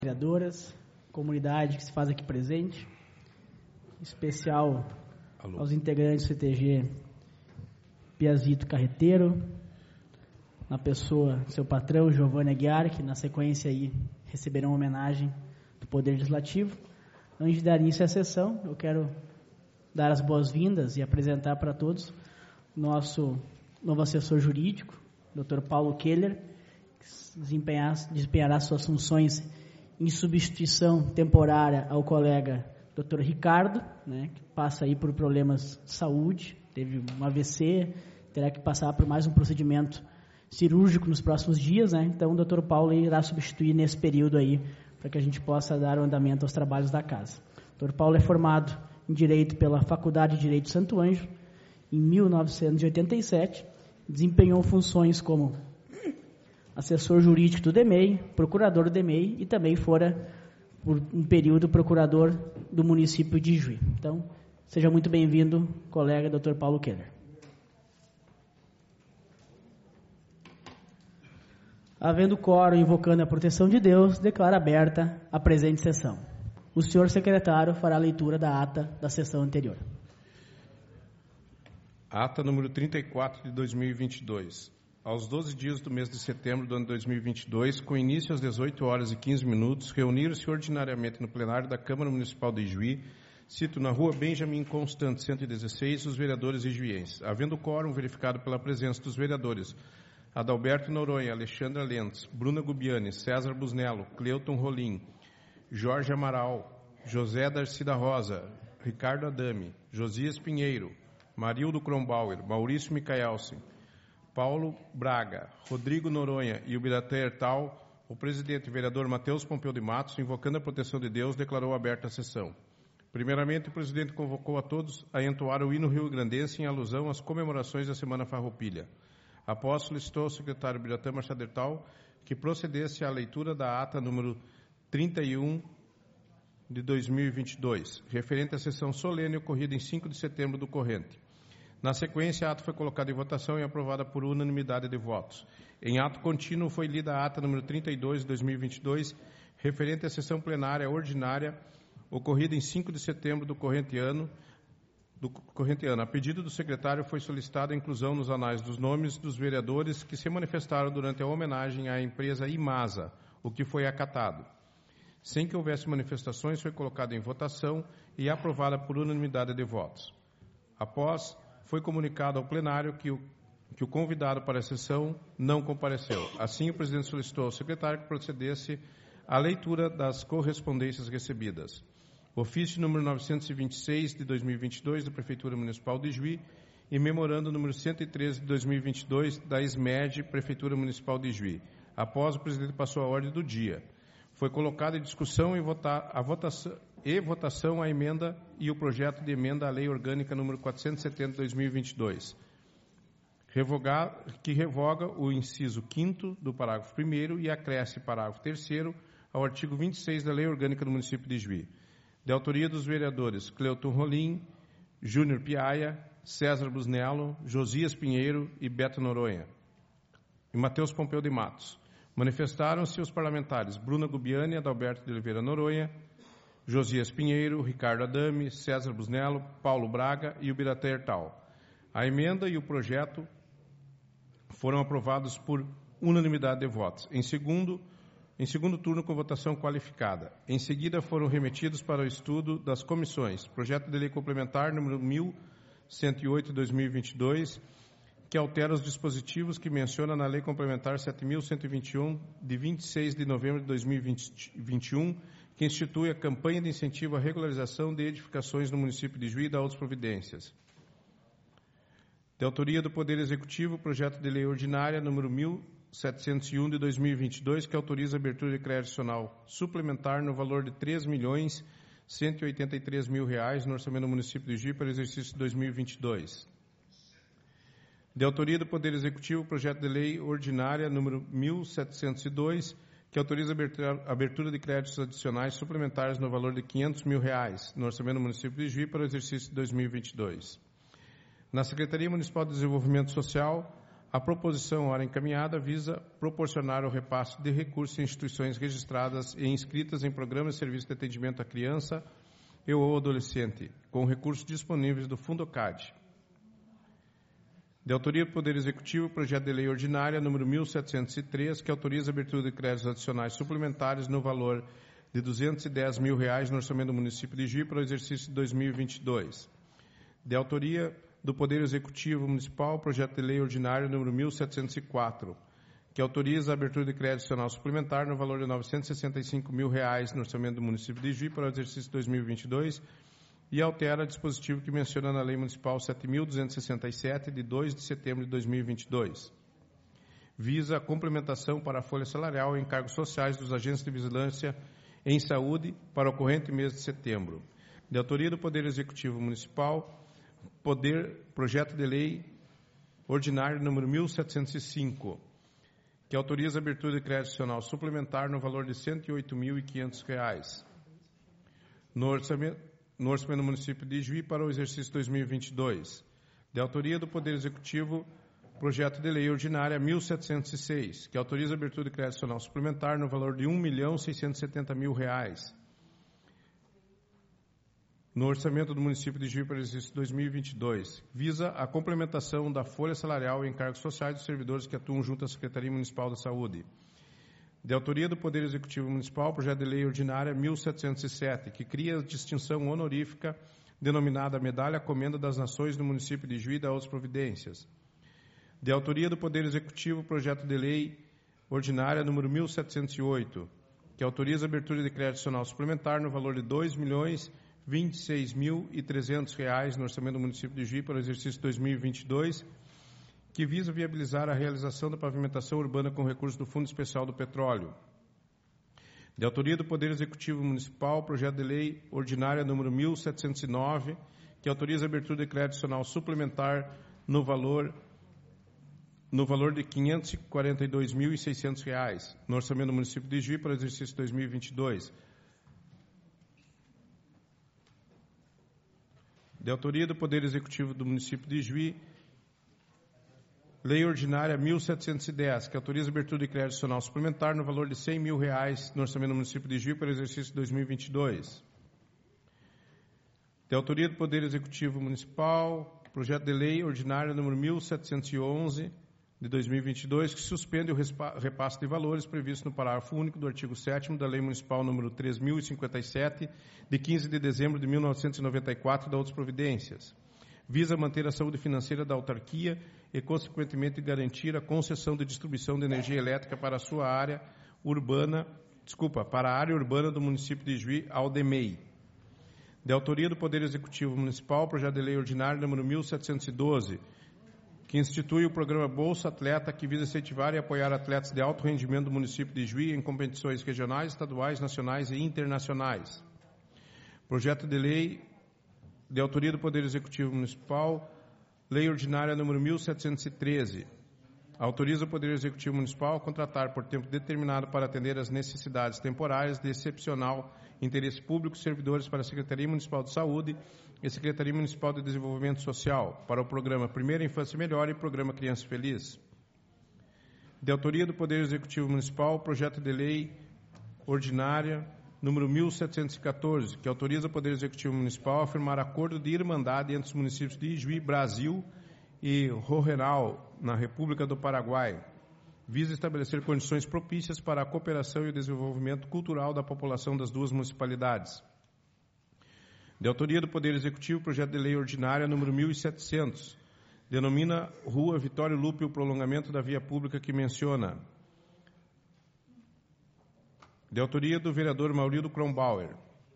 vereadoras, comunidade que se faz aqui presente, em especial aos integrantes do CTG Piazito Carreteiro, na pessoa do seu patrão, Giovanni Aguiar, que na sequência aí receberão homenagem do Poder Legislativo. Antes de dar início à sessão, eu quero dar as boas-vindas e apresentar para todos o nosso novo assessor jurídico, Dr. Paulo Keller, que desempenhará suas funções em substituição temporária ao colega Dr. Ricardo, que passa aí por problemas de saúde, teve um AVC, terá que passar por mais um procedimento cirúrgico nos próximos dias, Então o Dr. Paulo irá substituir nesse período aí, para que a gente possa dar o andamento aos trabalhos da casa. O Dr. Paulo é formado em Direito pela Faculdade de Direito Santo Ângelo, em 1987, desempenhou funções como assessor jurídico do DEMEI, procurador do DEMEI e também fora, por um período, procurador do município de Ijuí. Então, seja muito bem-vindo, colega Dr. Paulo Keller. Havendo quórum invocando a proteção de Deus, declaro aberta a presente sessão. O senhor secretário fará a leitura da ata da sessão anterior. Ata número 34 de 2022. Aos 12 dias do mês de setembro do ano 2022, com início às 18 horas e 15 minutos, reuniram-se ordinariamente no plenário da Câmara Municipal de Ijuí, cito na rua Benjamin Constant, 116, os vereadores ijuienses. Havendo quórum verificado pela presença dos vereadores Adalberto Noronha, Alexandra Lentz, Bruna Gubiani, César Busnello, Cleuton Rolim, Jorge Amaral, José Darcy da Rosa, Ricardo Adame, Josias Pinheiro, Marildo Kronbauer, Maurício Micaelsen, Paulo Braga, Rodrigo Noronha e Ubirate Hertal, o presidente e vereador Matheus Pompeu de Matos, invocando a proteção de Deus, declarou aberta a sessão. Primeiramente, o presidente convocou a todos a entoar o hino rio-grandense em alusão às comemorações da Semana Farroupilha. Após, solicitou ao secretário Biratã Machado Hertal que procedesse à leitura da ata número 31 de 2022, referente à sessão solene ocorrida em 5 de setembro do corrente. Na sequência, a ata foi colocada em votação e aprovada por unanimidade de votos. Em ato contínuo, foi lida a ata número 32 de 2022, referente à sessão plenária ordinária ocorrida em 5 de setembro do corrente ano. A pedido do secretário, foi solicitada a inclusão nos anais dos nomes dos vereadores que se manifestaram durante a homenagem à empresa Imasa, o que foi acatado. Sem que houvesse manifestações, foi colocada em votação e aprovada por unanimidade de votos. Após, foi comunicado ao plenário que o convidado para a sessão não compareceu. Assim, o presidente solicitou ao secretário que procedesse à leitura das correspondências recebidas. Ofício número 926 de 2022 da Prefeitura Municipal de Ijuí e memorando número 113 de 2022 da SMED, Prefeitura Municipal de Ijuí. Após, o presidente passou a ordem do dia. Foi colocada em discussão e votação a emenda e o projeto de emenda à Lei Orgânica número 470 de 2022, que revoga o inciso 5º do parágrafo 1º e acresce parágrafo 3º ao artigo 26 da Lei Orgânica do município de Ijuí. De autoria dos vereadores Cleuton Rolim, Júnior Piaia, César Busnello, Josias Pinheiro e Beto Noronha, e Matheus Pompeu de Matos. Manifestaram-se os parlamentares Bruna Gubiani, Adalberto de Oliveira Noronha, Josias Pinheiro, Ricardo Adame, César Busnello, Paulo Braga e Ubirate Hertal. A emenda e o projeto foram aprovados por unanimidade de votos. Em segundo turno, com votação qualificada. Em seguida, foram remetidos para o estudo das comissões. Projeto de Lei Complementar número 1108 de 2022, que altera os dispositivos que menciona na Lei Complementar 7.121, de 26 de novembro de 2021, que institui a campanha de incentivo à regularização de edificações no município de Ijuí e da outras providências. De autoria do Poder Executivo, projeto de lei ordinária número 1701 de 2022, que autoriza a abertura de crédito adicional suplementar no valor de R$ 3.183.000 no orçamento do município de Ijuí para o exercício de 2022. De autoria do Poder Executivo, projeto de lei ordinária número 1702, que autoriza a abertura de créditos adicionais suplementares no valor de R$ 500.000 no orçamento do município de Ijuí para o exercício de 2022. Na Secretaria Municipal de Desenvolvimento Social, A proposição, ora encaminhada, visa proporcionar o repasse de recursos em instituições registradas e inscritas em programas de serviço de atendimento à criança e ou adolescente, com recursos disponíveis do Fundocad. De autoria do Poder Executivo, projeto de lei ordinária número 1703, que autoriza a abertura de créditos adicionais suplementares no valor de R$ 210 mil no orçamento do município de Juí para o exercício de 2022. De autoria do Poder Executivo Municipal, projeto de lei ordinário número 1704, que autoriza a abertura de crédito adicional suplementar no valor de R$ 965 mil no orçamento do município de Juí para o exercício de 2022 e altera o dispositivo que menciona na Lei Municipal 7.267, de 2 de setembro de 2022. Visa a complementação para a folha salarial e encargos sociais dos agentes de vigilância em saúde para o corrente mês de setembro. De autoria do Poder Executivo Municipal, projeto de lei ordinário número 1705, que autoriza a abertura de crédito adicional suplementar no valor de R$ 108.500 no orçamento do município de Juí para o exercício 2022. De autoria do Poder Executivo, projeto de lei ordinária 1706, que autoriza a abertura de crédito adicional suplementar no valor de R$ 1.670.000 no orçamento do município de Juí para o exercício 2022. Visa a complementação da folha salarial e encargos sociais dos servidores que atuam junto à Secretaria Municipal da Saúde. De autoria do Poder Executivo Municipal, projeto de lei ordinária 1707, que cria a distinção honorífica denominada Medalha Comenda das Nações do município de Juí e das outras providências. De autoria do Poder Executivo, projeto de lei ordinária número 1708, que autoriza a abertura de crédito adicional suplementar no valor de R$ 2.026.300 no orçamento do município de Juí para o exercício 2022, que visa viabilizar a realização da pavimentação urbana com recursos do Fundo Especial do Petróleo. De autoria do Poder Executivo Municipal, projeto de lei ordinária número 1709, que autoriza a abertura de crédito adicional suplementar no valor de R$ 542.600 no orçamento do município de Juí para o exercício 2022. De autoria do Poder Executivo do município de Juí, Lei Ordinária 1710, que autoriza a abertura de crédito adicional suplementar no valor de R$ 100 mil no orçamento do município de Juí para o exercício 2022. De autoria do Poder Executivo Municipal, projeto de lei ordinária número 1711, de 2022, que suspende o repasse de valores previsto no parágrafo único do artigo 7º da Lei Municipal número 3.057, de 15 de dezembro de 1994, da outras providências. Visa manter a saúde financeira da autarquia e, consequentemente, garantir a concessão de distribuição de energia elétrica para a área urbana do município de Juí, ao DEMEI. De autoria do Poder Executivo Municipal, projeto de lei ordinário número 1712, que institui o programa Bolsa Atleta, que visa incentivar e apoiar atletas de alto rendimento do município de Juí em competições regionais, estaduais, nacionais e internacionais. Projeto de lei de autoria do Poder Executivo Municipal, Lei Ordinária número 1713, autoriza o Poder Executivo Municipal a contratar por tempo determinado para atender às necessidades temporárias de excepcional interesse público servidores para a Secretaria Municipal de Saúde e Secretaria Municipal de Desenvolvimento Social para o programa Primeira Infância Melhor e programa Criança Feliz. De autoria do Poder Executivo Municipal, projeto de lei ordinária número 1714, que autoriza o Poder Executivo Municipal a firmar acordo de irmandade entre os municípios de Juí, Brasil e Rojeral, na República do Paraguai. Visa estabelecer condições propícias para a cooperação e o desenvolvimento cultural da população das duas municipalidades. De autoria do Poder Executivo, projeto de lei ordinária número 1700, denomina Rua Vitório Lupe o prolongamento da via pública que menciona. De autoria do vereador Maurílio Kronbauer.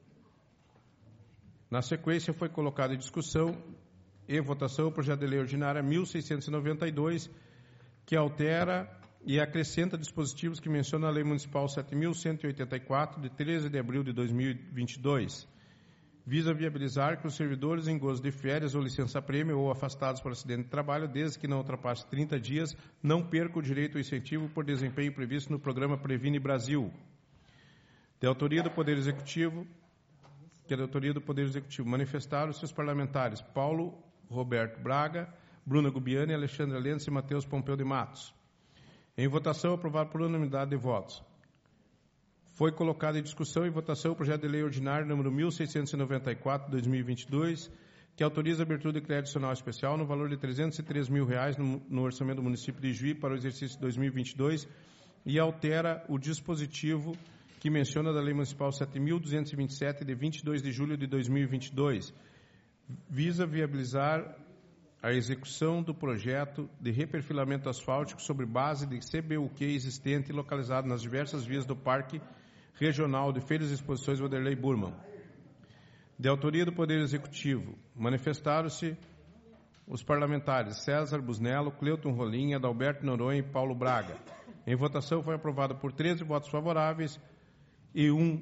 Na sequência, foi colocado em discussão e votação o projeto de lei ordinária 1692, que altera e acrescenta dispositivos que menciona a Lei Municipal 7.184, de 13 de abril de 2022. Visa viabilizar que os servidores em gozo de férias ou licença-prêmio ou afastados por acidente de trabalho, desde que não ultrapasse 30 dias, não percam o direito ao incentivo por desempenho previsto no programa Previne Brasil. De autoria do Poder Executivo, manifestaram seus parlamentares Paulo Roberto Braga, Bruna Gubiani, Alexandra Lentz e Matheus Pompeu de Matos. Em votação, aprovado por unanimidade de votos. Foi colocado em discussão e votação o projeto de lei ordinário número 1694, 2022, que autoriza a abertura de crédito adicional especial no valor de R$ 303 mil no orçamento do município de Ijuí para o exercício 2022 e altera o dispositivo que menciona da Lei Municipal 7.227, de 22 de julho de 2022, visa viabilizar a execução do projeto de reperfilamento asfáltico sobre base de CBUQ existente localizado nas diversas vias do Parque Regional de Feiras e Exposições Wanderlei Burman. De autoria do Poder Executivo, manifestaram-se os parlamentares César Busnello, Cleuton Rolim, Adalberto Noronha e Paulo Braga. Em votação foi aprovado por 13 votos favoráveis e uma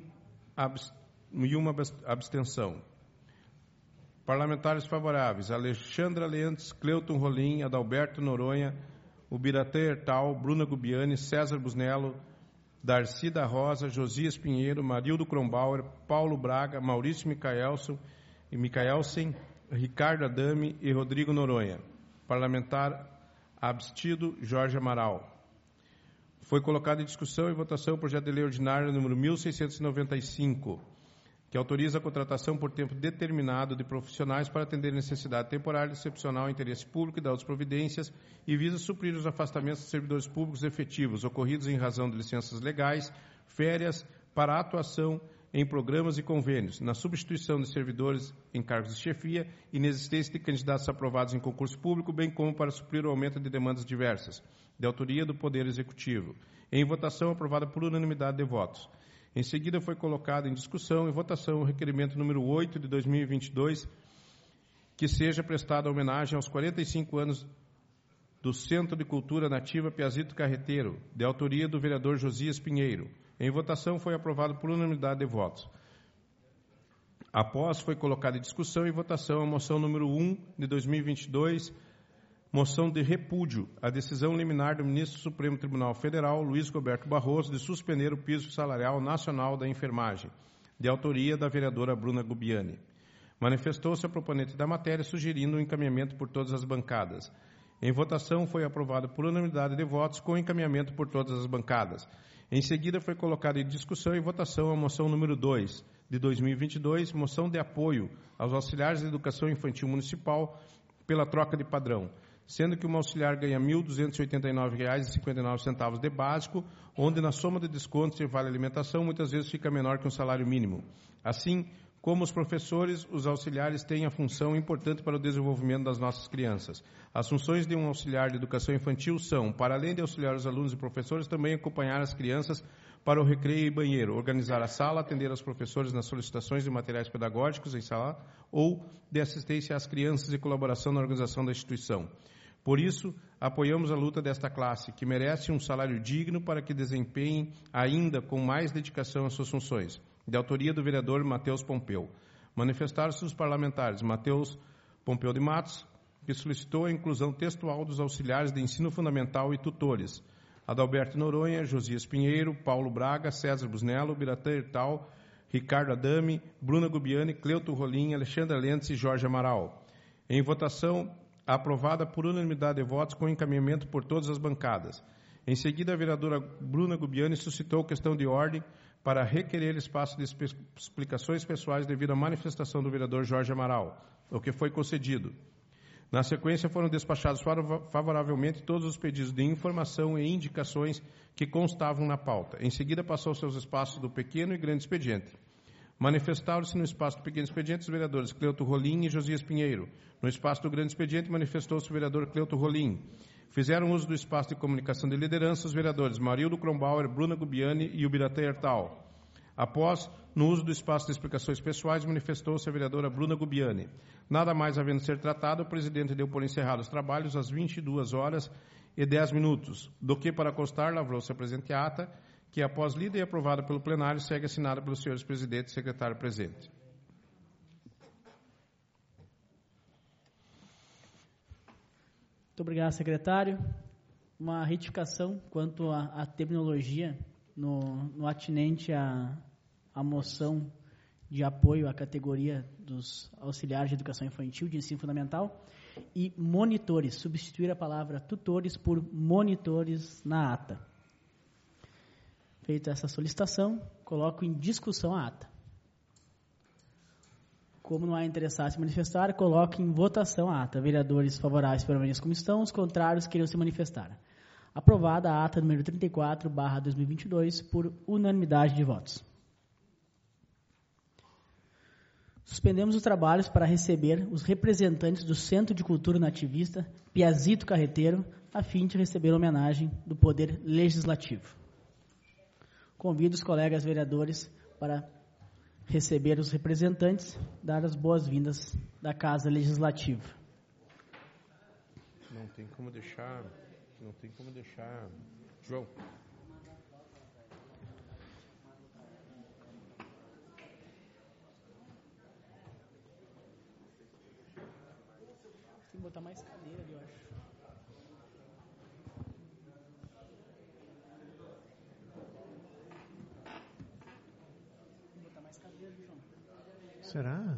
abstenção. Parlamentares favoráveis: Alexandra Lentz, Cleuton Rolim, Adalberto Noronha, Ubiratã Hertal, Bruna Gubiani, César Busnello, Darcy da Rosa, Josias Pinheiro, Marildo Kronbauer, Paulo Braga, Maurício Micaelsen, Ricardo Adame e Rodrigo Noronha. Parlamentar abstido, Jorge Amaral. Foi colocado em discussão e votação o projeto de lei ordinário número 1695, que autoriza a contratação por tempo determinado de profissionais para atender necessidade temporária, excepcional, interesse público e dar outras providências e visa suprir os afastamentos de servidores públicos efetivos ocorridos em razão de licenças legais, férias, para atuação em programas e convênios, na substituição de servidores em cargos de chefia, inexistência de candidatos aprovados em concurso público, bem como para suprir o aumento de demandas diversas, de autoria do Poder Executivo. Em votação, aprovada por unanimidade de votos. Em seguida, foi colocado em discussão e votação o requerimento número 8 de 2022, que seja prestada homenagem aos 45 anos do Centro de Cultura Nativa Piazito Carreteiro, de autoria do vereador Josias Pinheiro. Em votação, foi aprovado por unanimidade de votos. Após, foi colocada em discussão e votação a moção número 1 de 2022, moção de repúdio à decisão liminar do ministro do Supremo Tribunal Federal, Luiz Roberto Barroso, de suspender o piso salarial nacional da enfermagem, de autoria da vereadora Bruna Gubiani. Manifestou-se a proponente da matéria, sugerindo o encaminhamento por todas as bancadas. Em votação, foi aprovado por unanimidade de votos, com encaminhamento por todas as bancadas. Em seguida, foi colocada em discussão e votação a moção número 2 de 2022, moção de apoio aos auxiliares de educação infantil municipal pela troca de padrão, sendo que uma auxiliar ganha R$ 1.289,59 de básico, onde na soma de descontos e vale alimentação muitas vezes fica menor que um salário mínimo. Assim, como os professores, os auxiliares têm a função importante para o desenvolvimento das nossas crianças. As funções de um auxiliar de educação infantil são, para além de auxiliar os alunos e professores, também acompanhar as crianças para o recreio e banheiro, organizar a sala, atender aos professores nas solicitações de materiais pedagógicos em sala ou de assistência às crianças e colaboração na organização da instituição. Por isso, apoiamos a luta desta classe, que merece um salário digno para que desempenhem ainda com mais dedicação as suas funções. De autoria do vereador Matheus Pompeu. Manifestaram-se os parlamentares Matheus Pompeu de Matos, que solicitou a inclusão textual dos auxiliares de ensino fundamental e tutores, Adalberto Noronha, Josias Pinheiro, Paulo Braga, César Busnello, Ubiratã Hertal, Ricardo Adame, Bruna Gubiani, Cleuton Rolim, Alexandra Lentz e Jorge Amaral. Em votação, aprovada por unanimidade de votos, com encaminhamento por todas as bancadas. Em seguida, a vereadora Bruna Gubiani suscitou questão de ordem para requerer espaço de explicações pessoais devido à manifestação do vereador Jorge Amaral, o que foi concedido. Na sequência, foram despachados favoravelmente todos os pedidos de informação e indicações que constavam na pauta. Em seguida, passou-se aos espaços do pequeno e grande expediente. Manifestaram-se no espaço do pequeno expediente os vereadores Cleuton Rolim e Josias Pinheiro. No espaço do grande expediente, manifestou-se o vereador Cleuton Rolim. Fizeram uso do espaço de comunicação de liderança os vereadores Marildo Kronbauer, Bruna Gubiani e Ubiratã Hertal. Após, no uso do espaço de explicações pessoais, manifestou-se a vereadora Bruna Gubiani. Nada mais havendo ser tratado, o presidente deu por encerrados os trabalhos às 22h10, do que para constar, lavrou-se a presente ata, que após lida e aprovada pelo plenário, segue assinada pelos senhores presidente e secretário presente. Muito obrigado, secretário. Uma retificação quanto à terminologia no atinente à moção de apoio à categoria dos auxiliares de educação infantil, de ensino fundamental, e monitores, substituir a palavra tutores por monitores na ata. Feita essa solicitação, coloco em discussão a ata. Como não há interessado em se manifestar, coloco em votação a ata. Vereadores favoráveis permaneçam como estão, os contrários queriam se manifestar. Aprovada a ata número 34/2022 por unanimidade de votos. Suspendemos os trabalhos para receber os representantes do Centro de Cultura Nativista Piazito Carreteiro, a fim de receber a homenagem do Poder Legislativo. Convido os colegas vereadores para receber os representantes, dar as boas-vindas da Casa Legislativa. Não tem como deixar. João. Tem que botar mais cadeira ali, eu acho. Tem que botar mais cadeira ali, João. Será?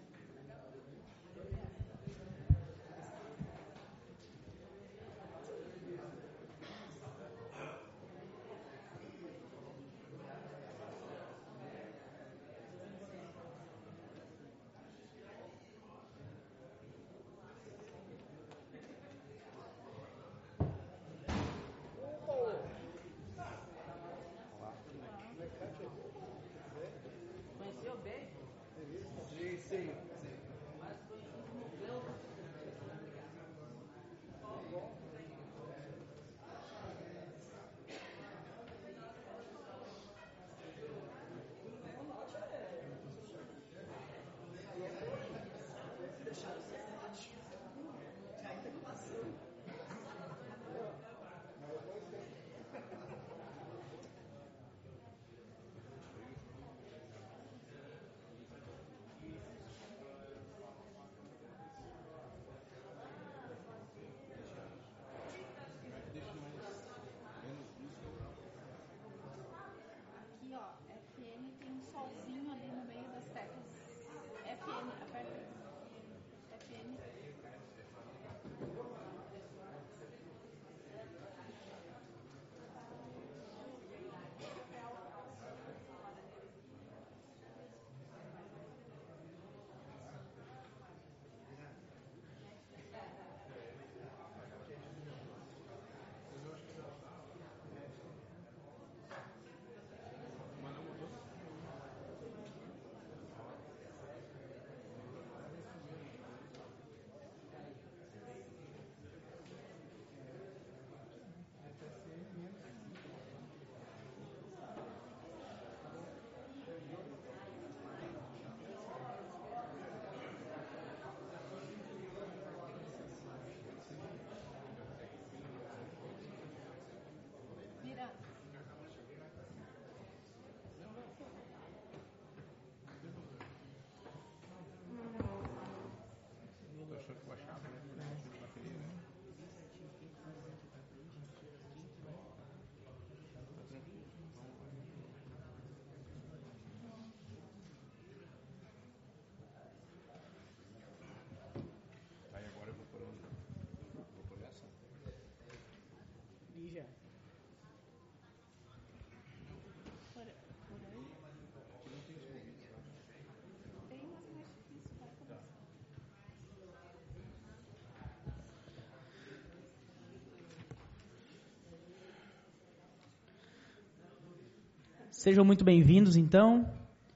Conheceu bem? Sim. Aqui, ó, FM tem um solzinho ali no meio das teclas. FM, aperta. FM. Mira. Achou que baixava, né? Aí agora eu vou por onde? Vou por essa? Lígia. Por aí. Tem umas mais difíceis para começar. Sejam muito bem-vindos, então.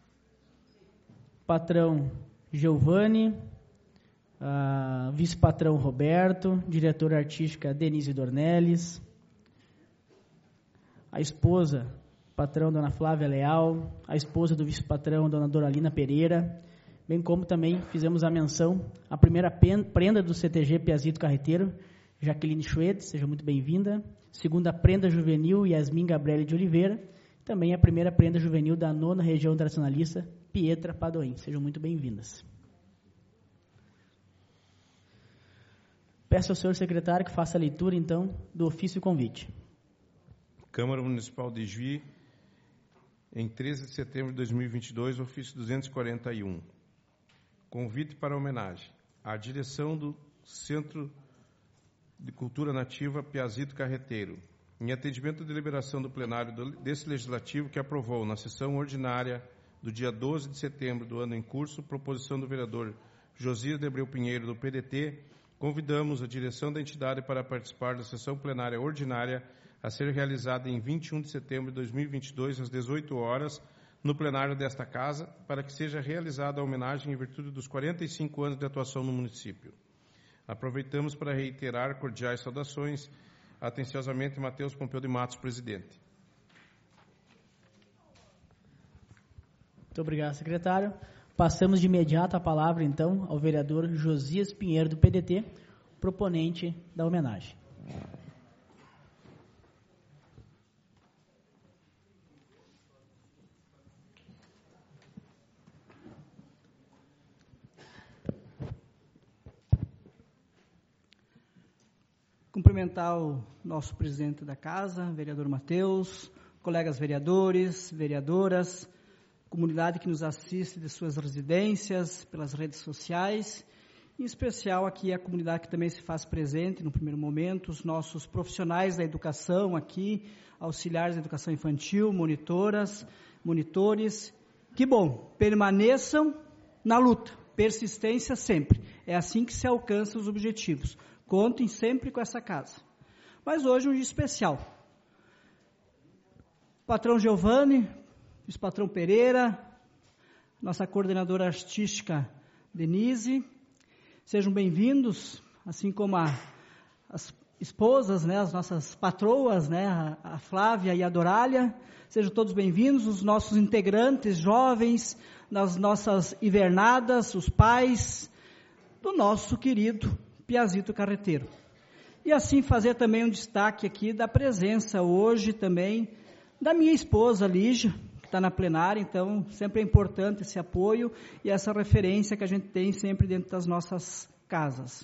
Patrão Giovanni, vice-patrão Roberto, diretora artística Denise Dornelles, a esposa, patrão Dona Flávia Leal, a esposa do vice-patrão Dona Doralina Pereira, bem como também fizemos a menção à primeira prenda do CTG Piazito Carreteiro, Jaqueline Schwed, seja muito bem-vinda. Segunda prenda juvenil, Yasmin Gabriele de Oliveira. Também a primeira prenda juvenil da 9ª Região Tradicionalista, Pietra Padoim. Sejam muito bem-vindas. Peço ao senhor secretário que faça a leitura, então, do ofício e convite. Câmara Municipal de Juí, Em 13 de setembro de 2022, ofício 241. Convite para homenagem à direção do Centro de Cultura Nativa Piazito Carreteiro, em atendimento à deliberação do plenário desse Legislativo que aprovou, na sessão ordinária do dia 12 de setembro do ano em curso, proposição do vereador Josias de Abreu Pinheiro, do PDT, convidamos a direção da entidade para participar da sessão plenária ordinária a ser realizada em 21 de setembro de 2022, às 18 horas, no plenário desta Casa, para que seja realizada a homenagem em virtude dos 45 anos de atuação no município. Aproveitamos para reiterar cordiais saudações. Atenciosamente, Matheus Pompeu de Matos, presidente. Muito obrigado, secretário. Passamos de imediato a palavra, então, ao vereador Josias Pinheiro, do PDT, proponente da homenagem. Cumprimentar o nosso presidente da casa, vereador Matheus, colegas vereadores, vereadoras, comunidade que nos assiste de suas residências, pelas redes sociais, em especial aqui a comunidade que também se faz presente no primeiro momento, os nossos profissionais da educação aqui, auxiliares da educação infantil, monitoras, monitores. Que bom, permaneçam na luta, persistência sempre. É assim que se alcançam os objetivos. Contem sempre com essa casa. Mas hoje um dia especial. Patrão Giovanni, vice-patrão Pereira, nossa coordenadora artística Denise, sejam bem-vindos, assim como as esposas, né, as nossas patroas, né, a Flávia e a Dorália, sejam todos bem-vindos, os nossos integrantes jovens, nas nossas hivernadas, os pais do nosso querido Piazito Carreteiro. E assim fazer também um destaque aqui da presença hoje também da minha esposa Lígia, que está na plenária, então sempre é importante esse apoio e essa referência que a gente tem sempre dentro das nossas casas.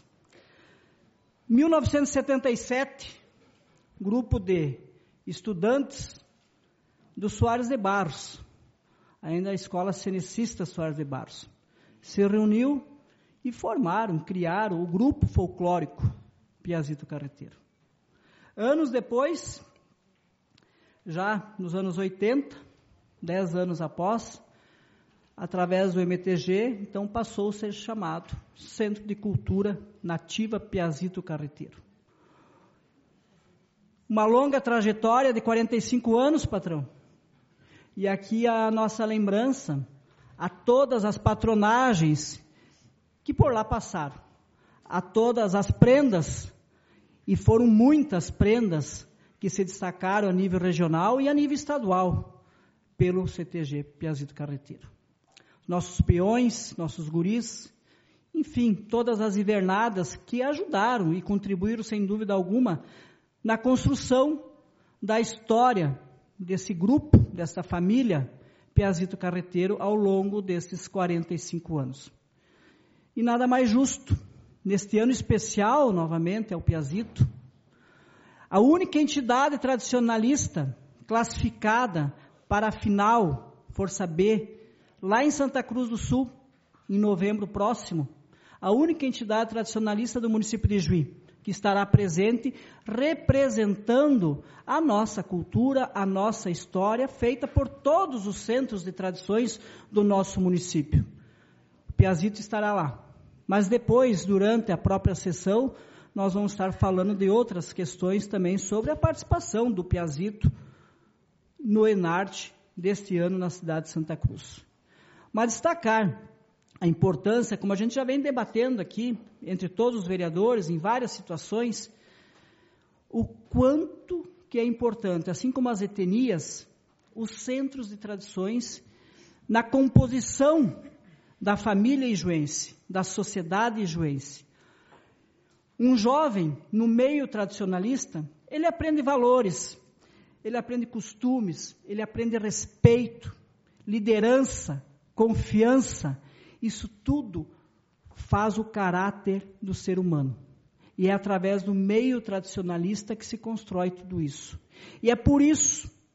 1977, grupo de estudantes do Soares de Barros, ainda a Escola Cenecista Soares de Barros, se reuniu e criaram o grupo folclórico Piazito Carreteiro. Anos depois, já nos anos 80, 10 anos após, através do MTG, então passou a ser chamado Centro de Cultura Nativa Piazito Carreteiro. Uma longa trajetória de 45 anos, patrão. E aqui a nossa lembrança a todas as patronagens que por lá passaram, a todas as prendas, e foram muitas prendas que se destacaram a nível regional e a nível estadual, pelo CTG Piazito Carreteiro. Nossos peões, nossos guris, enfim, todas as hivernadas que ajudaram e contribuíram, sem dúvida alguma, na construção da história desse grupo, dessa família Piazito Carreteiro, ao longo desses 45 anos. E nada mais justo, neste ano especial, novamente, ao Piazito, a única entidade tradicionalista classificada para a final, Força B, lá em Santa Cruz do Sul, em novembro próximo, a única entidade tradicionalista do município de Juí, que estará presente representando a nossa cultura, a nossa história, feita por todos os centros de tradições do nosso município. O Piazito estará lá. Mas depois, durante a própria sessão, nós vamos estar falando de outras questões também sobre a participação do Piazito no Enarte deste ano na cidade de Santa Cruz. Mas destacar a importância, como a gente já vem debatendo aqui, entre todos os vereadores, em várias situações, o quanto que é importante, assim como as etnias, os centros de tradições, na composição da família ijuense, da sociedade ijuense. Um jovem, no meio tradicionalista, ele aprende valores, ele aprende costumes, ele aprende respeito, liderança, confiança. Isso tudo faz o caráter do ser humano. E é através do meio tradicionalista que se constrói tudo isso. E é por isso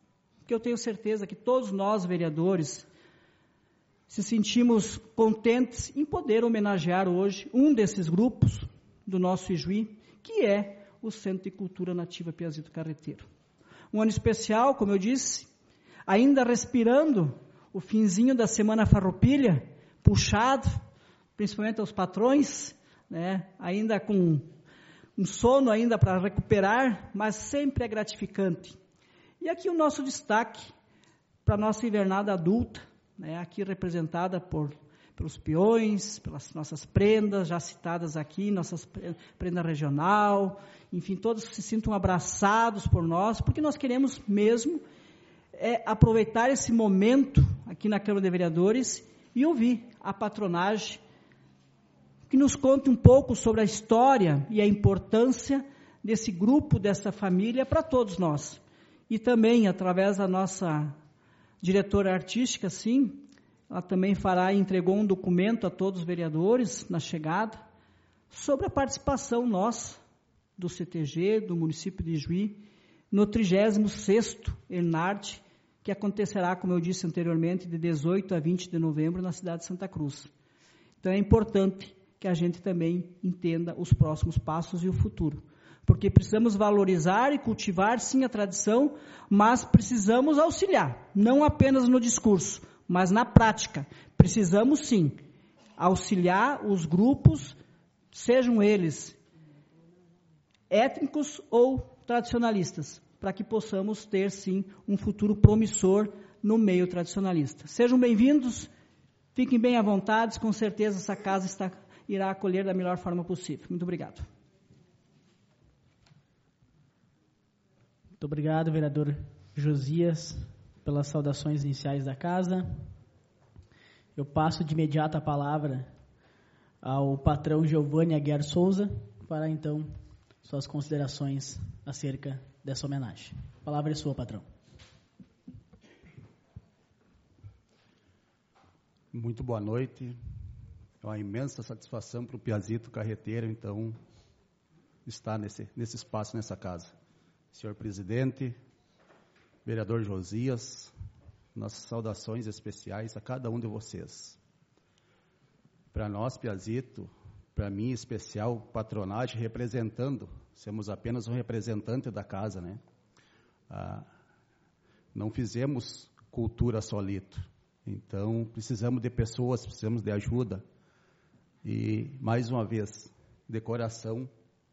porque eu tenho certeza que todos nós, vereadores, se sentimos contentes em poder homenagear hoje um desses grupos do nosso Ijuí, que é o Centro de Cultura Nativa Piazito Carreteiro. Um ano especial, como eu disse, ainda respirando o finzinho da Semana Farroupilha, puxado, principalmente aos patrões, né, ainda com um sono ainda para recuperar, mas sempre é gratificante. E aqui o nosso destaque para a nossa invernada adulta, né, aqui representada pelos peões, pelas nossas prendas, já citadas aqui, nossas prenda regional, enfim, todos se sintam abraçados por nós, porque nós queremos mesmo aproveitar esse momento aqui na Câmara de Vereadores e ouvir a patronagem, que nos conte um pouco sobre a história e a importância desse grupo, dessa família, para todos nós. E também, através da nossa diretora artística, sim, ela também fará e entregou um documento a todos os vereadores na chegada, sobre a participação nossa, do CTG, do município de Ijuí, no 36º ENARTE, que acontecerá, como eu disse anteriormente, de 18 a 20 de novembro, na cidade de Santa Cruz. Então é importante que a gente também entenda os próximos passos e o futuro, porque precisamos valorizar e cultivar, sim, a tradição, mas precisamos auxiliar, não apenas no discurso, mas na prática. Precisamos, sim, auxiliar os grupos, sejam eles étnicos ou tradicionalistas, para que possamos ter, sim, um futuro promissor no meio tradicionalista. Sejam bem-vindos, fiquem bem à vontade, com certeza essa casa irá acolher da melhor forma possível. Muito obrigado. Muito obrigado, vereador Josias, pelas saudações iniciais da casa. Eu passo de imediato a palavra ao patrão Giovanni Aguiar Souza, para então suas considerações acerca dessa homenagem. A palavra é sua, patrão. Muito boa noite. É uma imensa satisfação para o Piazito Carreteiro, então, estar nesse espaço, nessa casa. Senhor presidente, vereador Josias, nossas saudações especiais a cada um de vocês. Para nós, Piazito, para mim em especial, patronagem representando, somos apenas um representante da casa, né? Não fizemos cultura solito, então precisamos de pessoas, precisamos de ajuda. E, mais uma vez, de coração,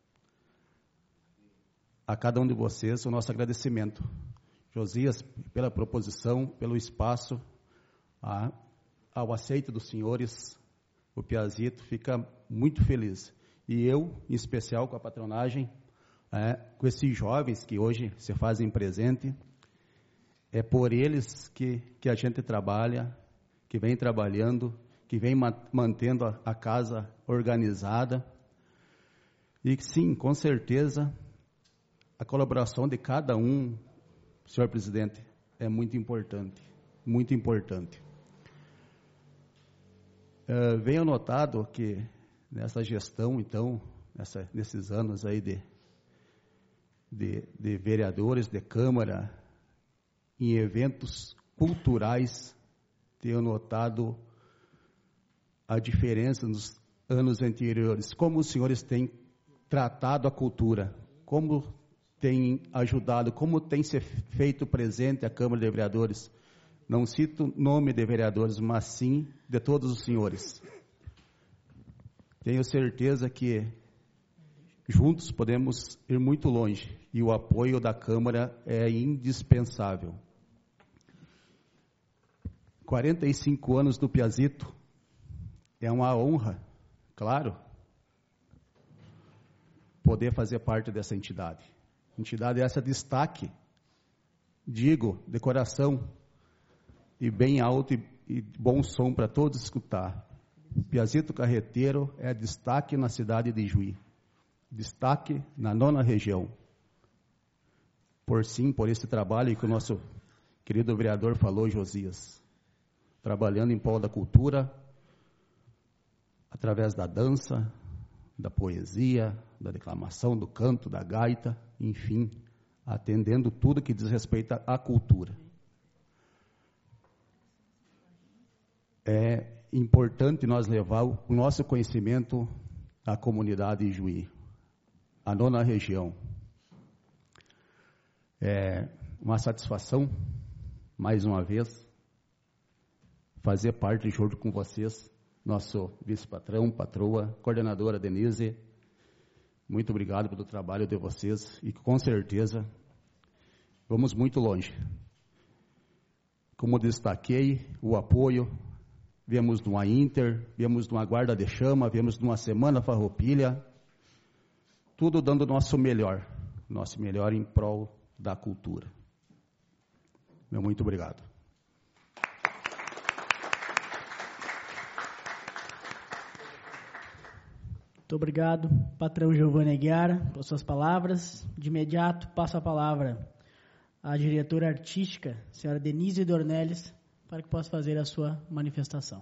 a cada um de vocês, o nosso agradecimento. Josias, pela proposição, pelo espaço, ao aceito dos senhores, o Piazito fica muito feliz. E eu, em especial, com a patronagem, com esses jovens que hoje se fazem presente, é por eles que a gente trabalha, que vem trabalhando, que vem mantendo a casa organizada. E sim, com certeza, a colaboração de cada um, senhor presidente, é muito importante, muito importante. Venho notado que nessa gestão, então, nesses anos aí de vereadores, de Câmara, em eventos culturais, tenho notado a diferença nos anos anteriores, como os senhores têm tratado a cultura, como têm ajudado, como tem se feito presente a Câmara de Vereadores. Não cito nome de vereadores, mas sim de todos os senhores. Tenho certeza que juntos podemos ir muito longe e o apoio da Câmara é indispensável. 45 anos do Piazito, é uma honra, claro, poder fazer parte dessa entidade. Entidade essa destaque, digo, de coração, e bem alto e bom som para todos escutar. Piazito Carreteiro é destaque na cidade de Ijuí, destaque na 9ª região. Por esse trabalho que o nosso querido vereador falou, Josias, trabalhando em prol da cultura, através da dança, da poesia, da declamação, do canto, da gaita, enfim, atendendo tudo que diz respeito à cultura. é importante nós levar o nosso conhecimento à comunidade de Ijuí, à 9ª região. É uma satisfação, mais uma vez, fazer parte junto com vocês, nosso vice-patrão, patroa, coordenadora Denise. Muito obrigado pelo trabalho de vocês e com certeza vamos muito longe. Como destaquei, o apoio, viemos de uma Inter, viemos de uma guarda de chama, viemos de uma semana farroupilha, tudo dando o nosso melhor em prol da cultura. Meu muito obrigado. Muito obrigado, patrão Giovanni Aguiar, pelas suas palavras. De imediato, passo a palavra à diretora artística, senhora Denise Dornelles, para que possa fazer a sua manifestação.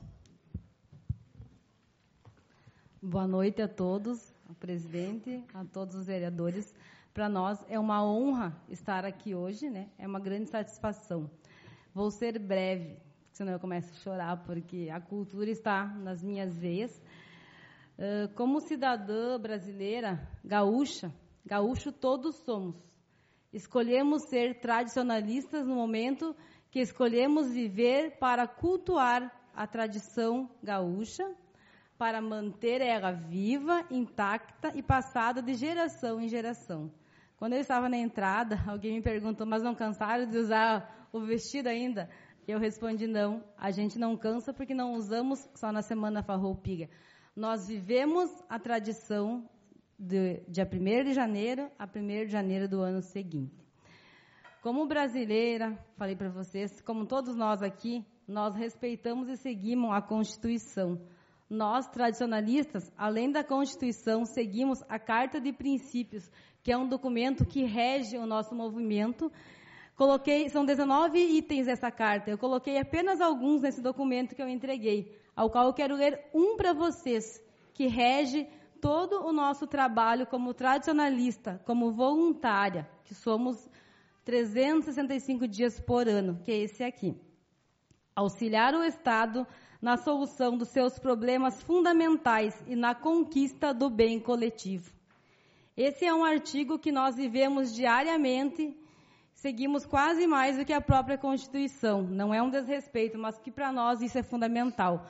Boa noite a todos, ao presidente, a todos os vereadores. Para nós é uma honra estar aqui hoje, né? É uma grande satisfação. Vou ser breve, senão eu começo a chorar, porque a cultura está nas minhas veias. Como cidadã brasileira, gaúcho todos somos. Escolhemos ser tradicionalistas no momento que escolhemos viver para cultuar a tradição gaúcha, para manter ela viva, intacta e passada de geração em geração. Quando eu estava na entrada, alguém me perguntou, mas não cansaram de usar o vestido ainda? Eu respondi, não, a gente não cansa porque não usamos só na Semana Farroupilha. Nós vivemos a tradição de dia 1º de janeiro a 1º de janeiro do ano seguinte. Como brasileira, falei para vocês, como todos nós aqui, nós respeitamos e seguimos a Constituição. Nós, tradicionalistas, além da Constituição, seguimos a Carta de Princípios, que é um documento que rege o nosso movimento. São 19 itens dessa carta. Eu coloquei apenas alguns nesse documento que eu entreguei, ao qual eu quero ler um para vocês, que rege todo o nosso trabalho como tradicionalista, como voluntária, que somos 365 dias por ano, que é esse aqui. Auxiliar o Estado na solução dos seus problemas fundamentais e na conquista do bem coletivo. Esse é um artigo que nós vivemos diariamente, seguimos quase mais do que a própria Constituição. Não é um desrespeito, mas que para nós isso é fundamental.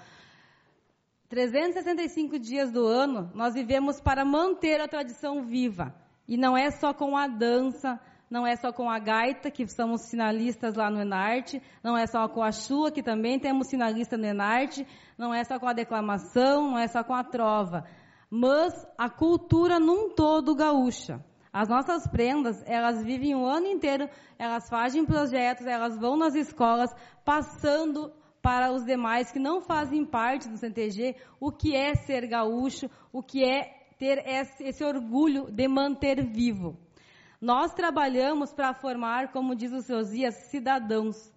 365 dias do ano, nós vivemos para manter a tradição viva. E não é só com a dança, não é só com a gaita, que somos sinalistas lá no Enarte, não é só com a chua, que também temos sinalista no Enarte, não é só com a declamação, não é só com a trova, mas a cultura num todo gaúcha. As nossas prendas, elas vivem o ano inteiro, elas fazem projetos, elas vão nas escolas, passando para os demais que não fazem parte do CTG, o que é ser gaúcho, o que é ter esse orgulho de manter vivo. Nós trabalhamos para formar, como diz o seu Zias, cidadãos.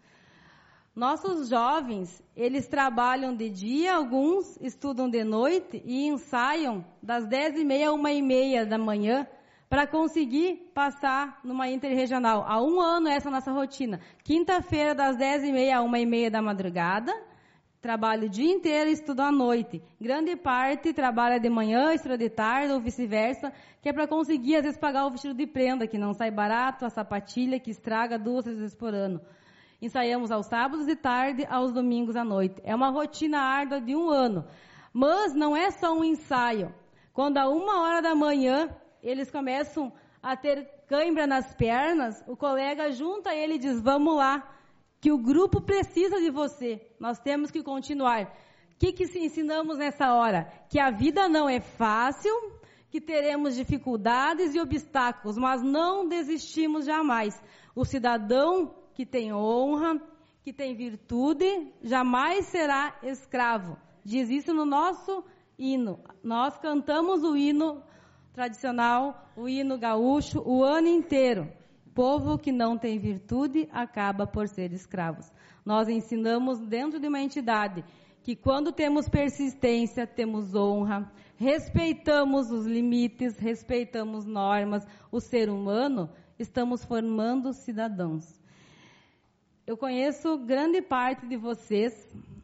Nossos jovens, eles trabalham de dia, alguns estudam de noite e ensaiam das 10h30 a 1h30 da manhã para conseguir passar numa interregional. Há 1 ano essa é a nossa rotina. Quinta-feira, das 10h30 a 1h30 da madrugada, trabalho o dia inteiro e estudo à noite. Grande parte trabalha de manhã, estuda de tarde ou vice-versa, que é para conseguir, às vezes, pagar o vestido de prenda, que não sai barato, a sapatilha, que estraga 2, 3 vezes por ano. Ensaiamos aos sábados de tarde, aos domingos à noite. É uma rotina árdua de 1 ano. Mas não é só um ensaio. Quando a 1h da manhã, eles começam a ter cãibra nas pernas, o colega junta ele e diz, vamos lá, que o grupo precisa de você, nós temos que continuar. O que ensinamos nessa hora? Que a vida não é fácil, que teremos dificuldades e obstáculos, mas não desistimos jamais. O cidadão que tem honra, que tem virtude, jamais será escravo. Diz isso no nosso hino. Nós cantamos o hino tradicional, o hino gaúcho, o ano inteiro. Povo que não tem virtude acaba por ser escravos. Nós ensinamos dentro de uma entidade que quando temos persistência, temos honra, respeitamos os limites, respeitamos normas, o ser humano, estamos formando cidadãos. Eu conheço grande parte de vocês,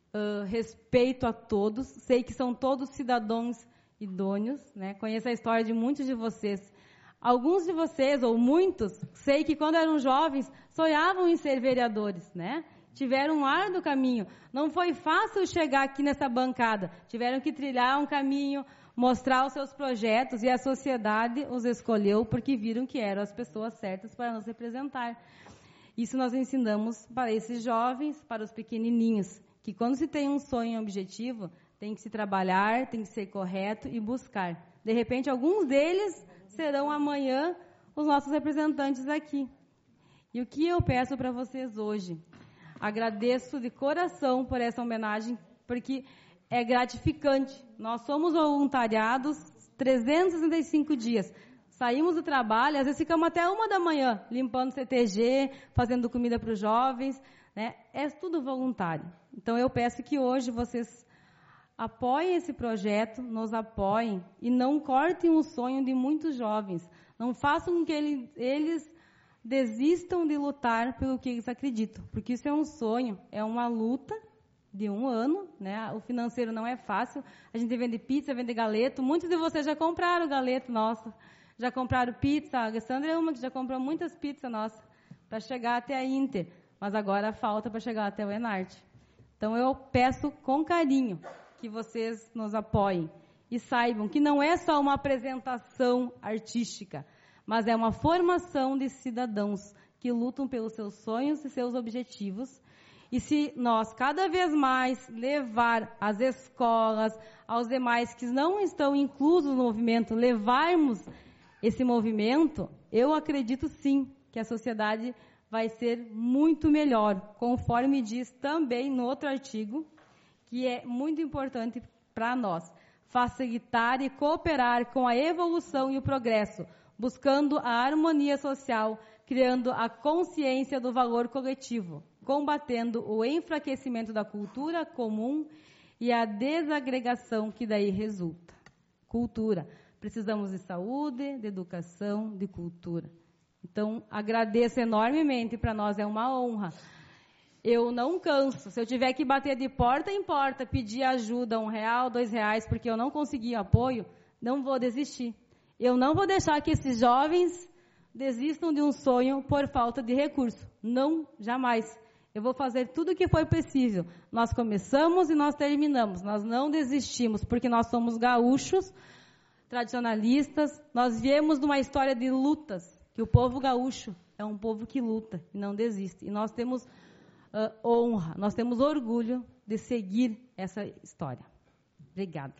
respeito a todos, sei que são todos cidadãos idôneos, né? Conheço a história de muitos de vocês. Alguns de vocês, ou muitos, sei que quando eram jovens, sonhavam em ser vereadores, né? Tiveram um árduo caminho. Não foi fácil chegar aqui nessa bancada. Tiveram que trilhar um caminho, mostrar os seus projetos, e a sociedade os escolheu porque viram que eram as pessoas certas para nos representar. Isso nós ensinamos para esses jovens, para os pequenininhos, que quando se tem um sonho e um objetivo, tem que se trabalhar, tem que ser correto e buscar. De repente, alguns deles serão amanhã os nossos representantes aqui. E o que eu peço para vocês hoje? Agradeço de coração por essa homenagem, porque é gratificante. Nós somos voluntariados 365 dias. Saímos do trabalho, às vezes ficamos até 1h, limpando CTG, fazendo comida para os jovens, né? É tudo voluntário. Então, eu peço que hoje vocês apoiem esse projeto, nos apoiem e não cortem o sonho de muitos jovens. Não façam com que eles desistam de lutar pelo que eles acreditam, porque isso é um sonho, é uma luta de 1 ano, né? O financeiro não é fácil. A gente vende pizza, vende galeto. Muitos de vocês já compraram galeto nosso, já compraram pizza. A Alessandra é uma que já comprou muitas pizzas nossas para chegar até a Inter, mas agora falta para chegar até o Enarte. Então, eu peço com carinho que vocês nos apoiem e saibam que não é só uma apresentação artística, mas é uma formação de cidadãos que lutam pelos seus sonhos e seus objetivos. E se nós, cada vez mais, levar às escolas, aos demais que não estão inclusos no movimento, levarmos esse movimento, eu acredito sim que a sociedade vai ser muito melhor, conforme diz também no outro artigo, que é muito importante para nós, facilitar e cooperar com a evolução e o progresso, buscando a harmonia social, criando a consciência do valor coletivo, combatendo o enfraquecimento da cultura comum e a desagregação que daí resulta. Cultura. Precisamos de saúde, de educação, de cultura. Então, agradeço enormemente, para nós é uma honra. Eu não canso. Se eu tiver que bater de porta em porta, pedir ajuda, R$1, R$2, porque eu não consegui apoio, não vou desistir. Eu não vou deixar que esses jovens desistam de um sonho por falta de recurso. Não, jamais. Eu vou fazer tudo o que for possível. Nós começamos e nós terminamos. Nós não desistimos, porque nós somos gaúchos, tradicionalistas. Nós viemos de uma história de lutas, que o povo gaúcho é um povo que luta e não desiste. E nós temos honra, nós temos orgulho de seguir essa história. Obrigada.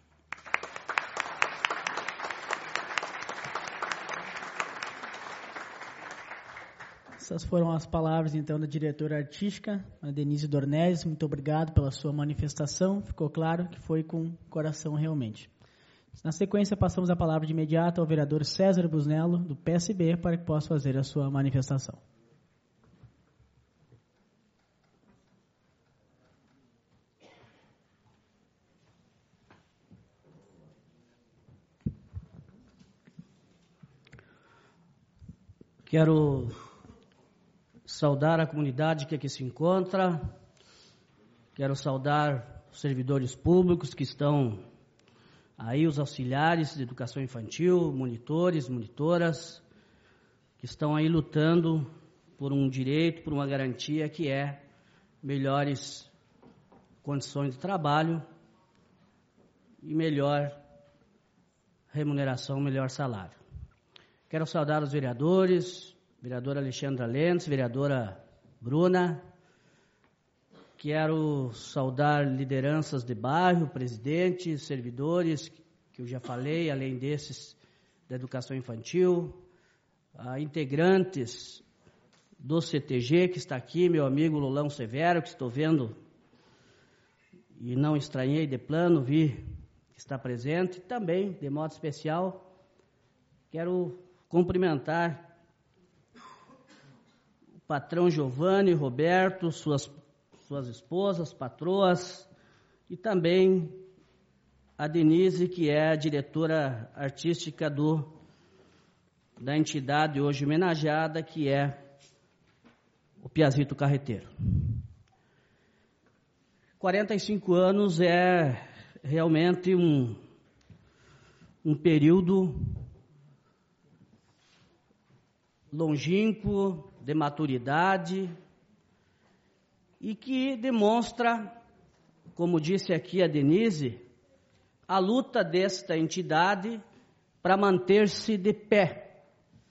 Essas foram as palavras, então, da diretora artística, a Denise Dornelles. Muito obrigado pela sua manifestação. Ficou claro que foi com coração realmente. Na sequência, passamos a palavra de imediato ao vereador César Busnello, do PSB, para que possa fazer a sua manifestação. Quero saudar a comunidade que aqui se encontra, quero saudar os servidores públicos que estão aí, os auxiliares de educação infantil, monitores, monitoras, que estão aí lutando por um direito, por uma garantia que é melhores condições de trabalho e melhor remuneração, melhor salário. Quero saudar os vereadores, vereadora Alexandra Lentz, vereadora Bruna. Quero saudar lideranças de bairro, presidentes, servidores, que eu já falei, além desses da educação infantil, integrantes do CTG, que está aqui, meu amigo Lulão Severo, que estou vendo e não estranhei de plano, vi que está presente. E também, de modo especial, quero cumprimentar o patrão Giovanni, Roberto, suas esposas, patroas, e também a Denise, que é a diretora artística da entidade hoje homenageada, que é o Piazito Carreteiro. 45 anos é realmente um período longínquo, de maturidade, e que demonstra, como disse aqui a Denise, a luta desta entidade para manter-se de pé,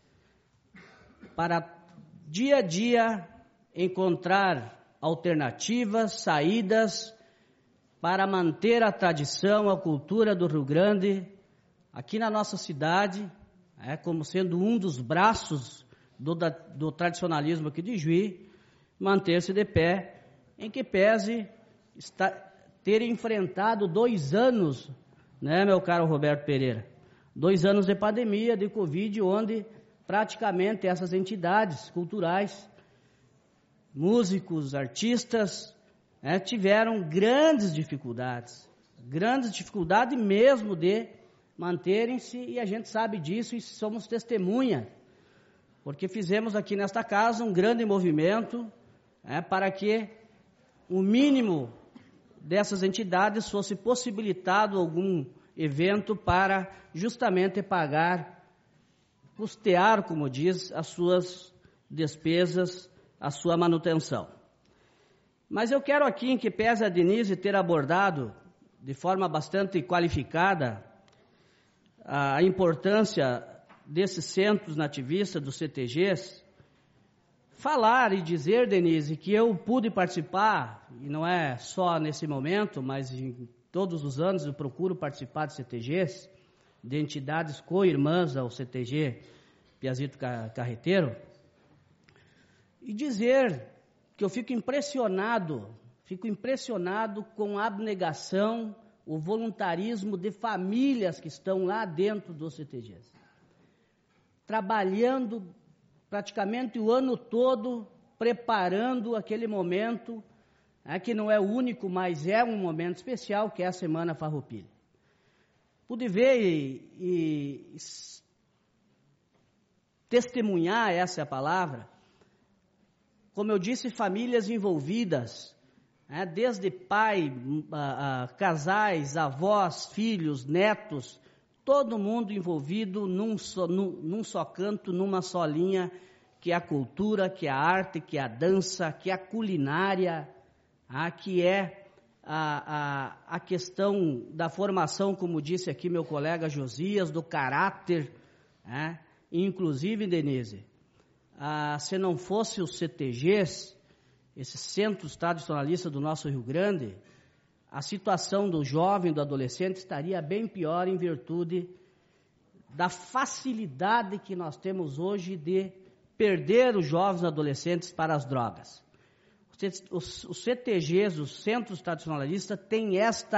para dia a dia encontrar alternativas, saídas para manter a tradição, a cultura do Rio Grande aqui na nossa cidade, como sendo um dos braços do tradicionalismo aqui de Juí, manter-se de pé, em que pese ter enfrentado 2 anos, né, meu caro Roberto Pereira, 2 anos de pandemia, de Covid, onde praticamente essas entidades culturais, músicos, artistas, tiveram grandes dificuldades mesmo de manterem-se, e a gente sabe disso e somos testemunha, porque fizemos aqui nesta casa um grande movimento para que o mínimo dessas entidades fosse possibilitado algum evento para justamente custear, como diz, as suas despesas, a sua manutenção. Mas eu quero aqui, em que pese a Denise ter abordado de forma bastante qualificada a importância desses centros nativistas, dos CTGs, falar e dizer, Denise, que eu pude participar, e não é só nesse momento, mas em todos os anos eu procuro participar de CTGs, de entidades co-irmãs ao CTG Piazito Carreteiro, e dizer que eu fico impressionado com a abnegação, o voluntarismo de famílias que estão lá dentro dos CTGs, trabalhando praticamente o ano todo, preparando aquele momento, que não é o único, mas é um momento especial, que é a Semana Farroupilha. Pude ver e testemunhar, essa é a palavra, como eu disse, famílias envolvidas, desde pai, casais, avós, filhos, netos, todo mundo envolvido num só canto, numa só linha, que é a cultura, que é a arte, que é a dança, que é a culinária, que é a questão da formação, como disse aqui meu colega Josias, do caráter, inclusive, Denise, se não fosse os CTGs, esses centros tradicionalistas do nosso Rio Grande, a situação do jovem, do adolescente, estaria bem pior em virtude da facilidade que nós temos hoje de perder os jovens adolescentes para as drogas. Os CTGs, os centros tradicionalistas, têm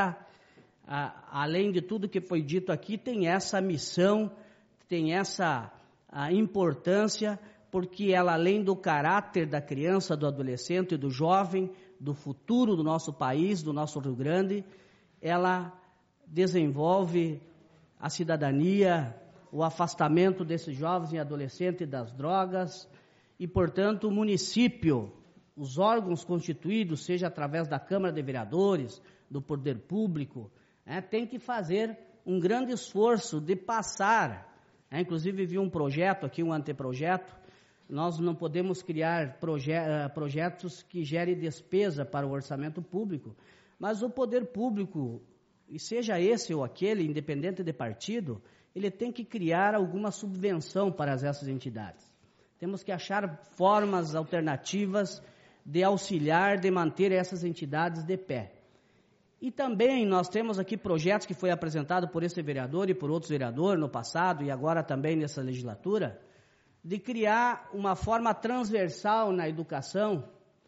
além de tudo que foi dito aqui, tem essa missão, tem essa importância, porque ela, além do caráter da criança, do adolescente e do jovem, do futuro do nosso país, do nosso Rio Grande, ela desenvolve a cidadania, o afastamento desses jovens e adolescentes das drogas, e, portanto, o município, os órgãos constituídos, seja através da Câmara de Vereadores, do Poder Público, tem que fazer um grande esforço de passar, inclusive vi um projeto aqui, um anteprojeto. Nós não podemos criar projetos que gerem despesa para o orçamento público, mas o poder público, e seja esse ou aquele, independente de partido, ele tem que criar alguma subvenção para essas entidades. Temos que achar formas alternativas de auxiliar, de manter essas entidades de pé. E também nós temos aqui projetos que foi apresentado por esse vereador e por outros vereadores no passado e agora também nessa legislatura, de criar uma forma transversal na educação,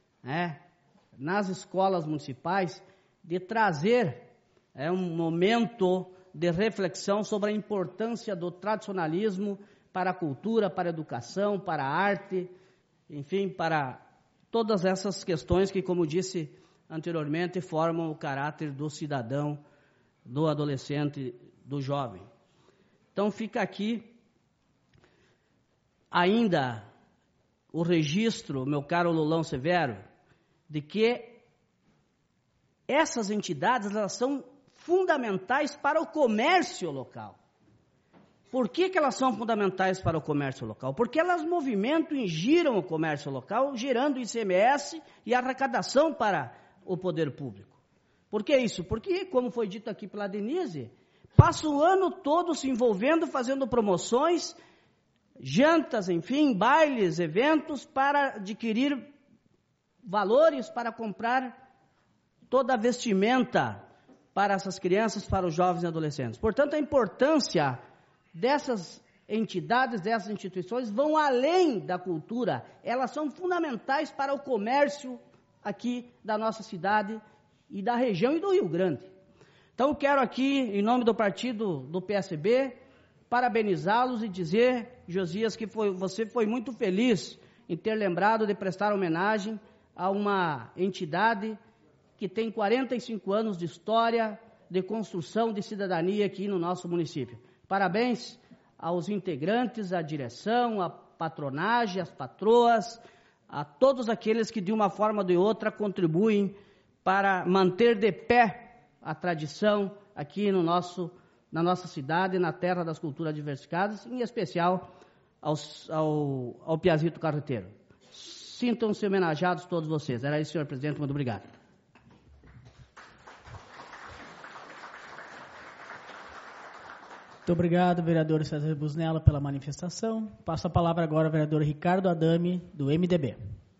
nas escolas municipais, de trazer um momento de reflexão sobre a importância do tradicionalismo para a cultura, para a educação, para a arte, enfim, para todas essas questões que, como disse anteriormente, formam o caráter do cidadão, do adolescente, do jovem. Então fica aqui ainda o registro, meu caro Lulão Severo, de que essas entidades elas são fundamentais para o comércio local. Por que elas são fundamentais para o comércio local? Porque elas movimentam e giram o comércio local, gerando ICMS e arrecadação para o poder público. Por que isso? Porque, como foi dito aqui pela Denise, passa o ano todo se envolvendo, fazendo promoções, jantas, enfim, bailes, eventos, para adquirir valores, para comprar toda a vestimenta para essas crianças, para os jovens e adolescentes. Portanto, a importância dessas entidades, dessas instituições, vão além da cultura. Elas são fundamentais para o comércio aqui da nossa cidade e da região e do Rio Grande. Então, eu quero aqui, em nome do partido do PSB, parabenizá-los e dizer, Josias, que você foi muito feliz em ter lembrado de prestar homenagem a uma entidade que tem 45 anos de história, de construção de cidadania aqui no nosso município. Parabéns aos integrantes, à direção, à patronagem, às patroas, a todos aqueles que de uma forma ou de outra contribuem para manter de pé a tradição aqui na nossa cidade, na terra das culturas diversificadas, em especial ao Piazito Carreteiro. Sintam-se homenageados todos vocês. Era isso, senhor presidente. Muito obrigado. Muito obrigado, vereador César Busnello, pela manifestação. Passo a palavra agora ao vereador Ricardo Adame, do MDB.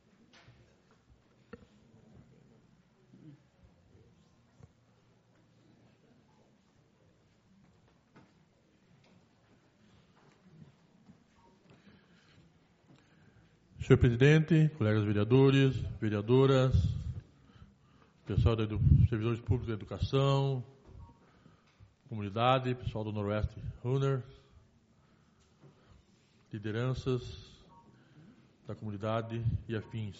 Senhor presidente, colegas vereadores, vereadoras, pessoal dos servidores públicos da educação, comunidade, pessoal do Noroeste Runner, lideranças da comunidade e afins.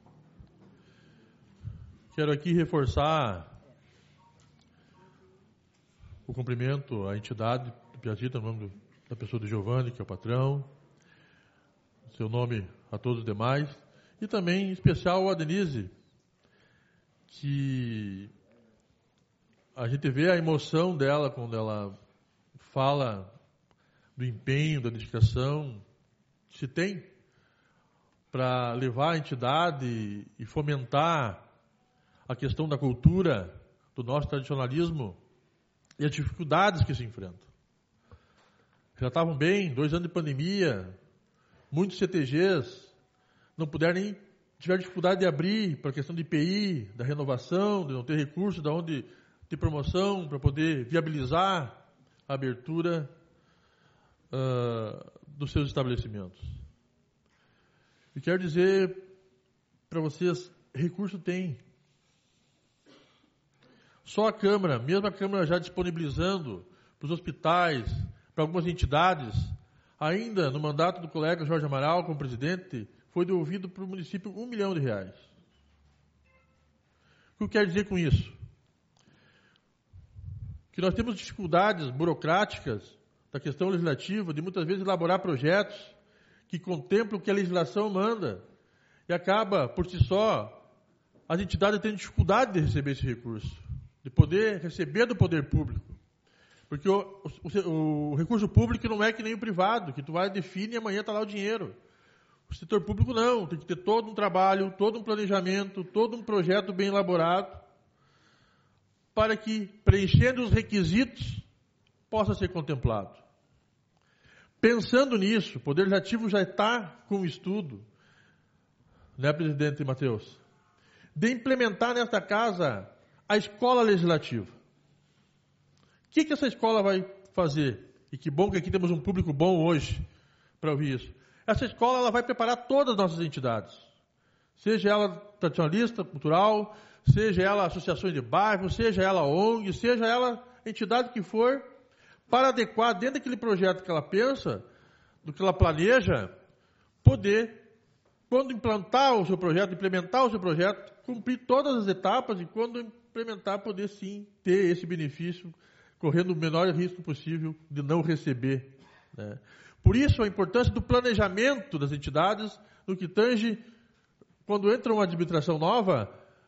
Quero aqui reforçar o cumprimento à entidade do Piazito, no nome da pessoa do Giovanni, que é o patrão, seu nome a todos os demais, e também em especial a Denise, que a gente vê a emoção dela quando ela fala do empenho, da dedicação que se tem para levar a entidade e fomentar a questão da cultura, do nosso tradicionalismo e as dificuldades que se enfrentam. Já estavam bem, 2 anos de pandemia, muitos CTGs não puderam nem, tiveram dificuldade de abrir para a questão de IPI, da renovação, de não ter recursos, de promoção, para poder viabilizar a abertura dos seus estabelecimentos. E quero dizer para vocês, recurso tem. Só a Câmara, mesmo a Câmara já disponibilizando para os hospitais, para algumas entidades, ainda no mandato do colega Jorge Amaral, como presidente, foi devolvido para o município R$1 milhão. O que eu quero dizer com isso? Que nós temos dificuldades burocráticas da questão legislativa, de muitas vezes elaborar projetos que contemplam o que a legislação manda, e acaba, por si só, as entidades tendo dificuldade de receber esse recurso, de poder receber do poder público. Porque o recurso público não é que nem o privado, que tu vai, define e amanhã está lá o dinheiro. O setor público não, tem que ter todo um trabalho, todo um planejamento, todo um projeto bem elaborado, para que, preenchendo os requisitos, possa ser contemplado. Pensando nisso, o Poder Legislativo já está com o estudo, né, presidente Matheus, de implementar nesta casa a escola legislativa. O que essa escola vai fazer? E que bom que aqui temos um público bom hoje para ouvir isso. Essa escola ela vai preparar todas as nossas entidades, seja ela tradicionalista, cultural, seja ela associações de bairro, seja ela ONG, seja ela entidade que for, para adequar dentro daquele projeto que ela pensa, do que ela planeja, poder, quando implantar o seu projeto, implementar o seu projeto, cumprir todas as etapas e quando implementar, poder sim ter esse benefício, correndo o menor risco possível de não receber, né? Por isso, a importância do planejamento das entidades, no que tange, quando entra uma administração nova,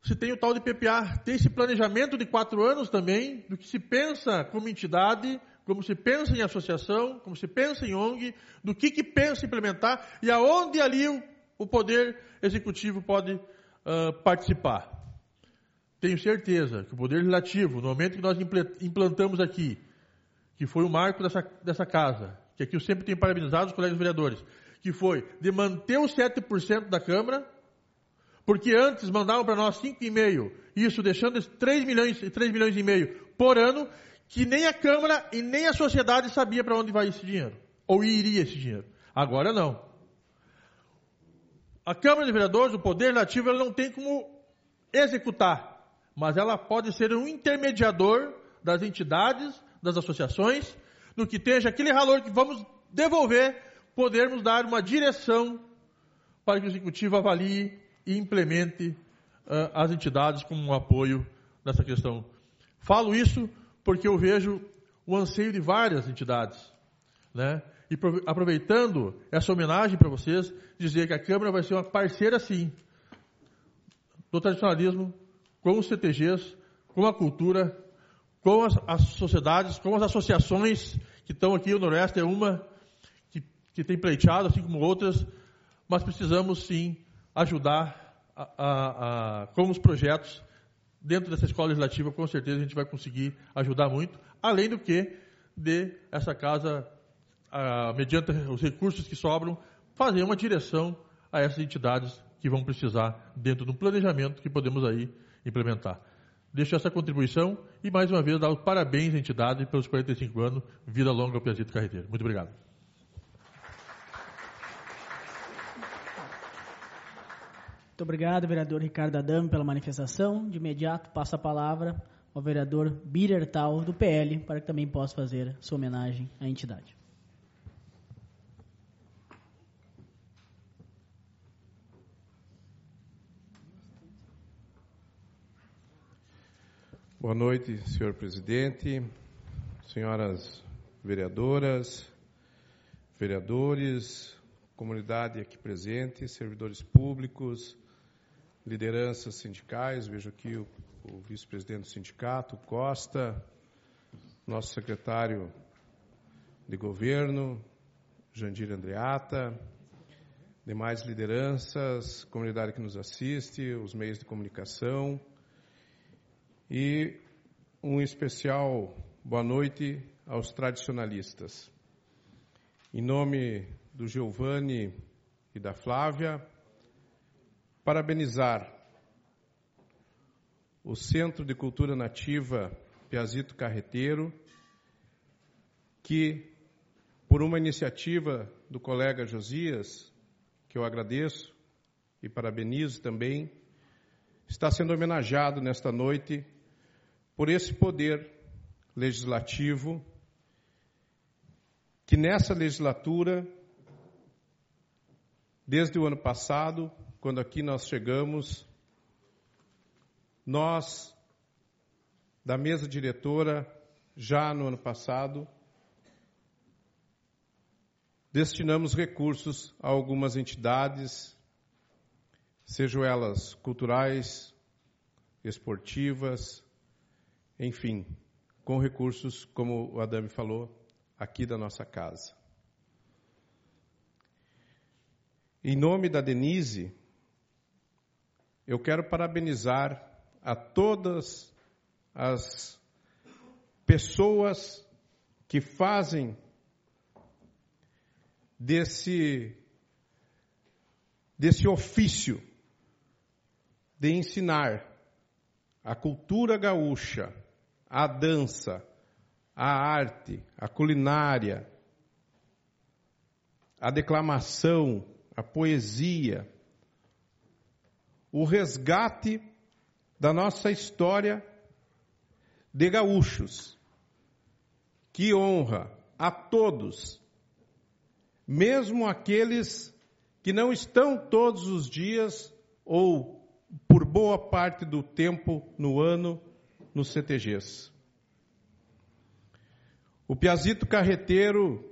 se tem o tal de PPA, tem esse planejamento de 4 anos também, do que se pensa como entidade, como se pensa em associação, como se pensa em ONG, do que pensa implementar e aonde ali o Poder Executivo pode participar. Tenho certeza que o Poder Legislativo, no momento que nós implantamos aqui, que foi o marco dessa casa, que aqui eu sempre tenho parabenizado os colegas vereadores, que foi de manter os 7% da Câmara, porque antes mandavam para nós 5,5, isso deixando 3 milhões e meio por ano, que nem a Câmara e nem a sociedade sabia para onde vai esse dinheiro, ou iria esse dinheiro. Agora não. A Câmara de Vereadores, o Poder Legislativo, ela não tem como executar, mas ela pode ser um intermediador das entidades, das associações, no que esteja aquele valor que vamos devolver, podermos dar uma direção para que o Executivo avalie e implemente as entidades como um apoio nessa questão. Falo isso porque eu vejo o anseio de várias entidades, né? E aproveitando essa homenagem para vocês, dizer que a Câmara vai ser uma parceira, sim, do tradicionalismo, com os CTGs, com a cultura, com as sociedades, com as associações que estão aqui. O Noroeste é uma que tem pleiteado, assim como outras, mas precisamos, sim, ajudar com os projetos dentro dessa escola legislativa. Com certeza a gente vai conseguir ajudar muito, além do que de essa casa, mediante os recursos que sobram, fazer uma direção a essas entidades que vão precisar dentro de um planejamento que podemos aí implementar. Deixo essa contribuição e, mais uma vez, dar os parabéns à entidade pelos 45 anos, vida longa ao Piazito Carreteiro. Muito obrigado. Muito obrigado, vereador Ricardo Adame, pela manifestação. De imediato, passo a palavra ao vereador Birertal, do PL, para que também possa fazer sua homenagem à entidade. Boa noite, senhor presidente, senhoras vereadoras, vereadores, comunidade aqui presente, servidores públicos, lideranças sindicais. Vejo aqui o vice-presidente do sindicato, Costa, nosso secretário de governo, Jandir Andreata, demais lideranças, comunidade que nos assiste, os meios de comunicação. E um especial boa noite aos tradicionalistas. Em nome do Giovanni e da Flávia, parabenizar o Centro de Cultura Nativa Piazito Carreteiro, que, por uma iniciativa do colega Josias, que eu agradeço e parabenizo também, está sendo homenageado nesta noite por esse poder legislativo que nessa legislatura, desde o ano passado, quando aqui nós chegamos, nós, da mesa diretora, já no ano passado, destinamos recursos a algumas entidades, sejam elas culturais, esportivas, enfim, com recursos, como o Adame falou, aqui da nossa casa. Em nome da Denise, eu quero parabenizar a todas as pessoas que fazem desse ofício de ensinar a cultura gaúcha, a dança, a arte, a culinária, a declamação, a poesia, o resgate da nossa história de gaúchos, que honra a todos, mesmo aqueles que não estão todos os dias ou por boa parte do tempo no ano nos CTGs. O Piazito Carreteiro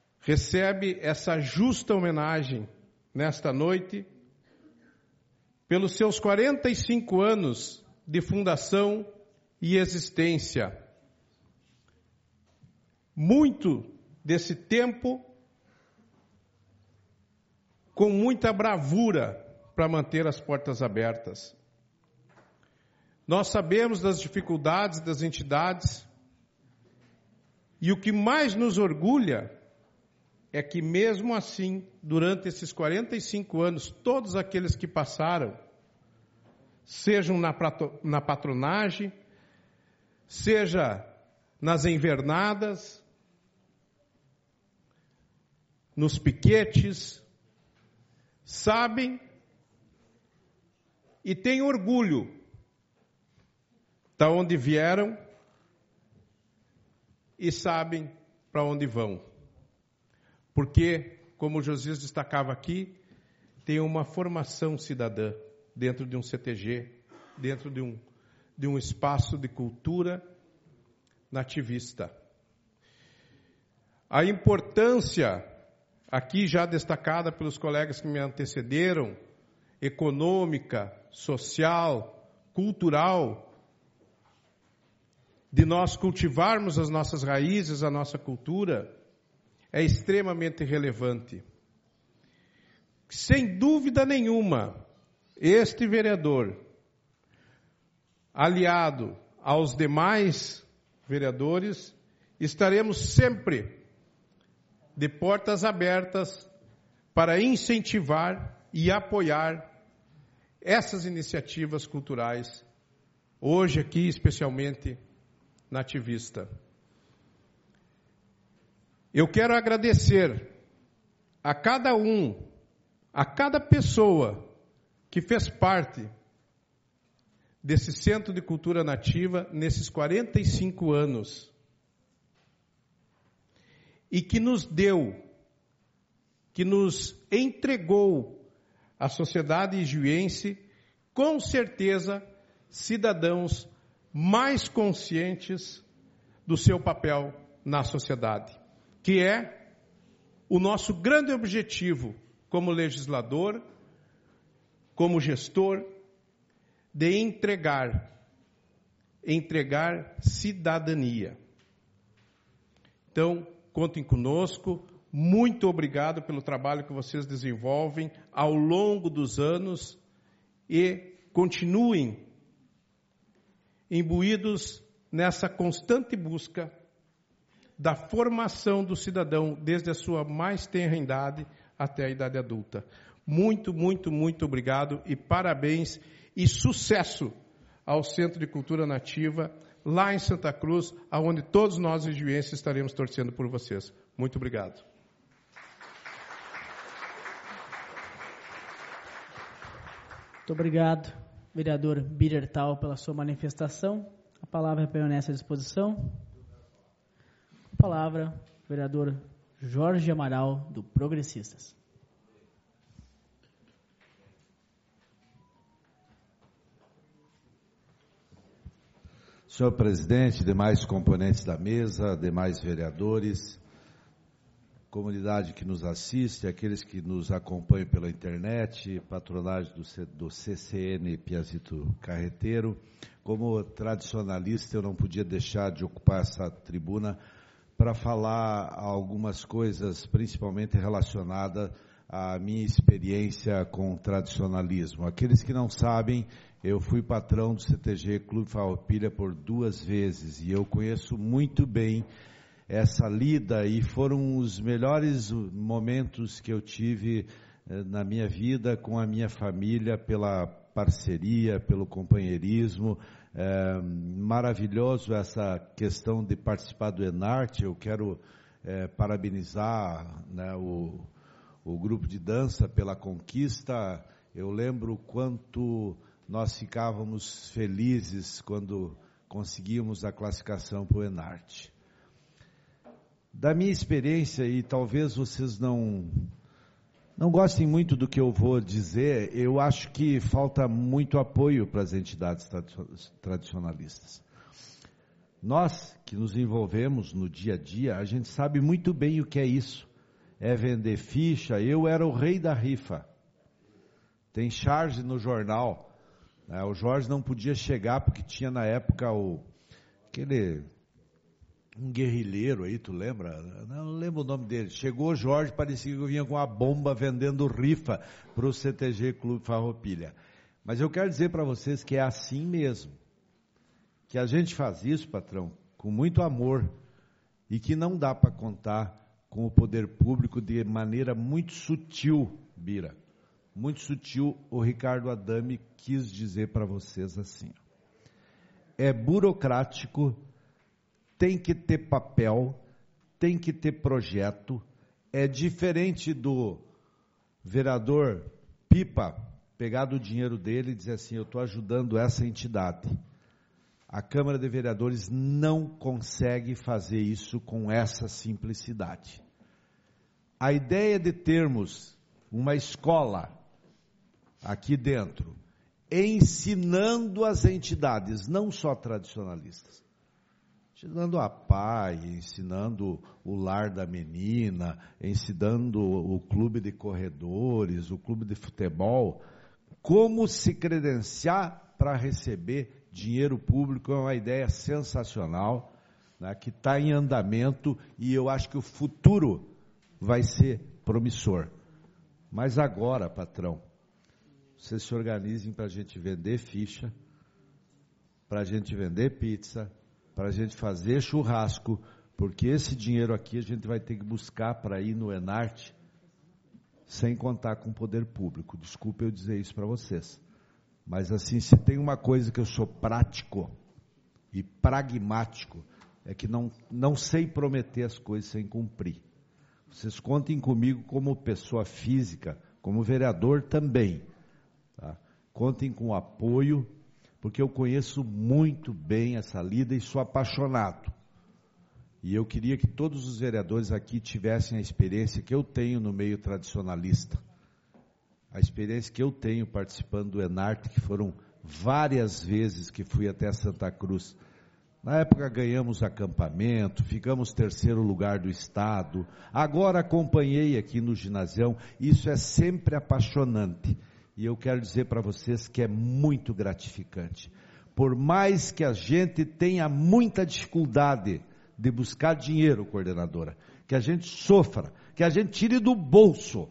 recebe essa justa homenagem nesta noite pelos seus 45 anos de fundação e existência. Muito desse tempo com muita bravura para manter as portas abertas. Nós sabemos das dificuldades das entidades e o que mais nos orgulha é que mesmo assim, durante esses 45 anos, todos aqueles que passaram, sejam na patronagem, seja nas invernadas, nos piquetes, sabem e têm orgulho da onde vieram e sabem para onde vão. Porque, como o Josias destacava aqui, tem uma formação cidadã dentro de um CTG, dentro de um espaço de cultura nativista. A importância, aqui já destacada pelos colegas que me antecederam, econômica, social, cultural, de nós cultivarmos as nossas raízes, a nossa cultura, é extremamente relevante. Sem dúvida nenhuma, este vereador, aliado aos demais vereadores, estaremos sempre de portas abertas para incentivar e apoiar essas iniciativas culturais, hoje aqui especialmente nativista. Eu quero agradecer a cada pessoa que fez parte desse Centro de Cultura Nativa nesses 45 anos e que nos deu, que nos entregou à sociedade ijuense, com certeza, cidadãos mais conscientes do seu papel na sociedade, que é o nosso grande objetivo como legislador, como gestor, de entregar cidadania. Então, contem conosco, muito obrigado pelo trabalho que vocês desenvolvem ao longo dos anos e continuem imbuídos nessa constante busca da formação do cidadão, desde a sua mais tenra idade até a idade adulta. Muito, muito, muito obrigado e parabéns e sucesso ao Centro de Cultura Nativa, lá em Santa Cruz, onde todos nós ijuenses estaremos torcendo por vocês. Muito obrigado. Muito obrigado, vereador Bidertal, pela sua manifestação. A palavra permanece à disposição. A palavra, vereador Jorge Amaral, do Progressistas. Senhor presidente, demais componentes da mesa, demais vereadores, comunidade que nos assiste, aqueles que nos acompanham pela internet, patronagem do CCN Piazito Carreteiro. Como tradicionalista, eu não podia deixar de ocupar essa tribuna para falar algumas coisas, principalmente relacionadas à minha experiência com o tradicionalismo. Aqueles que não sabem, eu fui patrão do CTG Clube Farroupilha por 2 vezes e eu conheço muito bem essa lida e foram os melhores momentos que eu tive na minha vida com a minha família, pela parceria, pelo companheirismo. Maravilhoso essa questão de participar do Enarte. Eu quero parabenizar, né, o grupo de dança pela conquista. Eu lembro quanto nós ficávamos felizes quando conseguimos a classificação para o Enarte. Da minha experiência, e talvez vocês não gostem muito do que eu vou dizer, eu acho que falta muito apoio para as entidades tradicionalistas. Nós que nos envolvemos no dia a dia, a gente sabe muito bem o que é isso. É vender ficha. Eu era o rei da rifa. tem charge no jornal. O Jorge não podia chegar porque tinha na época um guerrilheiro aí, tu lembra? Não lembro o nome dele. Chegou o Jorge, parecia que vinha com uma bomba vendendo rifa para o CTG Clube Farroupilha. Mas eu quero dizer para vocês que é assim mesmo. Que a gente faz isso, patrão, com muito amor e que não dá para contar com o poder público de maneira muito sutil, Bira. Muito sutil, o Ricardo Adame quis dizer para vocês assim. É burocrático, tem que ter papel, tem que ter projeto, é diferente do vereador Pipa pegar do dinheiro dele e dizer assim, eu estou ajudando essa entidade. A Câmara de Vereadores não consegue fazer isso com essa simplicidade. A ideia de termos uma escola aqui dentro, ensinando as entidades, não só tradicionalistas, ensinando a PAI, ensinando o Lar da Menina, ensinando o clube de corredores, o clube de futebol, como se credenciar para receber dinheiro público é uma ideia sensacional, né, que está em andamento e eu acho que o futuro vai ser promissor. Mas agora, patrão, vocês se organizem para a gente vender ficha, para a gente vender pizza, para a gente fazer churrasco, porque esse dinheiro aqui a gente vai ter que buscar para ir no Enarte, sem contar com o poder público. Desculpe eu dizer isso para vocês. Mas assim, se tem uma coisa que eu sou prático e pragmático, é que não sei prometer as coisas sem cumprir. Vocês contem comigo como pessoa física, como vereador também. Tá? Contem com o apoio, porque eu conheço muito bem essa lida e sou apaixonado. E eu queria que todos os vereadores aqui tivessem a experiência que eu tenho no meio tradicionalista. A experiência que eu tenho participando do Enarte, que foram várias vezes que fui até Santa Cruz. Na época ganhamos acampamento, ficamos 3º lugar do estado. Agora acompanhei aqui no ginasião. Isso é sempre apaixonante. E eu quero dizer para vocês que é muito gratificante. Por mais que a gente tenha muita dificuldade de buscar dinheiro, coordenadora, que a gente sofra, que a gente tire do bolso,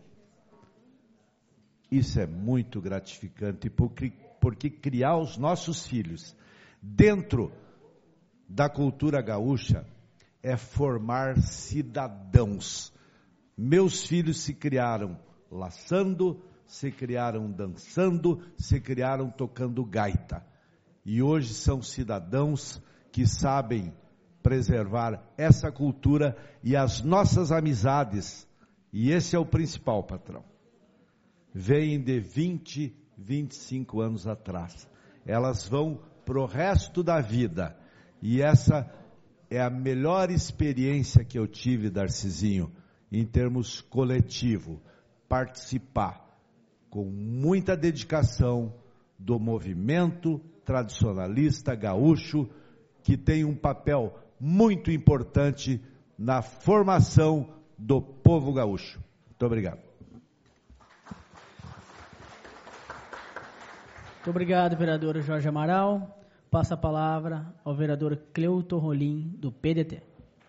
isso é muito gratificante, porque criar os nossos filhos dentro da cultura gaúcha é formar cidadãos. Meus filhos se criaram laçando, se criaram dançando, se criaram tocando gaita. E hoje são cidadãos que sabem preservar essa cultura e as nossas amizades. E esse é o principal, patrão. Vêm de 20, 25 anos atrás. Elas vão para o resto da vida. E essa é a melhor experiência que eu tive, Darcizinho, em termos coletivo. Participar com muita dedicação do movimento tradicionalista gaúcho, que tem um papel muito importante na formação do povo gaúcho. Muito obrigado. Muito obrigado, vereador Jorge Amaral. Passa a palavra ao vereador Cleuton Rolim, do PDT.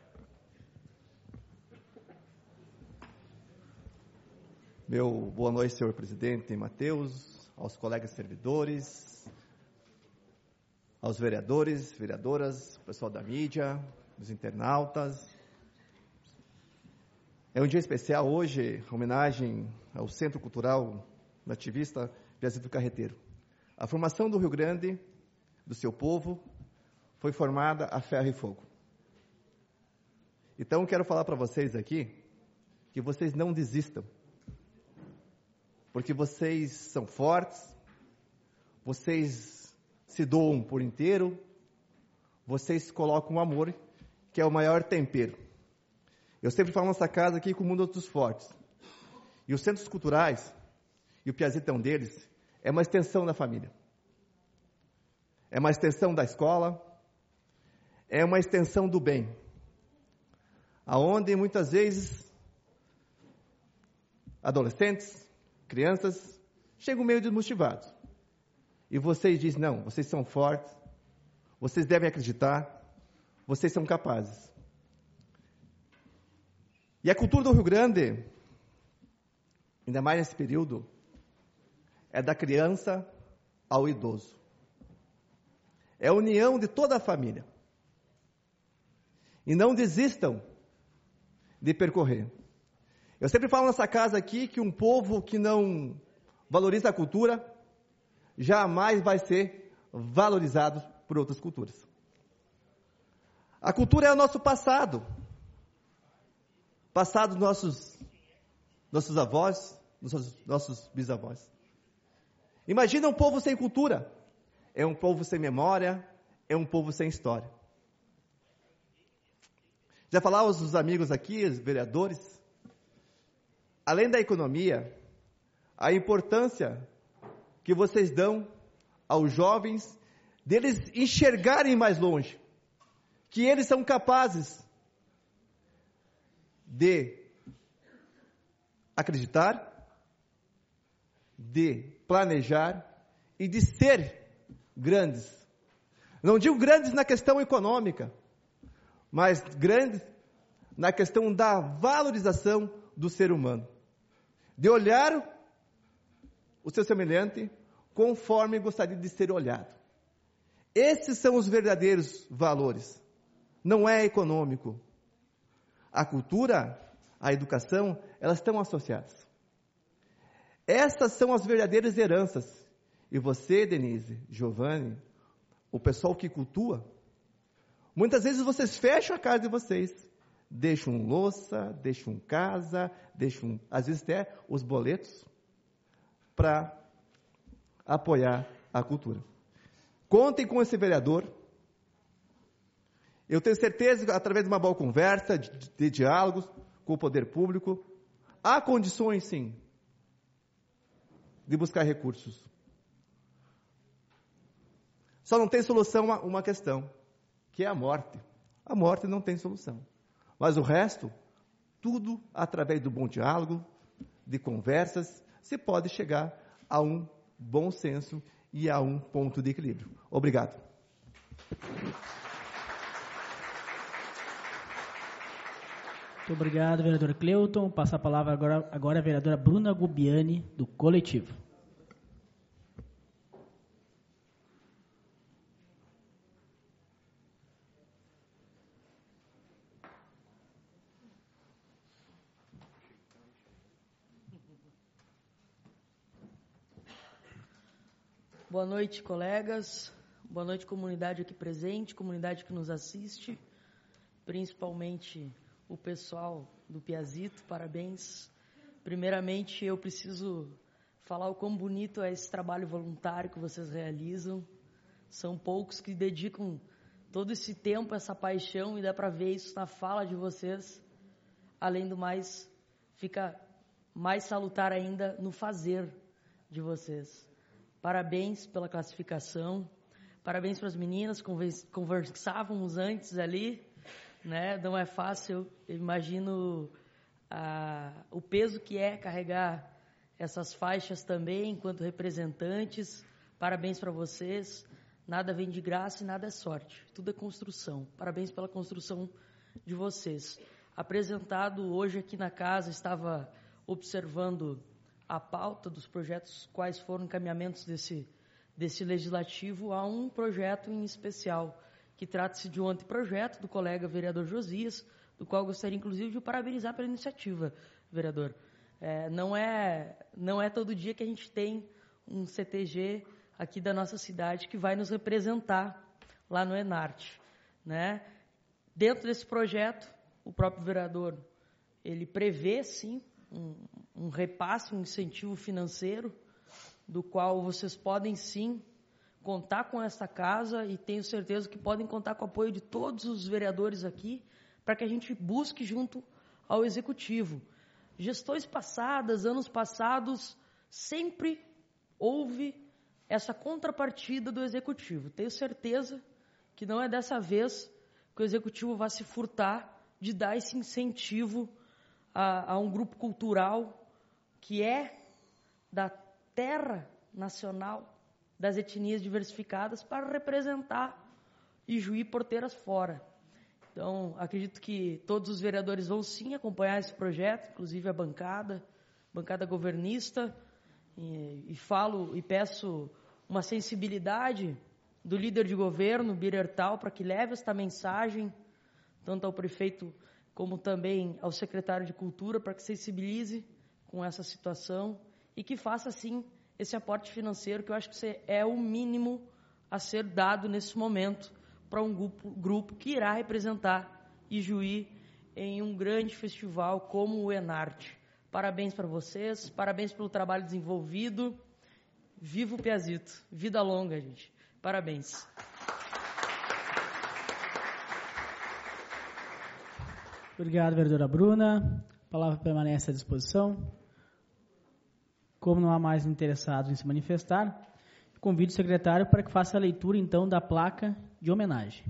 Boa noite, senhor presidente Matheus, aos colegas servidores, aos vereadores, vereadoras, pessoal da mídia, os internautas. É um dia especial hoje, homenagem ao Centro Cultural Nativista Piazito Carreteiro. A formação do Rio Grande, do seu povo, foi formada a ferro e fogo. Então, quero falar para vocês aqui, que vocês não desistam, porque vocês são fortes, vocês se doam por inteiro, vocês colocam o amor, que é o maior tempero. Eu sempre falo nessa casa aqui com o mundo dos fortes. E os centros culturais, e o Piazito é um deles, é uma extensão da família. É uma extensão da escola, é uma extensão do bem. Aonde muitas vezes adolescentes, crianças, chegam meio desmotivados. E vocês dizem, não, vocês são fortes, vocês devem acreditar, vocês são capazes. E a cultura do Rio Grande, ainda mais nesse período, é da criança ao idoso. É a união de toda a família. E não desistam de percorrer. Eu sempre falo nessa casa aqui que um povo que não valoriza a cultura jamais vai ser valorizado por outras culturas. A cultura é o nosso passado. Passado dos nossos avós, nossos bisavós. Imagina um povo sem cultura. É um povo sem memória, é um povo sem história. Já falaram os amigos aqui, os vereadores, além da economia, a importância que vocês dão aos jovens deles enxergarem mais longe, que eles são capazes de acreditar, de planejar e de ser grandes. Não digo grandes na questão econômica, mas grandes na questão da valorização do ser humano. De olhar o seu semelhante conforme gostaria de ser olhado. Esses são os verdadeiros valores. Não é econômico. A cultura, a educação, elas estão associadas. Essas são as verdadeiras heranças. E você, Denise, Giovanni, o pessoal que cultua, muitas vezes vocês fecham a casa de vocês, deixam louça, deixam casa, deixam, às vezes até os boletos, para apoiar a cultura. Contem com esse vereador. Eu tenho certeza que, através de uma boa conversa, de diálogos com o poder público, há condições, sim, de buscar recursos. Só não tem solução uma questão, que é a morte. A morte não tem solução. Mas o resto, tudo através do bom diálogo, de conversas, se pode chegar a um bom senso e a um ponto de equilíbrio. Obrigado. Muito obrigado, vereador Cleuton. Passa a palavra agora a vereadora Bruna Gubiani, do Coletivo. Boa noite, colegas. Boa noite, comunidade aqui presente, comunidade que nos assiste, principalmente o pessoal do Piazito, parabéns. Primeiramente, eu preciso falar o quão bonito é esse trabalho voluntário que vocês realizam. São poucos que dedicam todo esse tempo, essa paixão, e dá para ver isso na fala de vocês. Além do mais, fica mais salutar ainda no fazer de vocês. Parabéns pela classificação, parabéns para as meninas, conversávamos antes ali, né? Não é fácil, eu imagino o peso que é carregar essas faixas também, enquanto representantes. Parabéns para vocês, nada vem de graça e nada é sorte, tudo é construção. Parabéns pela construção de vocês. Apresentado hoje aqui na casa, estava observando a pauta dos projetos, quais foram encaminhamentos desse legislativo. Há um projeto em especial, que trata-se de um anteprojeto do colega vereador Josias, do qual gostaria, inclusive, de o parabenizar pela iniciativa, vereador. Não é todo dia que a gente tem um CTG aqui da nossa cidade que vai nos representar lá no Enarte, né? Dentro desse projeto, o próprio vereador, ele prevê, sim, um repasse, um incentivo financeiro, do qual vocês podem, sim, contar com esta casa, e tenho certeza que podem contar com o apoio de todos os vereadores aqui, para que a gente busque junto ao Executivo. Gestões passadas, anos passados, sempre houve essa contrapartida do Executivo. Tenho certeza que não é dessa vez que o Executivo vai se furtar de dar esse incentivo a um grupo cultural que é terra nacional das etnias diversificadas para representar Ijuí Porteiras fora. Então, acredito que todos os vereadores vão sim acompanhar esse projeto, inclusive a bancada governista, e falo e peço uma sensibilidade do líder de governo, Birertal, para que leve esta mensagem, tanto ao prefeito como também ao secretário de Cultura, para que sensibilize com essa situação e que faça, sim, esse aporte financeiro, que eu acho que é o mínimo a ser dado nesse momento para um grupo que irá representar Ijuí em um grande festival como o Enarte. Parabéns para vocês, parabéns pelo trabalho desenvolvido. Viva o Piazito, vida longa, gente. Parabéns. Obrigado, vereadora Bruna. A palavra permanece à disposição. Como não há mais interessados em se manifestar, convido o secretário para que faça a leitura, então, da placa de homenagem.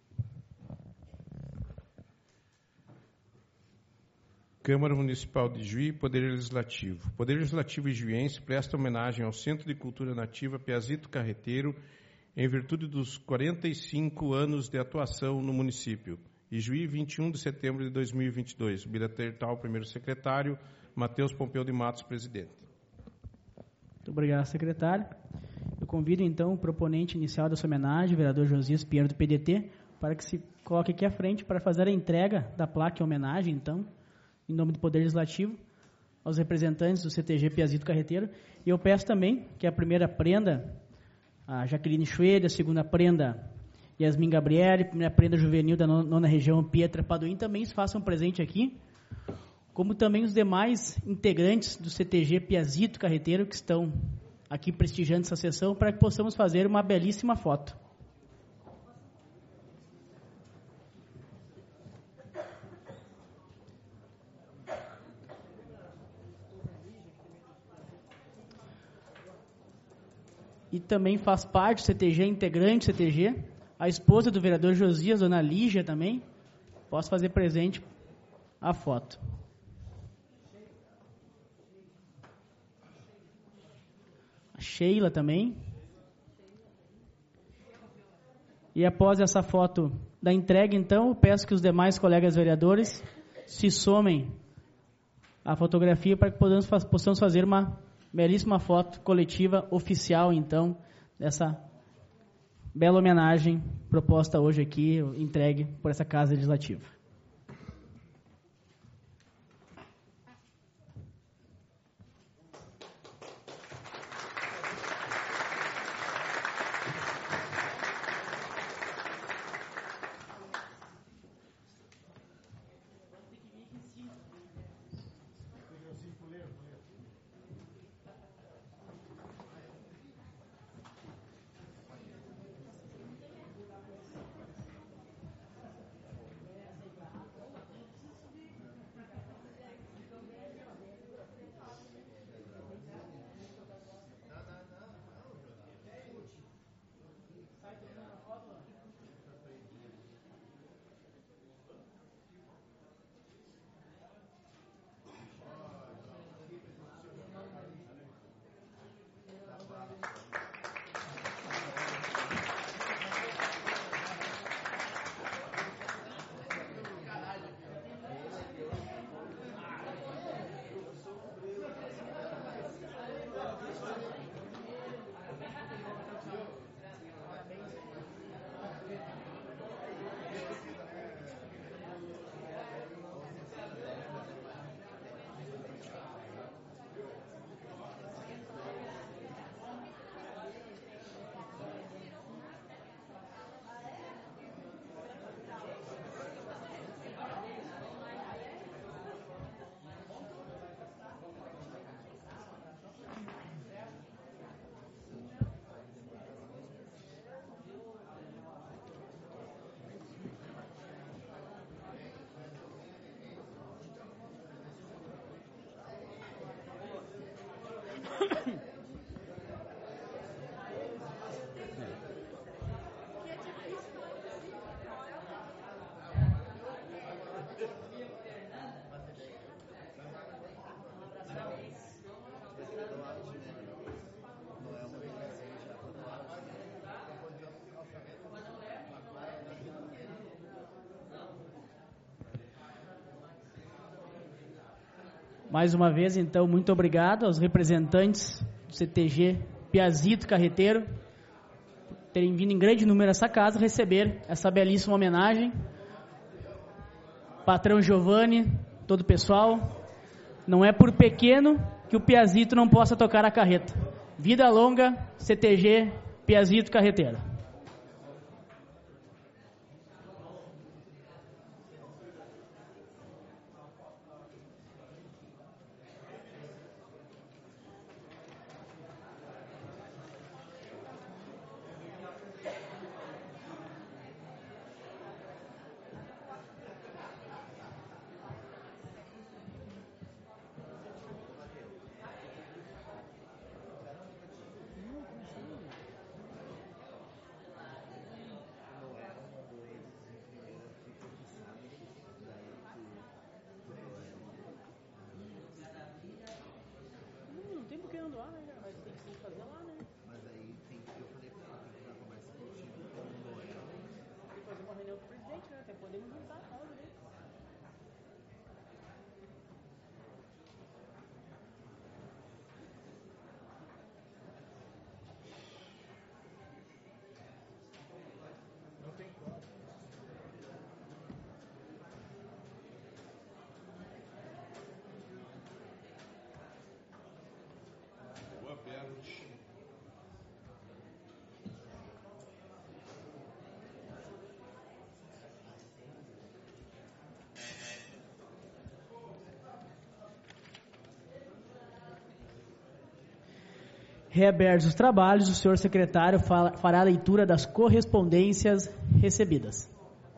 Câmara Municipal de Ijuí, Poder Legislativo. O Poder Legislativo ijuiense presta homenagem ao Centro de Cultura Nativa Piazito Carreteiro em virtude dos 45 anos de atuação no município. Ijuí, 21 de setembro de 2022. Birertal, primeiro secretário. Matheus Pompeu de Matos, presidente. Muito obrigado, secretário. Eu convido, então, o proponente inicial dessa homenagem, o vereador Josias Pinheiro, do PDT, para que se coloque aqui à frente para fazer a entrega da placa em homenagem, então, em nome do Poder Legislativo, aos representantes do CTG Piazito Carreteiro. E eu peço também que a primeira prenda, a Jaqueline Schweder, a segunda prenda, Yasmin Gabriele, a primeira prenda juvenil da nona região, Pietra Paduim, também se façam presente aqui, como também os demais integrantes do CTG Piazito Carreteiro que estão aqui prestigiando essa sessão, para que possamos fazer uma belíssima foto. E também faz parte do CTG, integrante do CTG, a esposa do vereador Josias, dona Lígia também. Posso fazer presente a foto. A Sheila também. E após essa foto da entrega, então, eu peço que os demais colegas vereadores se somem à fotografia para que possamos fazer uma belíssima foto coletiva oficial, então, dessa bela homenagem proposta hoje aqui, entregue por essa Casa Legislativa. Mais uma vez, então, muito obrigado aos representantes do CTG Piazito Carreteiro por terem vindo em grande número a essa casa receber essa belíssima homenagem. Patrão Giovanni, todo o pessoal, não é por pequeno que o Piazito não possa tocar a carreta. Vida longa, CTG Piazito Carreteiro. Reabertos os trabalhos, o senhor secretário fará a leitura das correspondências recebidas.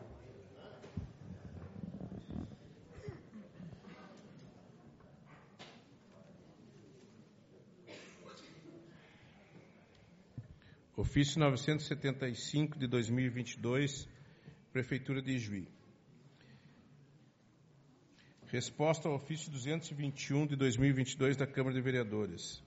Ofício 975 de 2022, Prefeitura de Ijuí. Resposta ao ofício 221 de 2022 da Câmara de Vereadores.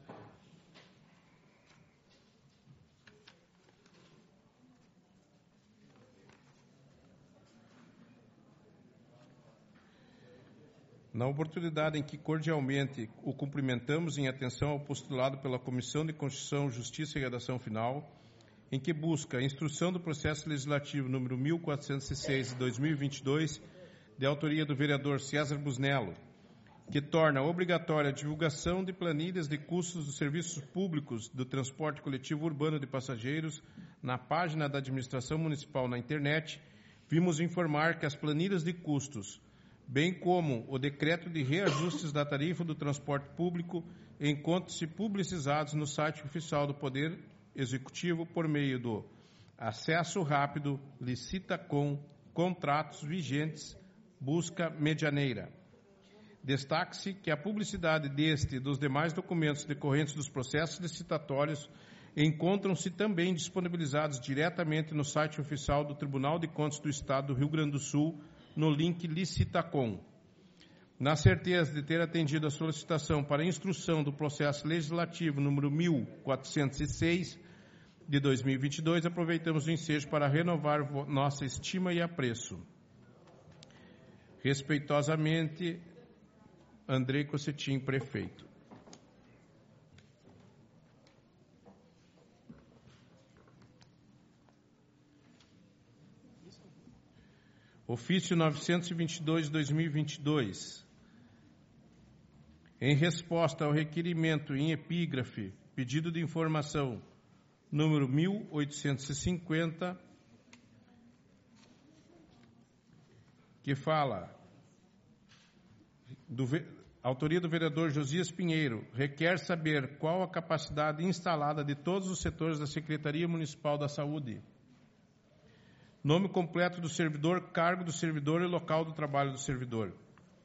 Na oportunidade em que cordialmente o cumprimentamos em atenção ao postulado pela Comissão de Constituição, Justiça e Redação Final, em que busca a instrução do processo legislativo número 1406 de 2022, de autoria do vereador César Busnello, que torna obrigatória a divulgação de planilhas de custos dos serviços públicos do transporte coletivo urbano de passageiros na página da administração municipal na internet, vimos informar que as planilhas de custos, bem como o decreto de reajustes da tarifa do transporte público, encontram-se publicizados no site oficial do Poder Executivo por meio do acesso rápido, licita com, contratos vigentes, busca medianeira. Destaque-se que a publicidade deste e dos demais documentos decorrentes dos processos licitatórios encontram-se também disponibilizados diretamente no site oficial do Tribunal de Contas do Estado do Rio Grande do Sul, no link Licitacom. Na certeza de ter atendido a solicitação para instrução do processo legislativo número 1406 de 2022, aproveitamos o ensejo para renovar nossa estima e apreço. Respeitosamente, Andrei Cossetim, prefeito. Ofício 922 de 2022. Em resposta ao requerimento em epígrafe, pedido de informação número 1850, que fala, autoria do vereador Josias Pinheiro, requer saber qual a capacidade instalada de todos os setores da Secretaria Municipal da Saúde. Nome completo do servidor, cargo do servidor e local do trabalho do servidor.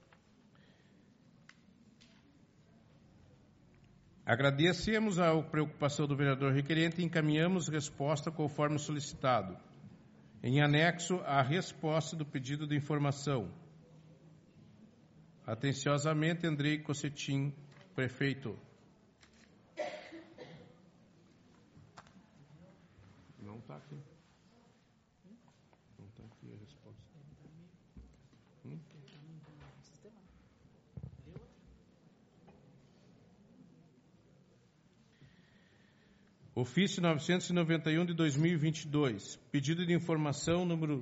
Agradecemos a preocupação do vereador requerente e encaminhamos resposta conforme solicitado. Em anexo à resposta do pedido de informação. Atenciosamente, Andrei Cossetim, prefeito. Não está aqui. Não está aqui a resposta. Ofício 991 de 2022, pedido de informação número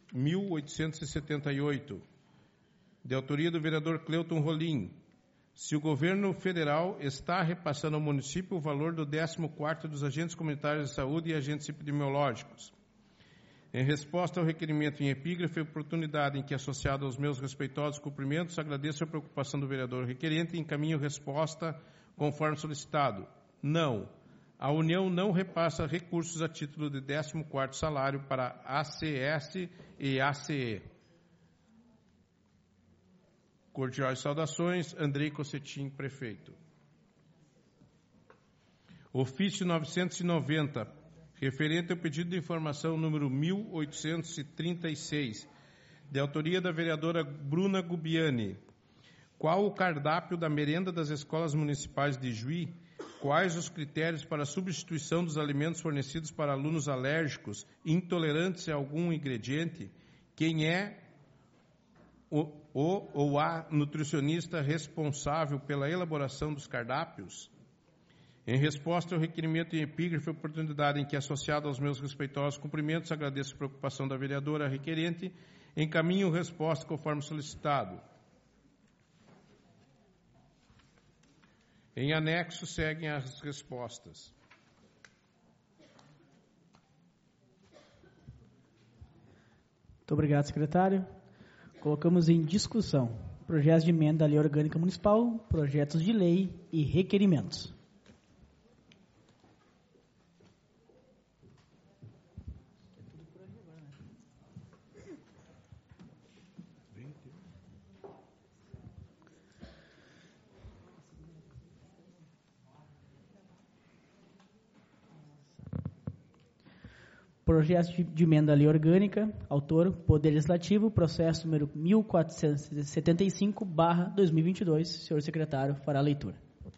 1878, de autoria do vereador Cleuton Rolim. Se o governo federal está repassando ao município o valor do 14º dos agentes comunitários de saúde e agentes epidemiológicos. Em resposta ao requerimento em epígrafe, oportunidade em que, associado aos meus respeitosos cumprimentos, agradeço a preocupação do vereador requerente e encaminho resposta conforme solicitado. Não. A União não repassa recursos a título de 14º salário para ACS e ACE. Cordiais saudações, Andrei Cossetim, prefeito. Ofício 990, referente ao pedido de informação número 1836, de autoria da vereadora Bruna Gubiani. Qual o cardápio da merenda das escolas municipais de Juí? Quais os critérios para a substituição dos alimentos fornecidos para alunos alérgicos, intolerantes a algum ingrediente? Quem é ou a nutricionista responsável pela elaboração dos cardápios? Em resposta ao requerimento em epígrafe, oportunidade em que, associado aos meus respeitosos cumprimentos, agradeço a preocupação da vereadora requerente, encaminho resposta conforme solicitado. Em anexo, seguem as respostas. Muito obrigado, secretário. Colocamos em discussão projetos de emenda à Lei Orgânica Municipal, projetos de lei e requerimentos. Projeto de emenda à Lei Orgânica, autor, Poder Legislativo, processo número 1475/2022. Senhor secretário, fará a leitura.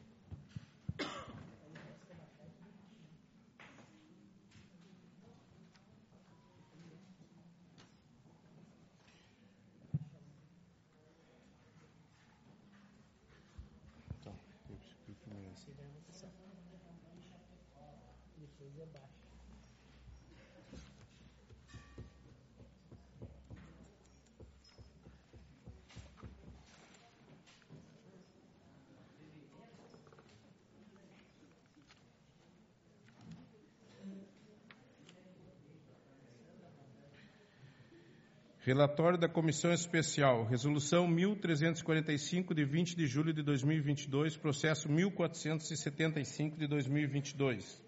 Relatório da Comissão Especial, Resolução 1345, de 20 de julho de 2022, processo 1475 de 2022.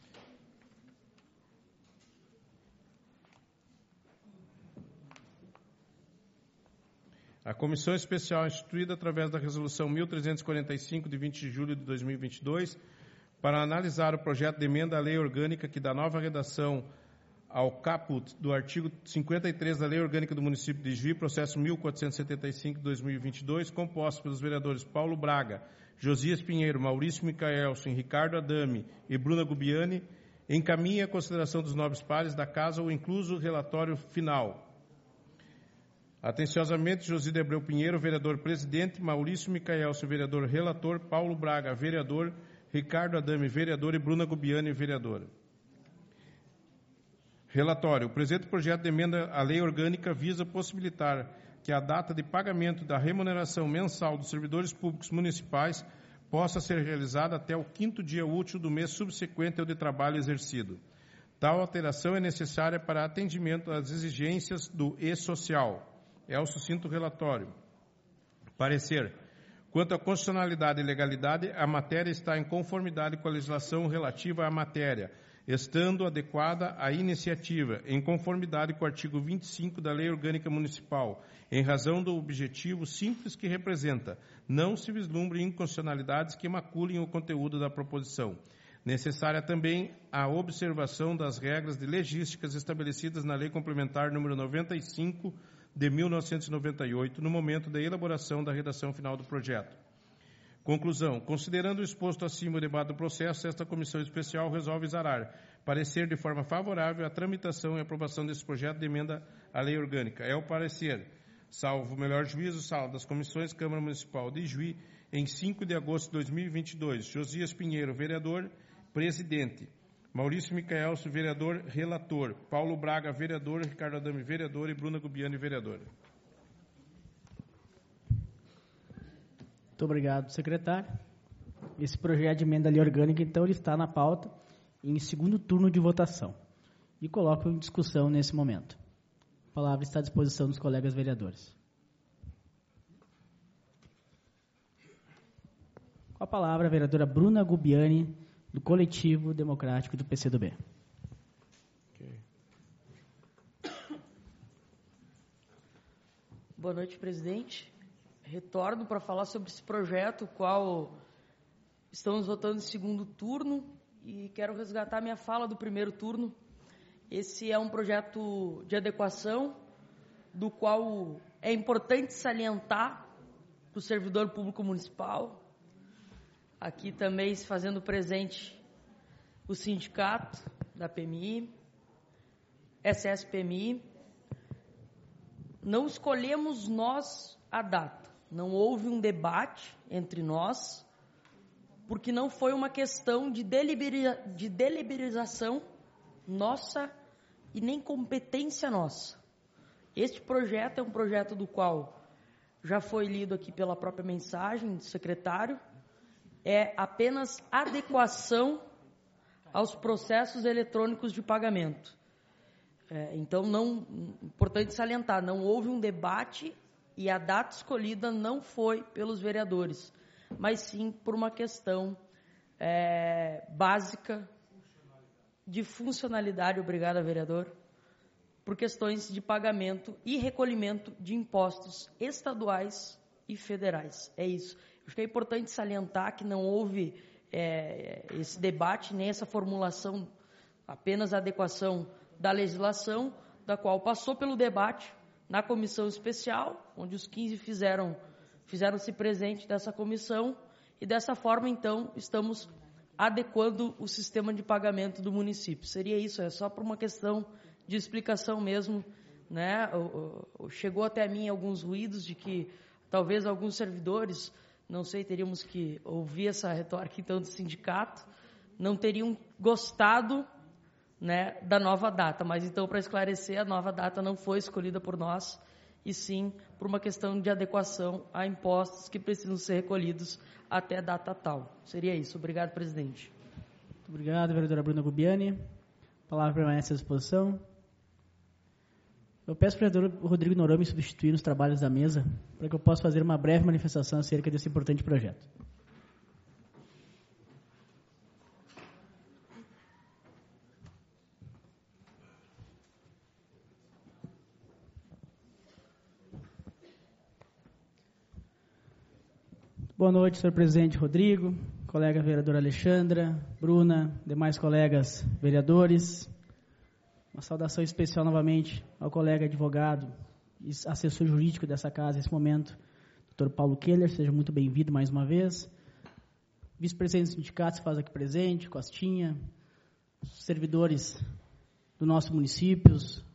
A Comissão Especial, instituída através da Resolução 1345, de 20 de julho de 2022, para analisar o projeto de emenda à Lei Orgânica que dá nova redação ao caput do artigo 53 da Lei Orgânica do Município de Juí, processo 1475 de 2022, composto pelos vereadores Paulo Braga, Josias Pinheiro, Maurício Micaelson, Ricardo Adame e Bruna Gubiani, encaminha a consideração dos nobres pares da Casa o incluso relatório final. Atenciosamente, José de Abreu Pinheiro, vereador presidente, Maurício Micaelson, vereador relator, Paulo Braga, vereador, Ricardo Adame, vereador e Bruna Gubiani, vereadora. Relatório. O presente projeto de emenda à Lei Orgânica visa possibilitar que a data de pagamento da remuneração mensal dos servidores públicos municipais possa ser realizada até o 5º dia útil do mês subsequente ao de trabalho exercido. Tal alteração é necessária para atendimento às exigências do E-Social. É o sucinto relatório. Parecer. Quanto à constitucionalidade e legalidade, a matéria está em conformidade com a legislação relativa à matéria, estando adequada à iniciativa, em conformidade com o artigo 25 da Lei Orgânica Municipal, em razão do objetivo simples que representa, não se vislumbre inconstitucionalidades que maculem o conteúdo da proposição. Necessária também a observação das regras de legísticas estabelecidas na Lei Complementar número 95 de 1998, no momento da elaboração da redação final do projeto. Conclusão. Considerando o exposto acima o debate do processo, esta comissão especial resolve exarar parecer de forma favorável à tramitação e aprovação desse projeto de emenda à Lei Orgânica. É o parecer, salvo o melhor juízo, sala das comissões, Câmara Municipal de Juí, em 5 de agosto de 2022. Josias Pinheiro, vereador, presidente. Maurício Micaelso, vereador, relator. Paulo Braga, vereador. Ricardo Adame, vereador. E Bruna Gubiani, vereadora. Muito obrigado, secretário. Esse projeto de emenda lei orgânica, então, ele está na pauta em segundo turno de votação. E coloco em discussão nesse momento. A palavra está à disposição dos colegas vereadores. Com a palavra, a vereadora Bruna Gubiani, do Coletivo Democrático do PCdoB. Boa noite, presidente. Retorno para falar sobre esse projeto, o qual estamos votando em segundo turno, e quero resgatar minha fala do primeiro turno. Esse é um projeto de adequação, do qual é importante salientar para o servidor público municipal, aqui também se fazendo presente o sindicato da PMI, SSPMI. Não escolhemos nós a data, não houve um debate entre nós, porque não foi uma questão de deliberação nossa e nem competência nossa. Este projeto é um projeto do qual já foi lido aqui pela própria mensagem do secretário, é apenas adequação aos processos eletrônicos de pagamento. Então, importante salientar, não houve um debate e a data escolhida não foi pelos vereadores, mas sim por uma questão básica de funcionalidade, obrigado, vereador, por questões de pagamento e recolhimento de impostos estaduais e federais. É isso. Acho que é importante salientar que não houve esse debate, nem essa formulação, apenas a adequação da legislação, da qual passou pelo debate na comissão especial, onde os 15 fizeram-se presente dessa comissão, e dessa forma, então, estamos adequando o sistema de pagamento do município. Seria isso, é só por uma questão de explicação mesmo, né? Chegou até a mim alguns ruídos de que talvez alguns servidores, não sei, teríamos que ouvir essa retórica então do sindicato, não teriam gostado, né, da nova data, mas então, para esclarecer, a nova data não foi escolhida por nós, e sim por uma questão de adequação a impostos que precisam ser recolhidos até a data tal. Seria isso. Obrigado, presidente. Muito obrigado, vereadora Bruna Gubiani. A palavra permanece à disposição. Eu peço para o vereador Rodrigo Noronha me substituir nos trabalhos da mesa, para que eu possa fazer uma breve manifestação acerca desse importante projeto. Boa noite, senhor presidente Rodrigo, colega vereadora Alexandra, Bruna, demais colegas vereadores. Uma saudação especial novamente ao colega advogado e assessor jurídico dessa casa nesse momento, Dr. Paulo Keller, seja muito bem-vindo mais uma vez. Vice-presidente do sindicato se faz aqui presente, Costinha, servidores do nosso município,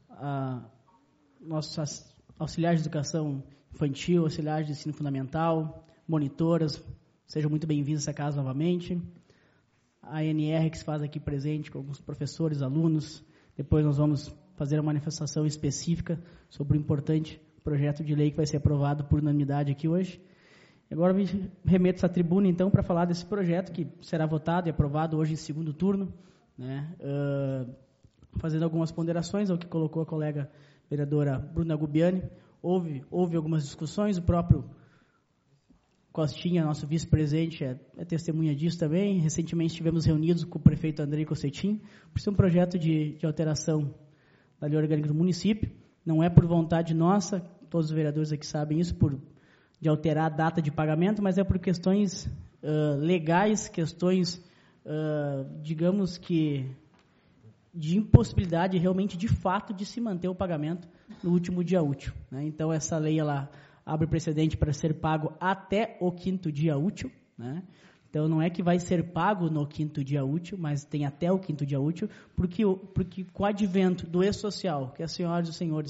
nossos auxiliares de educação infantil, auxiliares de ensino fundamental, monitoras, sejam muito bem-vindos a essa casa novamente. A ANR que se faz aqui presente com alguns professores, alunos. Depois nós vamos fazer uma manifestação específica sobre o importante projeto de lei que vai ser aprovado por unanimidade aqui hoje. Agora me remeto essa tribuna, então, para falar desse projeto que será votado e aprovado hoje em segundo turno, né? Fazendo algumas ponderações ao que colocou a colega vereadora Bruna Gubiani. Houve algumas discussões, o próprio Costinha, nosso vice-presidente, é testemunha disso também. Recentemente estivemos reunidos com o prefeito Andrei Cossetin, por ser um projeto de alteração da lei orgânica do município. Não é por vontade nossa, todos os vereadores aqui sabem isso, de alterar a data de pagamento, mas é por questões legais, questões, digamos que, de impossibilidade realmente, de fato, de se manter o pagamento no último dia útil, né? Então, essa lei, ela abre precedente para ser pago até o 5º dia útil, né? Então, não é que vai ser pago no 5º dia útil, mas tem até o 5º dia útil, porque com o advento do E-Social, que as senhoras e os senhores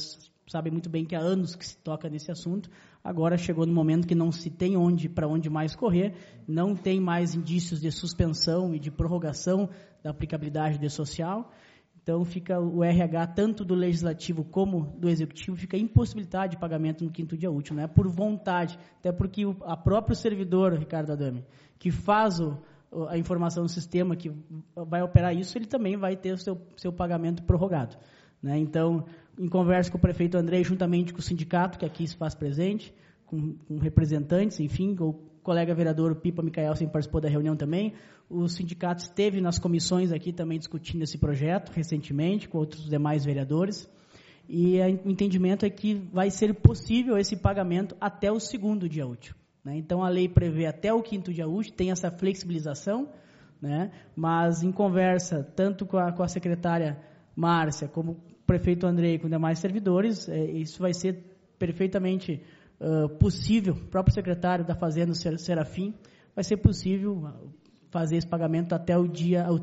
sabem muito bem que há anos que se toca nesse assunto. Agora chegou no momento que não se tem para onde mais correr, não tem mais indícios de suspensão e de prorrogação da aplicabilidade de social. Então, fica o RH, tanto do Legislativo como do Executivo, fica impossibilitado de pagamento no 5º dia útil, não é por vontade, até porque a próprio servidor, Ricardo Adame, que faz a informação no sistema, que vai operar isso, ele também vai ter o seu pagamento prorrogado, né? Então, em conversa com o prefeito André, juntamente com o sindicato, que aqui se faz presente, com representantes, enfim, o colega vereador Pipa Micaelsen participou da reunião também. O sindicato esteve nas comissões aqui também discutindo esse projeto recentemente, com outros demais vereadores, e o entendimento é que vai ser possível esse pagamento até o 2º dia útil, né? Então, a lei prevê até o 5º dia útil, tem essa flexibilização, né? Mas em conversa, tanto com a secretária Márcia, como o prefeito Andrei, com demais servidores, isso vai ser perfeitamente possível. O próprio secretário da Fazenda, Serafim, vai ser possível fazer esse pagamento até o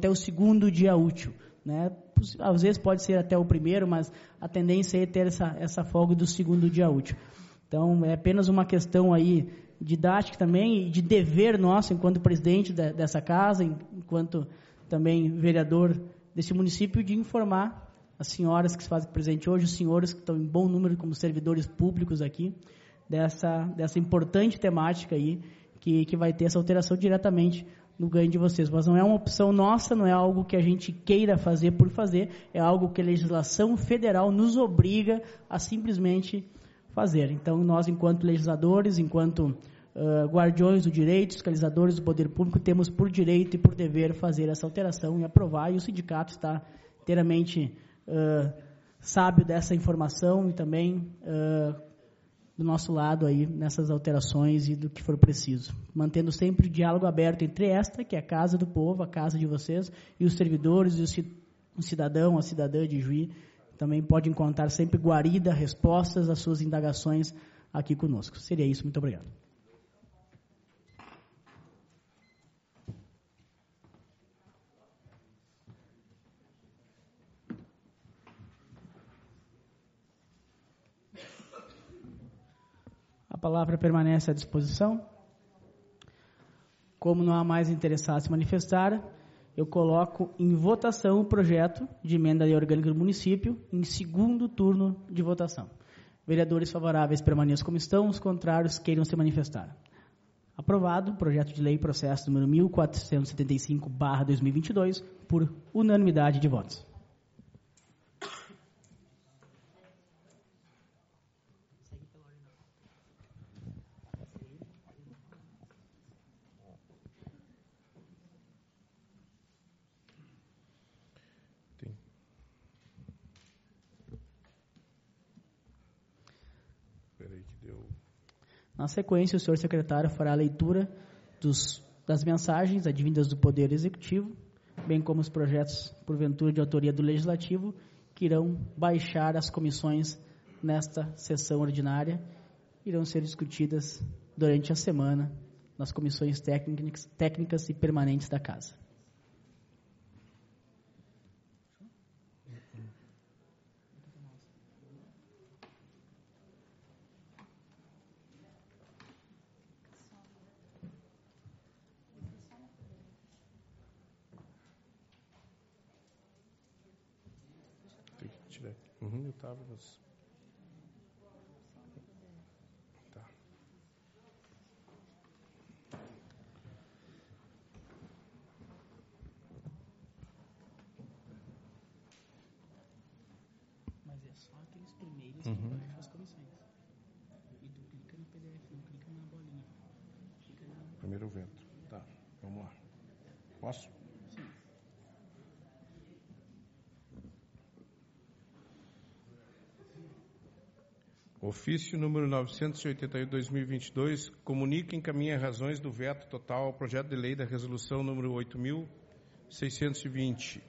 2º dia útil, né? Às vezes pode ser até o 1º, mas a tendência é ter essa folga do 2º dia útil. Então, é apenas uma questão aí didática também e de dever nosso, enquanto presidente dessa casa, enquanto também vereador desse município, de informar as senhoras que se fazem presente hoje, os senhores que estão em bom número como servidores públicos aqui, dessa importante temática aí, que vai ter essa alteração diretamente no ganho de vocês. Mas não é uma opção nossa, não é algo que a gente queira fazer por fazer, é algo que a legislação federal nos obriga a simplesmente fazer. Então, nós, enquanto legisladores, enquanto guardiões do direito, fiscalizadores do poder público, temos por direito e por dever fazer essa alteração e aprovar, e o sindicato está inteiramente sábio dessa informação e também do nosso lado aí nessas alterações e do que for preciso, mantendo sempre o diálogo aberto entre esta, que é a casa do povo, a casa de vocês, e os servidores, e o cidadão, a cidadã de Juí, também pode encontrar sempre guarida, respostas às suas indagações aqui conosco. Seria isso, muito obrigado. A palavra permanece à disposição. Como não há mais interessados em se manifestar, eu coloco em votação o projeto de emenda de orgânica do município em 2º turno de votação. Vereadores favoráveis permaneçam como estão, os contrários queiram se manifestar. Aprovado o projeto de lei processo número 1475/2022 por unanimidade de votos. Na sequência, o senhor secretário fará a leitura das mensagens advindas do Poder Executivo, bem como os projetos, porventura, de autoria do Legislativo, que irão baixar as comissões nesta sessão ordinária, irão ser discutidas durante a semana nas comissões técnicas e permanentes da Casa. Eu estava Tá. Mas é só aqueles primeiros que baixam as comissões. E tu clica no PDF, não clica na bolinha. Primeiro vento. Tá, vamos lá. Posso? Ofício número 988/2022 comunica e encaminha razões do veto total ao projeto de lei da resolução número 8.620.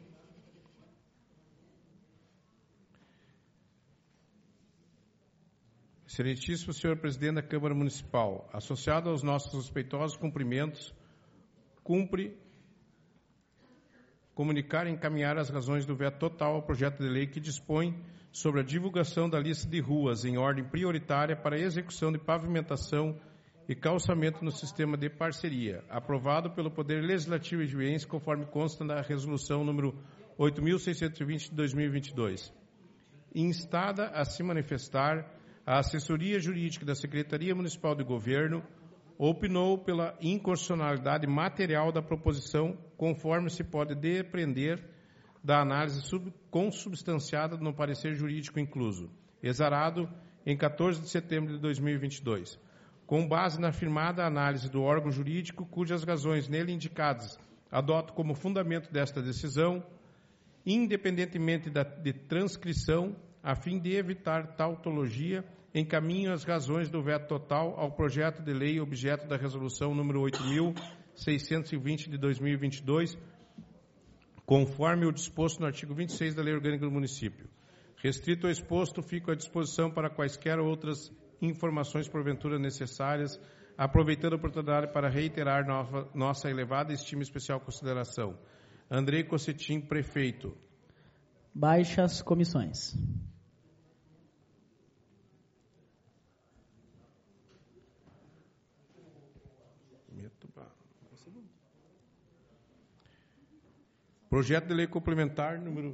Excelentíssimo senhor presidente da Câmara Municipal, associado aos nossos respeitosos cumprimentos, cumpre comunicar e encaminhar as razões do veto total ao projeto de lei que dispõe sobre a divulgação da lista de ruas em ordem prioritária para a execução de pavimentação e calçamento no sistema de parceria, aprovado pelo Poder Legislativo ijuense, conforme consta na resolução número 8.620 de 2022. Instada a se manifestar, a assessoria jurídica da Secretaria Municipal de Governo opinou pela inconstitucionalidade material da proposição, conforme se pode depreender da análise consubstanciada no parecer jurídico incluso, exarado em 14 de setembro de 2022. Com base na afirmada análise do órgão jurídico, cujas razões nele indicadas adoto como fundamento desta decisão, independentemente de transcrição, a fim de evitar tautologia, encaminho as razões do veto total ao projeto de lei objeto da resolução número 8.620 de 2022, conforme o disposto no artigo 26 da Lei Orgânica do Município. Restrito ao exposto, fico à disposição para quaisquer outras informações porventura necessárias, aproveitando a oportunidade para reiterar nossa elevada estima e especial consideração. Andrei Cossetim, prefeito. Baixas comissões. Projeto de lei complementar número...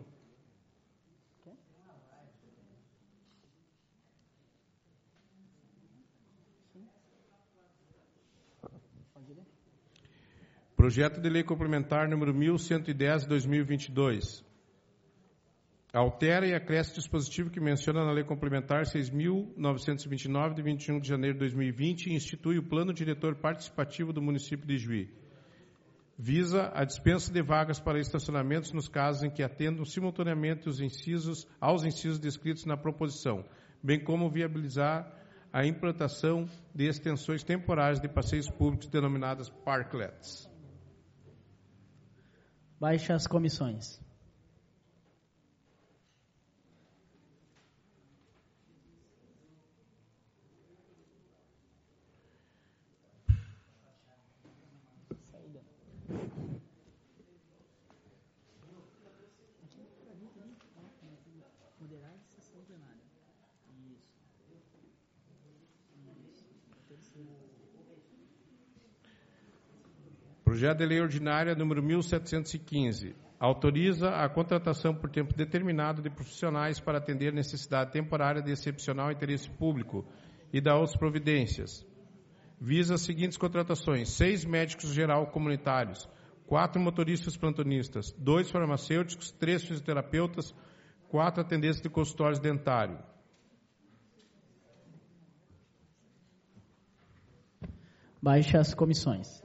Projeto de lei complementar número 1110 de 2022. Altera e acresce dispositivo que menciona na lei complementar 6.929 de 21 de janeiro de 2020 e institui o plano diretor participativo do município de Juí. Visa a dispensa de vagas para estacionamentos nos casos em que atendam simultaneamente aos incisos descritos na proposição, bem como viabilizar a implantação de extensões temporárias de passeios públicos denominadas parklets. Baixas comissões. Projeto de lei ordinária número 1715. Autoriza a contratação por tempo determinado de profissionais para atender necessidade temporária de excepcional interesse público e da outras providências. Visa as seguintes contratações: 6 médicos geral comunitários, 4 motoristas plantonistas, 2 farmacêuticos, 3 fisioterapeutas, 4 atendentes de consultórios dentários. Baixas comissões.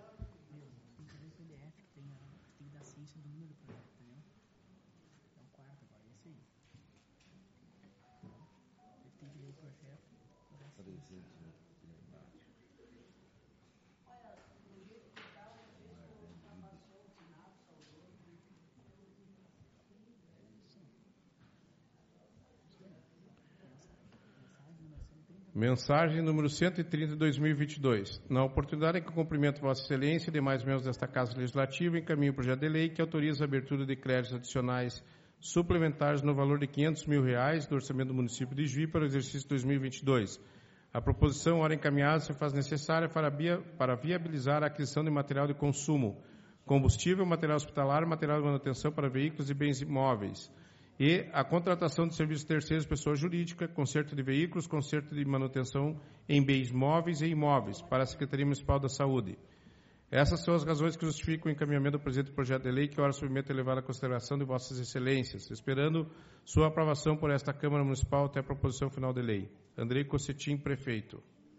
Mensagem número 130 de 2022. Na oportunidade em que cumprimento Vossa Excelência e demais membros desta Casa Legislativa, encaminho o projeto de lei que autoriza a abertura de créditos adicionais suplementares no valor de R$500 mil do orçamento do município de Juí para o exercício 2022. A proposição, ora encaminhada, se faz necessária para viabilizar a aquisição de material de consumo, combustível, material hospitalar, material de manutenção para veículos e bens imóveis, e a contratação de serviços terceiros, pessoa jurídica, conserto de veículos, conserto de manutenção em bens móveis e imóveis, para a Secretaria Municipal da Saúde. Essas são as razões que justificam o encaminhamento do presente projeto de lei, que ora submeto a elevada consideração de Vossas Excelências, esperando sua aprovação por esta Câmara Municipal até a proposição final de lei. Andrei Cossetim, prefeito.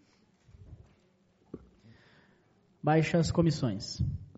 Baixas comissões.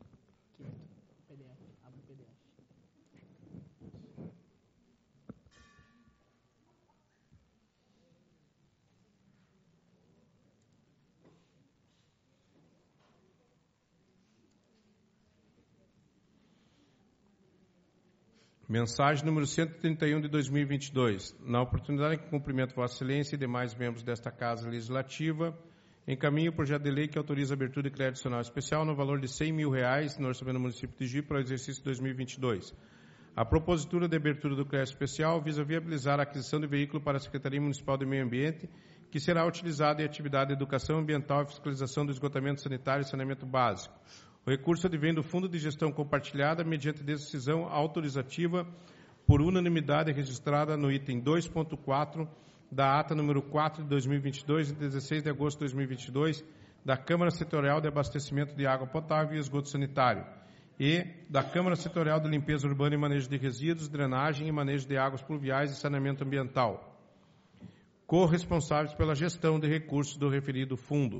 Mensagem número 131 de 2022. Na oportunidade em que cumprimento Vossa Excelência e demais membros desta Casa Legislativa, encaminho o projeto de lei que autoriza a abertura de crédito adicional especial no valor de R$100 mil no orçamento do município de Juí para o exercício 2022. A propositura de abertura do crédito especial visa viabilizar a aquisição de veículo para a Secretaria Municipal de Meio Ambiente, que será utilizado em atividade de educação ambiental e fiscalização do esgotamento sanitário e saneamento básico. O recurso advém do Fundo de Gestão Compartilhada mediante decisão autorizativa por unanimidade registrada no item 2.4 da ata número 4 de 2022, de 16 de agosto de 2022, da Câmara Setorial de Abastecimento de Água Potável e Esgoto Sanitário e da Câmara Setorial de Limpeza Urbana e Manejo de Resíduos, Drenagem e Manejo de Águas Pluviais e Saneamento Ambiental, corresponsáveis pela gestão de recursos do referido fundo.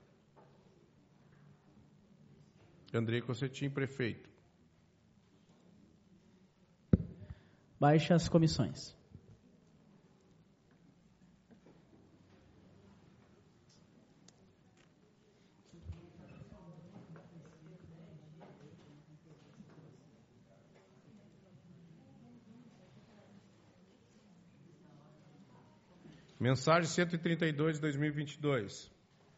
Andrei Cossetin, prefeito. Baixe as comissões. Mensagem 132 de 2022.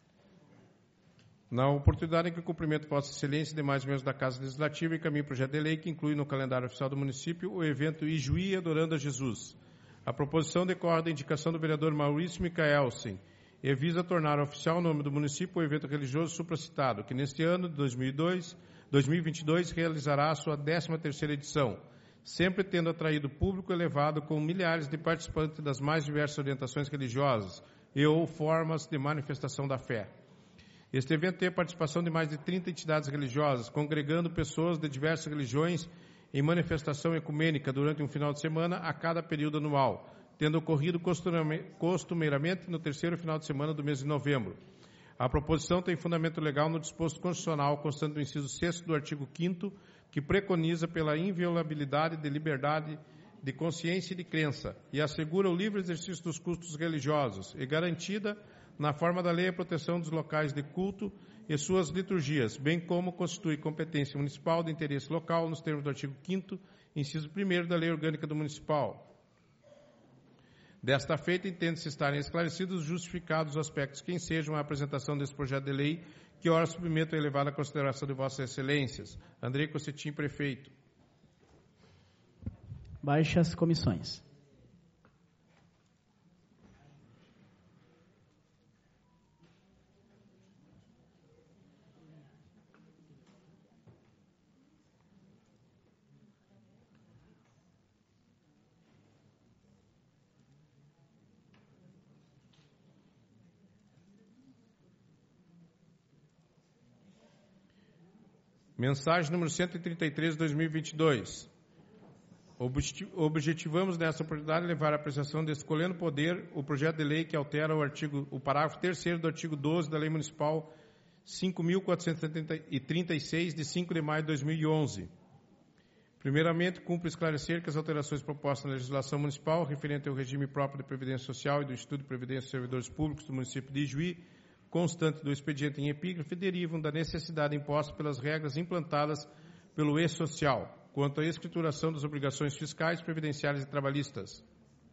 Na oportunidade em que o cumprimento Vossa Excelência e demais membros da Casa Legislativa encaminhe projeto de lei que inclui no calendário oficial do município o evento Ijuí Adorando a Jesus. A proposição decorre da indicação do vereador Maurício Micaelsen e visa tornar oficial o nome do município o evento religioso supracitado, que neste ano de 2022 realizará a sua 13ª edição, sempre tendo atraído público elevado com milhares de participantes das mais diversas orientações religiosas e ou formas de manifestação da fé. Este evento tem a participação de mais de 30 entidades religiosas, congregando pessoas de diversas religiões em manifestação ecumênica durante um final de semana a cada período anual, tendo ocorrido costumeiramente no terceiro final de semana do mês de novembro. A proposição tem fundamento legal no disposto constitucional, constante do inciso 6º do artigo 5º, que preconiza pela inviolabilidade de liberdade de consciência e de crença e assegura o livre exercício dos cultos religiosos e garantida na forma da lei a proteção dos locais de culto e suas liturgias, bem como constitui competência municipal de interesse local nos termos do artigo 5º, inciso 1º da Lei Orgânica do Municipal. Desta feita, entende-se estarem esclarecidos e justificados os aspectos que ensejam a apresentação desse projeto de lei, que ora submeto a elevada consideração de Vossas Excelências. Andrei Cossetin, prefeito. Baixe as comissões. Mensagem número 133 de 2022. Objetivamos nessa oportunidade levar à apreciação desse coleno poder o projeto de lei que altera o parágrafo 3º do artigo 12 da Lei Municipal 5.436, de 5 de maio de 2011. Primeiramente, cumpre esclarecer que as alterações propostas na legislação municipal referente ao regime próprio de Previdência Social e do Instituto de Previdência dos Servidores Públicos do município de Ijuí, constante do expediente em epígrafe, derivam da necessidade imposta pelas regras implantadas pelo E-Social, quanto à escrituração das obrigações fiscais, previdenciárias e trabalhistas.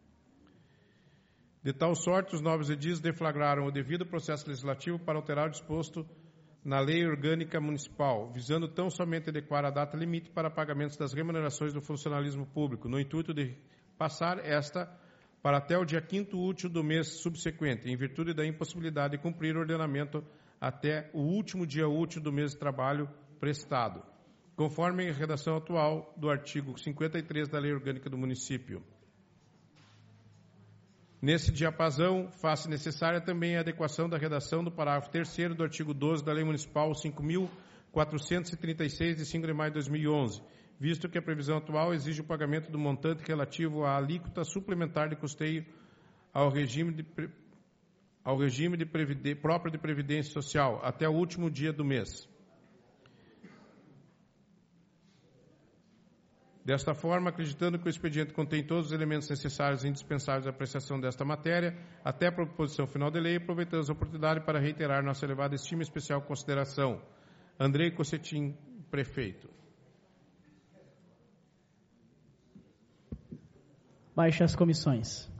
De tal sorte, os nobres edis deflagraram o devido processo legislativo para alterar o disposto na Lei Orgânica Municipal, visando tão somente adequar a data limite para pagamentos das remunerações do funcionalismo público, no intuito de passar esta para até o dia 5º útil do mês subsequente, em virtude da impossibilidade de cumprir o ordenamento até o último dia útil do mês de trabalho prestado, conforme a redação atual do artigo 53 da Lei Orgânica do Município. Nesse diapasão, faz-se necessária também a adequação da redação do parágrafo 3º do artigo 12 da Lei Municipal 5.436, de 5 de maio de 2011, visto que a previsão atual exige o pagamento do montante relativo à alíquota suplementar de custeio ao regime próprio de Previdência Social, até o último dia do mês. Desta forma, acreditando que o expediente contém todos os elementos necessários e indispensáveis à apreciação desta matéria, até a proposição final de lei, aproveitamos a oportunidade para reiterar nossa elevada estima e especial consideração. Andrei Cossetin, prefeito. Baixe as comissões.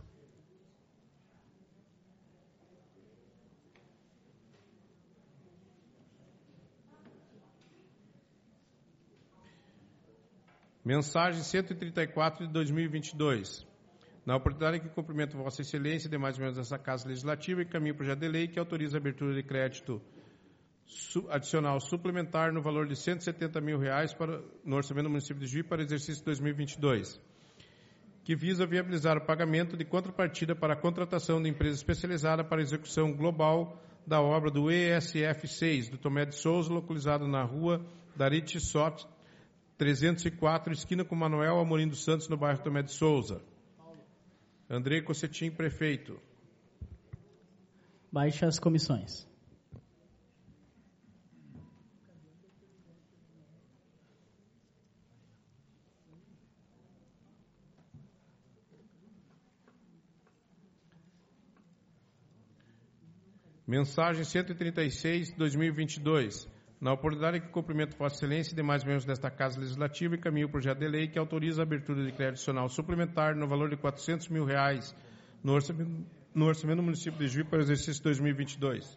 Mensagem 134 de 2022. Na oportunidade que cumprimento Vossa Excelência e demais membros dessa Casa Legislativa, encaminho o projeto de lei que autoriza a abertura de crédito adicional suplementar no valor de R$ 170 mil no orçamento do município de Juí para o exercício 2022, que visa viabilizar o pagamento de contrapartida para a contratação de empresa especializada para a execução global da obra do ESF 6, do Tomé de Souza, localizado na rua Darite Sot, 304, esquina com Manuel Amorim dos Santos, no bairro Tomé de Souza. Andrei Cossetim, prefeito. Baixe as comissões. Mensagem 136, 2022. Na oportunidade que cumprimento Vossa Excelência e demais membros desta Casa Legislativa, encaminho o projeto de lei que autoriza a abertura de crédito adicional suplementar no valor de R$ 400 mil no orçamento do município de Juí para o exercício 2022.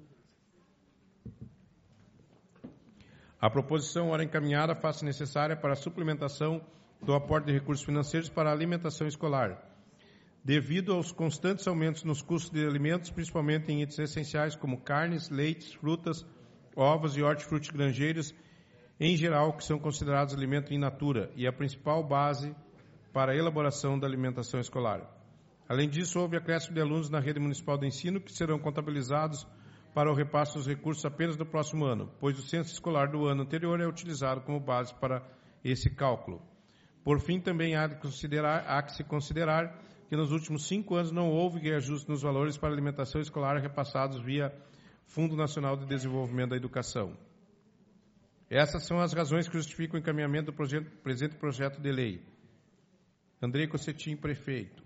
A proposição, ora encaminhada, faça necessária para a suplementação do aporte de recursos financeiros para a alimentação escolar, devido aos constantes aumentos nos custos de alimentos, principalmente em itens essenciais como carnes, leites, frutas, ovos e hortifruti granjeiros, em geral, que são considerados alimento in natura e a principal base para a elaboração da alimentação escolar. Além disso, houve acréscimo de alunos na rede municipal de ensino que serão contabilizados para o repasse dos recursos apenas no próximo ano, pois o censo escolar do ano anterior é utilizado como base para esse cálculo. Por fim, também há que se considerar que nos últimos 5 anos não houve reajuste nos valores para alimentação escolar repassados via Fundo Nacional de Desenvolvimento da Educação. Essas são as razões que justificam o encaminhamento do presente projeto de lei. Andrei Cossetim, prefeito.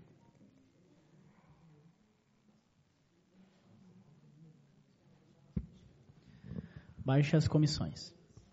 Baixe as comissões.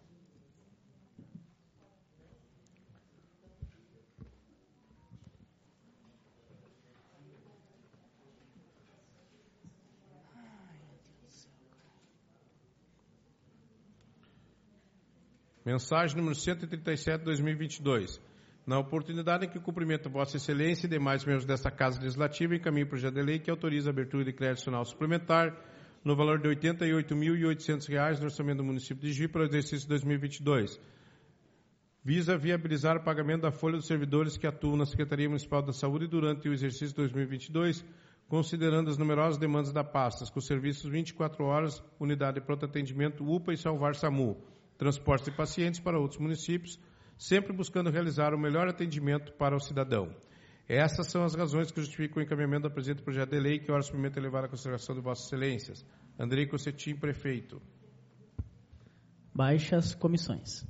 Mensagem número 137, 2022. Na oportunidade em que cumprimento Vossa Excelência e demais membros desta Casa Legislativa, encaminho o projeto de lei que autoriza a abertura de crédito adicional suplementar no valor de R$ 88.800 no orçamento do município de Juí para o exercício 2022. Visa viabilizar o pagamento da folha dos servidores que atuam na Secretaria Municipal da Saúde durante o exercício 2022, considerando as numerosas demandas da pasta, com serviços 24 horas, unidade de pronto atendimento, UPA e Salvar SAMU, transporte de pacientes para outros municípios, sempre buscando realizar o melhor atendimento para o cidadão. Essas são as razões que justificam o encaminhamento do presente projeto de lei que ora submeto a levar à consideração de Vossas Excelências. Andrei Cossetim, prefeito. Baixe as comissões.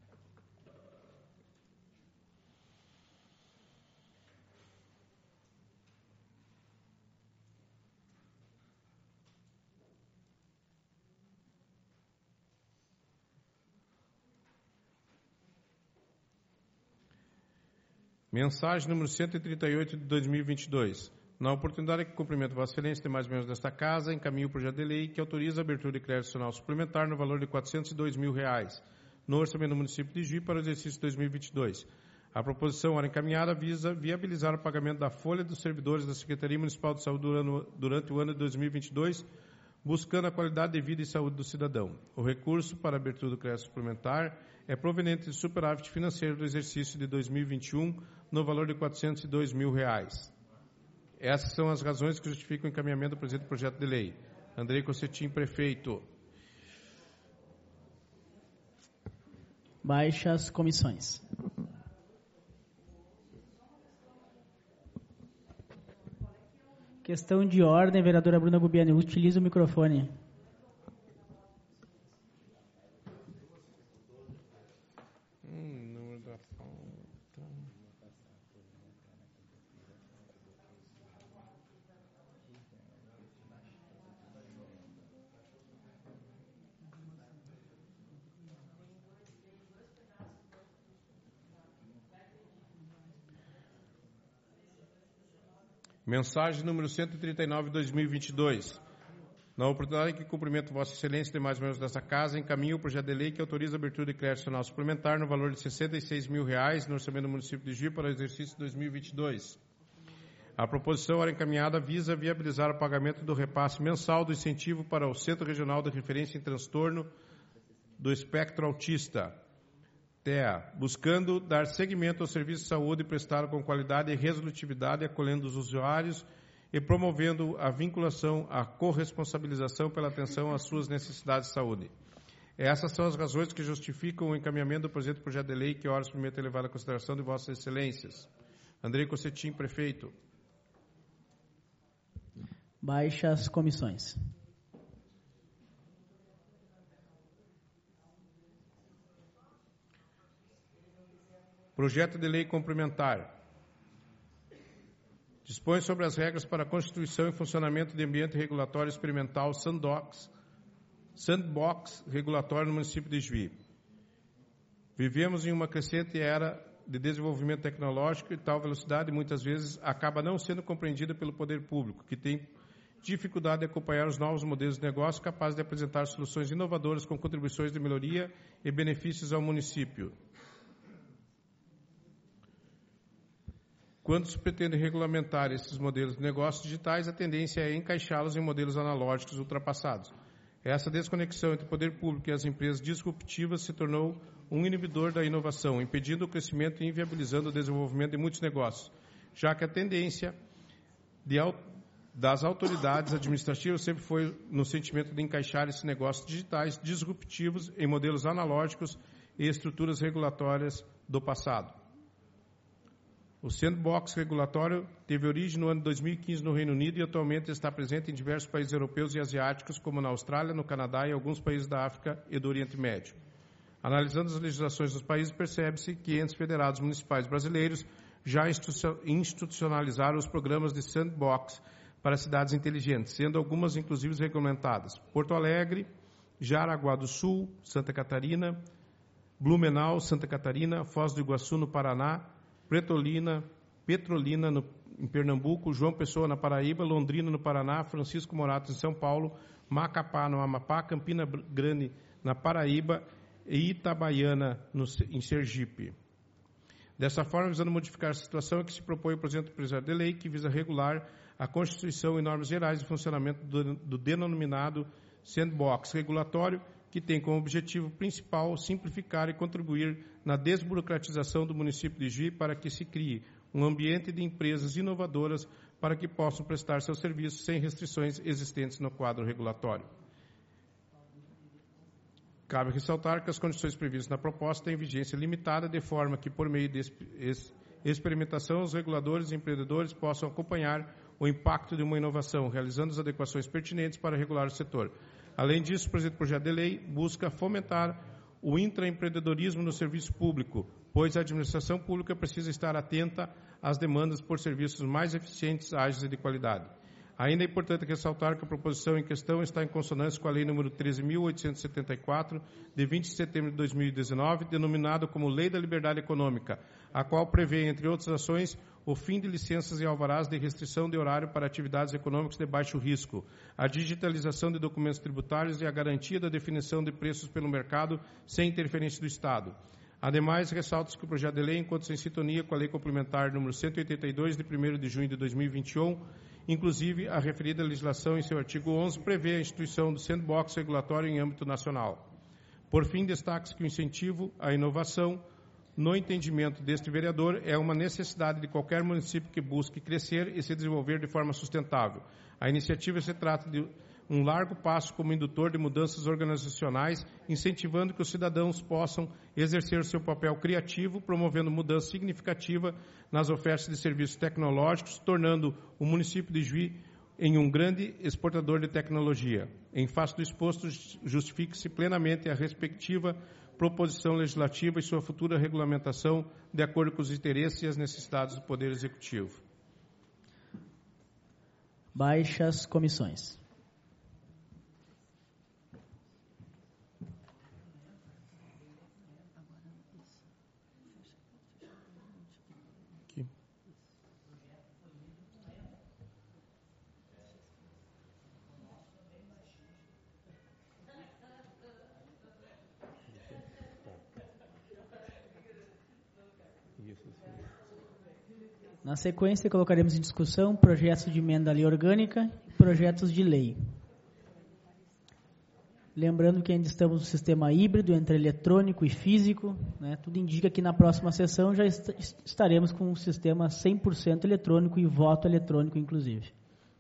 Mensagem número 138 de 2022. Na oportunidade que cumprimento Vossa Excelência e demais membros desta Casa, encaminho o projeto de lei que autoriza a abertura de crédito adicional suplementar no valor de R$ 402 mil no orçamento do município de Juí para o exercício 2022. A proposição, ora encaminhada, visa viabilizar o pagamento da folha dos servidores da Secretaria Municipal de Saúde durante o ano de 2022, buscando a qualidade de vida e saúde do cidadão. O recurso para a abertura do crédito suplementar é proveniente de superávit financeiro do exercício de 2021, no valor de R$ 402 mil. Essas são as razões que justificam o encaminhamento do presente projeto de lei. Andrei Cossetim, prefeito. Baixe as comissões. Questão de ordem, vereadora Bruna Gubiani. Utilize o microfone. Número da pauta. Mensagem número 139, 2022. Na oportunidade que cumprimento Vossa Excelência e demais membros desta Casa, encaminho o projeto de lei que autoriza a abertura de crédito nacional suplementar no valor de R$ 66 mil no orçamento do município de Juí para o exercício 2022. A proposição era encaminhada visa viabilizar o pagamento do repasse mensal do incentivo para o Centro Regional de Referência em Transtorno do Espectro Autista, TEA, buscando dar seguimento ao serviço de saúde prestado com qualidade e resolutividade, acolhendo os usuários e promovendo a vinculação, a corresponsabilização pela atenção às suas necessidades de saúde. Essas são as razões que justificam o encaminhamento do presente projeto de lei que ora se permite levar à consideração de Vossas Excelências. Andrei Cossetim, prefeito. Baixas comissões. Projeto de lei complementar. Dispõe sobre as regras para a constituição e funcionamento de ambiente regulatório experimental sandbox regulatório no município de Juí. Vivemos em uma crescente era de desenvolvimento tecnológico e tal velocidade muitas vezes acaba não sendo compreendida pelo poder público, que tem dificuldade de acompanhar os novos modelos de negócio capazes de apresentar soluções inovadoras com contribuições de melhoria e benefícios ao município. Quando se pretende regulamentar esses modelos de negócios digitais, a tendência é encaixá-los em modelos analógicos ultrapassados. Essa desconexão entre o poder público e as empresas disruptivas se tornou um inibidor da inovação, impedindo o crescimento e inviabilizando o desenvolvimento de muitos negócios, já que a tendência das autoridades administrativas sempre foi no sentimento de encaixar esses negócios digitais disruptivos em modelos analógicos e estruturas regulatórias do passado. O sandbox regulatório teve origem no ano de 2015 no Reino Unido e atualmente está presente em diversos países europeus e asiáticos, como na Austrália, no Canadá e alguns países da África e do Oriente Médio. Analisando as legislações dos países, percebe-se que entes federados municipais brasileiros já institucionalizaram os programas de sandbox para cidades inteligentes, sendo algumas inclusive regulamentadas. Porto Alegre, Jaraguá do Sul, Santa Catarina, Blumenau, Santa Catarina, Foz do Iguaçu, no Paraná, Petrolina, em Pernambuco, João Pessoa, na Paraíba, Londrina, no Paraná, Francisco Morato, em São Paulo, Macapá, no Amapá, Campina Grande, na Paraíba e Itabaiana, em Sergipe. Dessa forma, visando modificar a situação, é que se propõe o presente projeto de lei que visa regular a Constituição e normas gerais de funcionamento do denominado sandbox regulatório, que tem como objetivo principal simplificar e contribuir na desburocratização do município de Juí para que se crie um ambiente de empresas inovadoras para que possam prestar seus serviços sem restrições existentes no quadro regulatório. Cabe ressaltar que as condições previstas na proposta têm vigência limitada, de forma que, por meio de experimentação, os reguladores e empreendedores possam acompanhar o impacto de uma inovação, realizando as adequações pertinentes para regular o setor. Além disso, o presente projeto de lei busca fomentar o intraempreendedorismo no serviço público, pois a administração pública precisa estar atenta às demandas por serviços mais eficientes, ágeis e de qualidade. Ainda é importante ressaltar que a proposição em questão está em consonância com a Lei nº 13.874, de 20 de setembro de 2019, denominada como Lei da Liberdade Econômica, a qual prevê, entre outras ações, o fim de licenças e alvarás de restrição de horário para atividades econômicas de baixo risco, a digitalização de documentos tributários e a garantia da definição de preços pelo mercado sem interferência do Estado. Ademais, ressalta-se que o projeto de lei encontra-se em sintonia com a Lei Complementar número 182, de 1º de junho de 2021, inclusive a referida legislação, em seu artigo 11, prevê a instituição do sandbox regulatório em âmbito nacional. Por fim, destaca-se que o incentivo à inovação, no entendimento deste vereador, é uma necessidade de qualquer município que busque crescer e se desenvolver de forma sustentável. A iniciativa se trata de um largo passo como indutor de mudanças organizacionais, incentivando que os cidadãos possam exercer seu papel criativo, promovendo mudança significativa nas ofertas de serviços tecnológicos, tornando o município de Juí em um grande exportador de tecnologia. Em face do exposto, justifique-se plenamente a respectiva proposição legislativa e sua futura regulamentação de acordo com os interesses e as necessidades do Poder Executivo. Baixas comissões. Na sequência, colocaremos em discussão projetos de emenda à lei orgânica e projetos de lei. Lembrando que ainda estamos no sistema híbrido entre eletrônico e físico, né? Tudo indica que na próxima sessão já estaremos com um sistema 100% eletrônico e voto eletrônico, inclusive.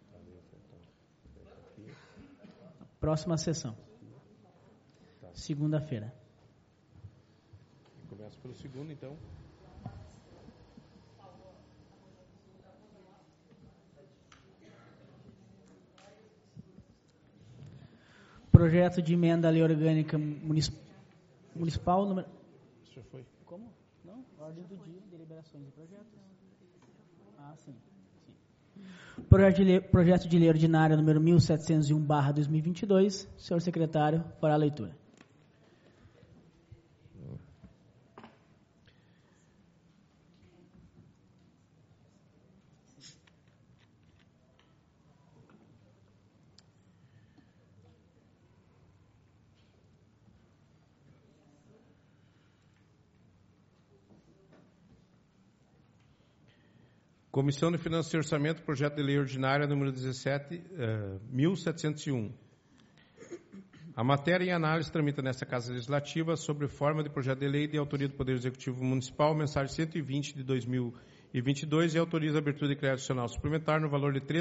Próxima sessão. Segunda-feira. Começa pelo segundo, então. Projeto de emenda à lei orgânica municipal número... Isso já foi. Como? Não? Ordem do dia, deliberações de projeto. Ah, sim. Projeto de lei ordinária número 1701/2022. Senhor secretário, fará a leitura. Comissão de Finanças e Orçamento, projeto de lei ordinária número 1701. A matéria em análise tramita nesta Casa Legislativa sobre forma de projeto de lei de autoria do Poder Executivo Municipal, mensagem 120 de 2022, e autoriza a abertura de crédito adicional suplementar no valor de R$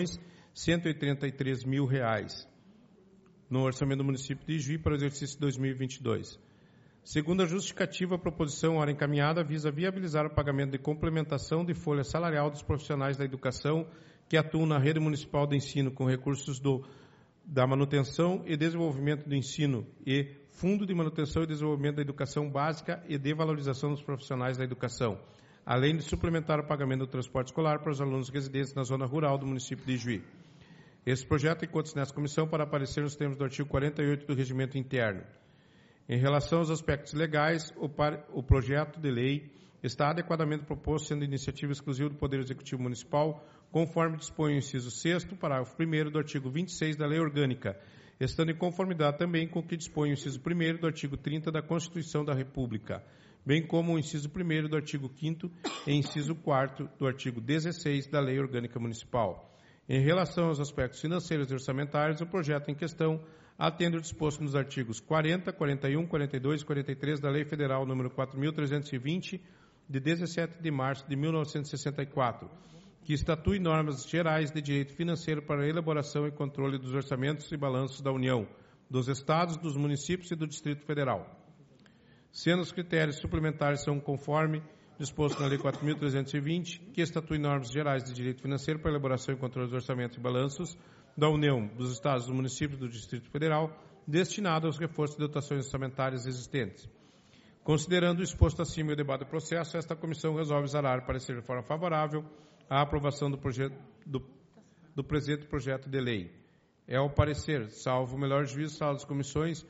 3.183.000 no orçamento do município de Ijuí para o exercício 2022. Segundo a justificativa, a proposição, ora encaminhada, visa viabilizar o pagamento de complementação de folha salarial dos profissionais da educação que atuam na rede municipal de ensino com recursos da manutenção e desenvolvimento do ensino e Fundo de Manutenção e Desenvolvimento da Educação Básica e de Valorização dos Profissionais da Educação, além de suplementar o pagamento do transporte escolar para os alunos residentes na zona rural do município de Ijuí. Esse projeto encontra-se nessa comissão para aparecer nos termos do artigo 48 do Regimento Interno. Em relação aos aspectos legais, o projeto de lei está adequadamente proposto, sendo iniciativa exclusiva do Poder Executivo Municipal, conforme dispõe o inciso 6º, parágrafo 1º do artigo 26 da Lei Orgânica, estando em conformidade também com o que dispõe o inciso 1º do artigo 30 da Constituição da República, bem como o inciso 1º do artigo 5º e inciso 4º do artigo 16 da Lei Orgânica Municipal. Em relação aos aspectos financeiros e orçamentários, o projeto em questão atende o disposto nos artigos 40, 41, 42 e 43 da Lei Federal nº 4.320, de 17 de março de 1964, que estatui normas gerais de direito financeiro para a elaboração e controle dos orçamentos e balanços da União, dos Estados, dos municípios e do Distrito Federal. Sendo os critérios suplementares são conforme disposto na Lei 4.320, que estatui normas gerais de direito financeiro para a elaboração e controle dos orçamentos e balanços da União, dos Estados, dos municípios e do Distrito Federal, destinado aos reforços de dotações orçamentárias existentes. Considerando o exposto acima e o debate do processo, esta comissão resolve exalar parecer de forma favorável à aprovação do presente projeto de lei. É ao parecer, salvo o melhor juízo, sala das comissões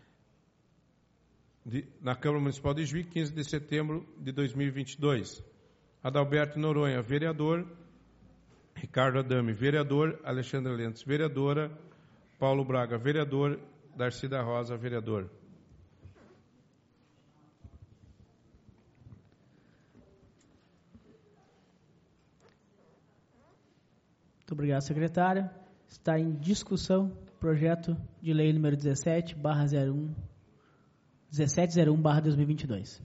na Câmara Municipal de Ijuí, 15 de setembro de 2022. Adalberto Noronha, vereador. Ricardo Adame, vereador. Alexandre Lentes, vereadora. Paulo Braga, vereador. Darcy da Rosa, vereador. Muito obrigado, secretário. Está em discussão projeto de lei número 1701/2022.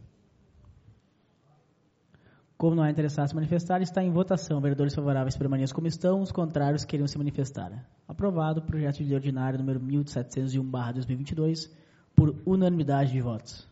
Como não há interessados em se manifestar, está em votação. Vereadores favoráveis permaneçam como estão, os contrários queriam se manifestar. Aprovado o projeto de lei ordinário número 1701/2022 por unanimidade de votos.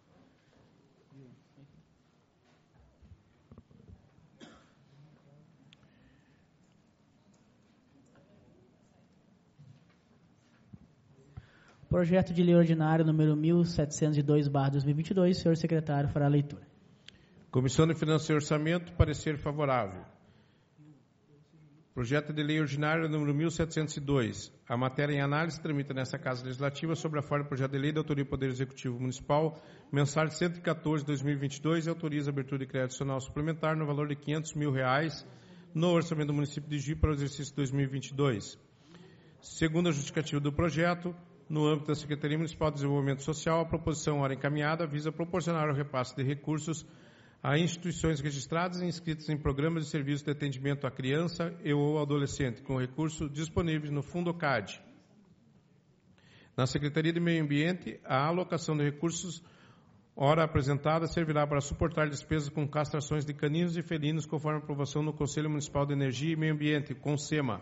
Projeto de lei ordinário número 1702/2022. Senhor secretário fará a leitura. Comissão de Finanças e Orçamento, parecer favorável. Projeto de lei ordinário número 1702. A matéria em análise tramita nesta Casa Legislativa sobre a forma do projeto de lei da autoria do Poder Executivo Municipal, mensagem 114/2022, e autoriza a abertura de crédito adicional suplementar no valor de R$ 500.000 no orçamento do município de Ijuí para o exercício 2022. Segundo a justificativa do projeto, no âmbito da Secretaria Municipal de Desenvolvimento Social, a proposição ora encaminhada visa proporcionar o repasse de recursos a instituições registradas e inscritas em programas de serviço de atendimento à criança e ou adolescente, com recursos disponíveis no Fundo CAD. Na Secretaria de Meio Ambiente, a alocação de recursos ora apresentada servirá para suportar despesas com castrações de caninos e felinos, conforme aprovação no Conselho Municipal de Energia e Meio Ambiente, CONSEMA.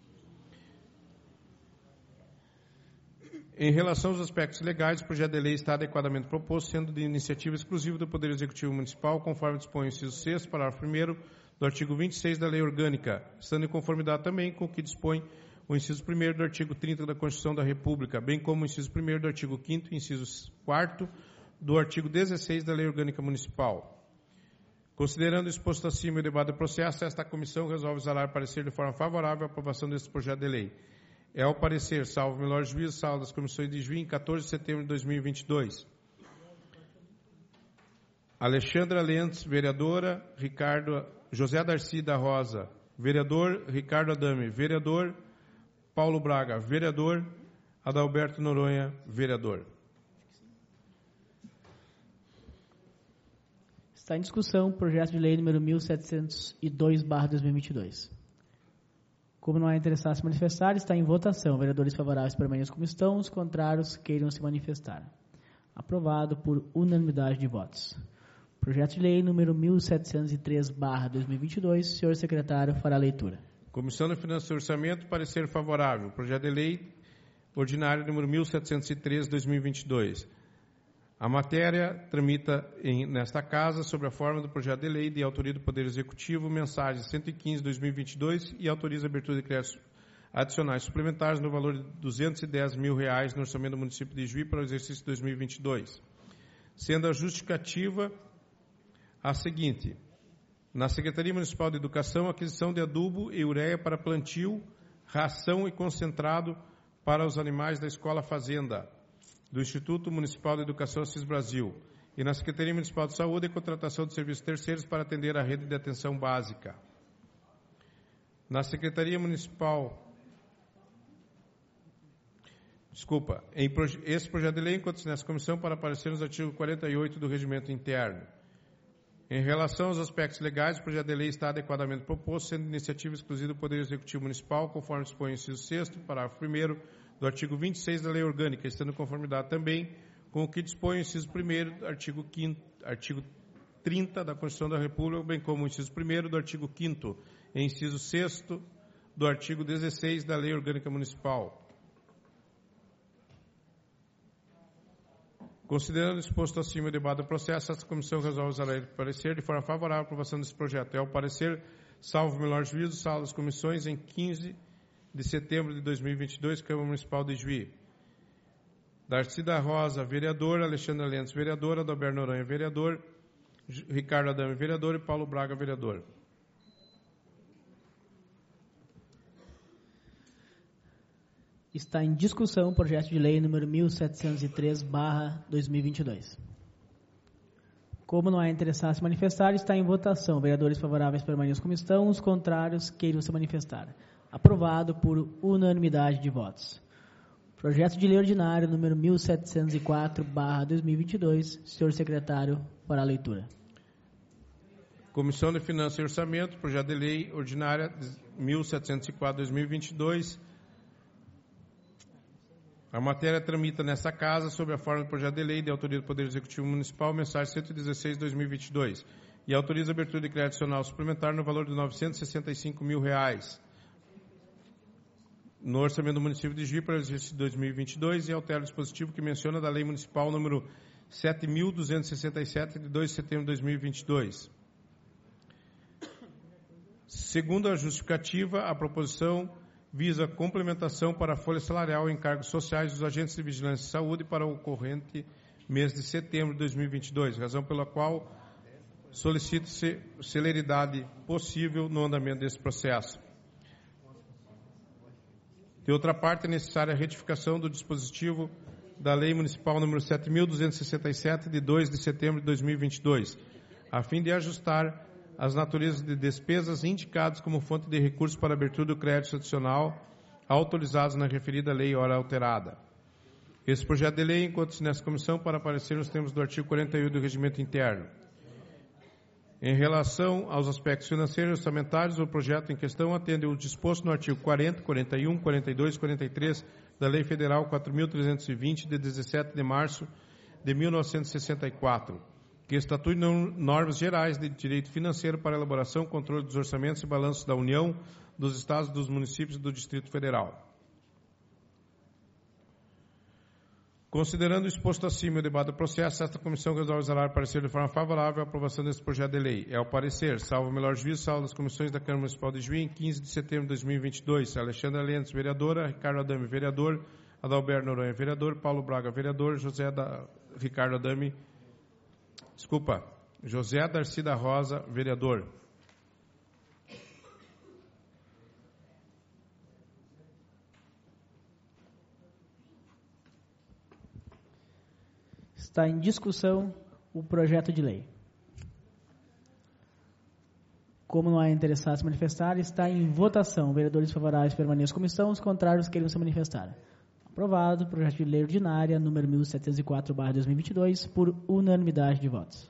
Em relação aos aspectos legais, o projeto de lei está adequadamente proposto, sendo de iniciativa exclusiva do Poder Executivo Municipal, conforme dispõe o inciso 6º, parágrafo 1º do artigo 26 da Lei Orgânica, estando em conformidade também com o que dispõe o inciso 1º do artigo 30 da Constituição da República, bem como o inciso 1º do artigo 5º e inciso 4º do artigo 16 da Lei Orgânica Municipal. Considerando o exposto acima e o debate do processo, esta comissão resolve exalar parecer de forma favorável à aprovação deste projeto de lei. É o parecer, salvo melhor juízo, sala das comissões de juiz, em 14 de setembro de 2022. Alexandra Lentz, vereadora. José Darcy da Rosa, vereador. Ricardo Adame, vereador. Paulo Braga, vereador. Adalberto Noronha, vereador. Está em discussão o projeto de lei número 1702/2022. Como não há interessado se manifestar, está em votação. Vereadores favoráveis permaneçam como estão, os contrários queiram se manifestar. Aprovado por unanimidade de votos. Projeto de lei número 1703/2022. Senhor secretário, fará a leitura. Comissão de Finanças e Orçamento, parecer favorável. Projeto de lei ordinário número 1703/2022. A matéria tramita nesta Casa, sob a forma do projeto de lei de autoria do Poder Executivo, mensagem 115/2022 e autoriza a abertura de créditos adicionais suplementares no valor de R$ 210 mil no orçamento do município de Juí para o exercício 2022. Sendo a justificativa a seguinte: na Secretaria Municipal de Educação, aquisição de adubo e ureia para plantio, ração e concentrado para os animais da Escola Fazenda, do Instituto Municipal de Educação Assis Brasil, e na Secretaria Municipal de Saúde, contratação de serviços terceiros para atender a rede de atenção básica. Na Secretaria Municipal... esse projeto de lei encontra-se nessa comissão para aparecer nos artigos 48 do Regimento Interno. Em relação aos aspectos legais, o projeto de lei está adequadamente proposto, sendo iniciativa exclusiva do Poder Executivo Municipal, conforme dispõe o inciso 6º, parágrafo 1º do artigo 26 da Lei Orgânica, estando em conformidade também com o que dispõe o inciso 1º do artigo 30 da Constituição da República, bem como o inciso 1º do artigo 5º e inciso 6º do artigo 16 da Lei Orgânica Municipal. Considerando o exposto acima o debate do processo, esta comissão resolve exalar o parecer de forma favorável à aprovação desse projeto. É o parecer, salvo melhor juízo, sala das comissões, em 15 de setembro de 2022, Câmara Municipal de Juí. Darcy da Rosa, vereador. Alexandra Lentz, vereadora. Adalberto Noronha, vereador. Ricardo Adame, vereador. E Paulo Braga, vereador. Está em discussão o projeto de lei número 1703/2022. Como não há interessado em se manifestar, está em votação. Vereadores favoráveis permaneçam como estão, os contrários queiram se manifestar. Aprovado por unanimidade de votos. Projeto de lei ordinário número 1704/2022. Senhor secretário, fará a leitura. Comissão de Finanças e Orçamento, projeto de lei ordinária 1704/2022. A matéria tramita nesta Casa, sob a forma do projeto de lei de autoria do Poder Executivo Municipal, mensagem 116/2022, e autoriza a abertura de crédito adicional suplementar no valor de R$ 965 mil no orçamento do município de Juí para o exercício de 2022 e altera o dispositivo que menciona da Lei Municipal número 7.267, de 2 de setembro de 2022. Segundo a justificativa, a proposição visa complementação para a folha salarial e encargos sociais dos agentes de vigilância e saúde para o corrente mês de setembro de 2022, razão pela qual solicito celeridade possível no andamento desse processo. De outra parte, é necessária a retificação do dispositivo da Lei Municipal número 7.267, de 2 de setembro de 2022, a fim de ajustar as naturezas de despesas indicadas como fonte de recursos para abertura do crédito adicional autorizados na referida lei ora alterada. Esse projeto de lei encontra-se nessa comissão para aparecer nos termos do artigo 48 do Regimento Interno. Em relação aos aspectos financeiros e orçamentários, o projeto em questão atende o disposto no artigo 40, 41, 42 e 43 da Lei Federal 4.320, de 17 de março de 1964, que estatui normas gerais de direito financeiro para elaboração, controle dos orçamentos e balanços da União, dos Estados, dos municípios e do Distrito Federal. Considerando o exposto acima e o debate do processo, esta comissão resolve exalar parecer de forma favorável à aprovação deste projeto de lei. É o parecer, salvo o melhor juízo, salvo das comissões da Câmara Municipal de Juí, em 15 de setembro de 2022. Alexandra Lentes, vereadora. Ricardo Adame, vereador. Adalberto Noronha, vereador. Paulo Braga, vereador. José Darcy da Rosa, vereador. Está em discussão o projeto de lei. Como não há interessados se manifestar, está em votação. Vereadores favoráveis permaneçam como estão, os contrários queiram se manifestar. Aprovado. Projeto de lei ordinária, número 1704/2022, por unanimidade de votos.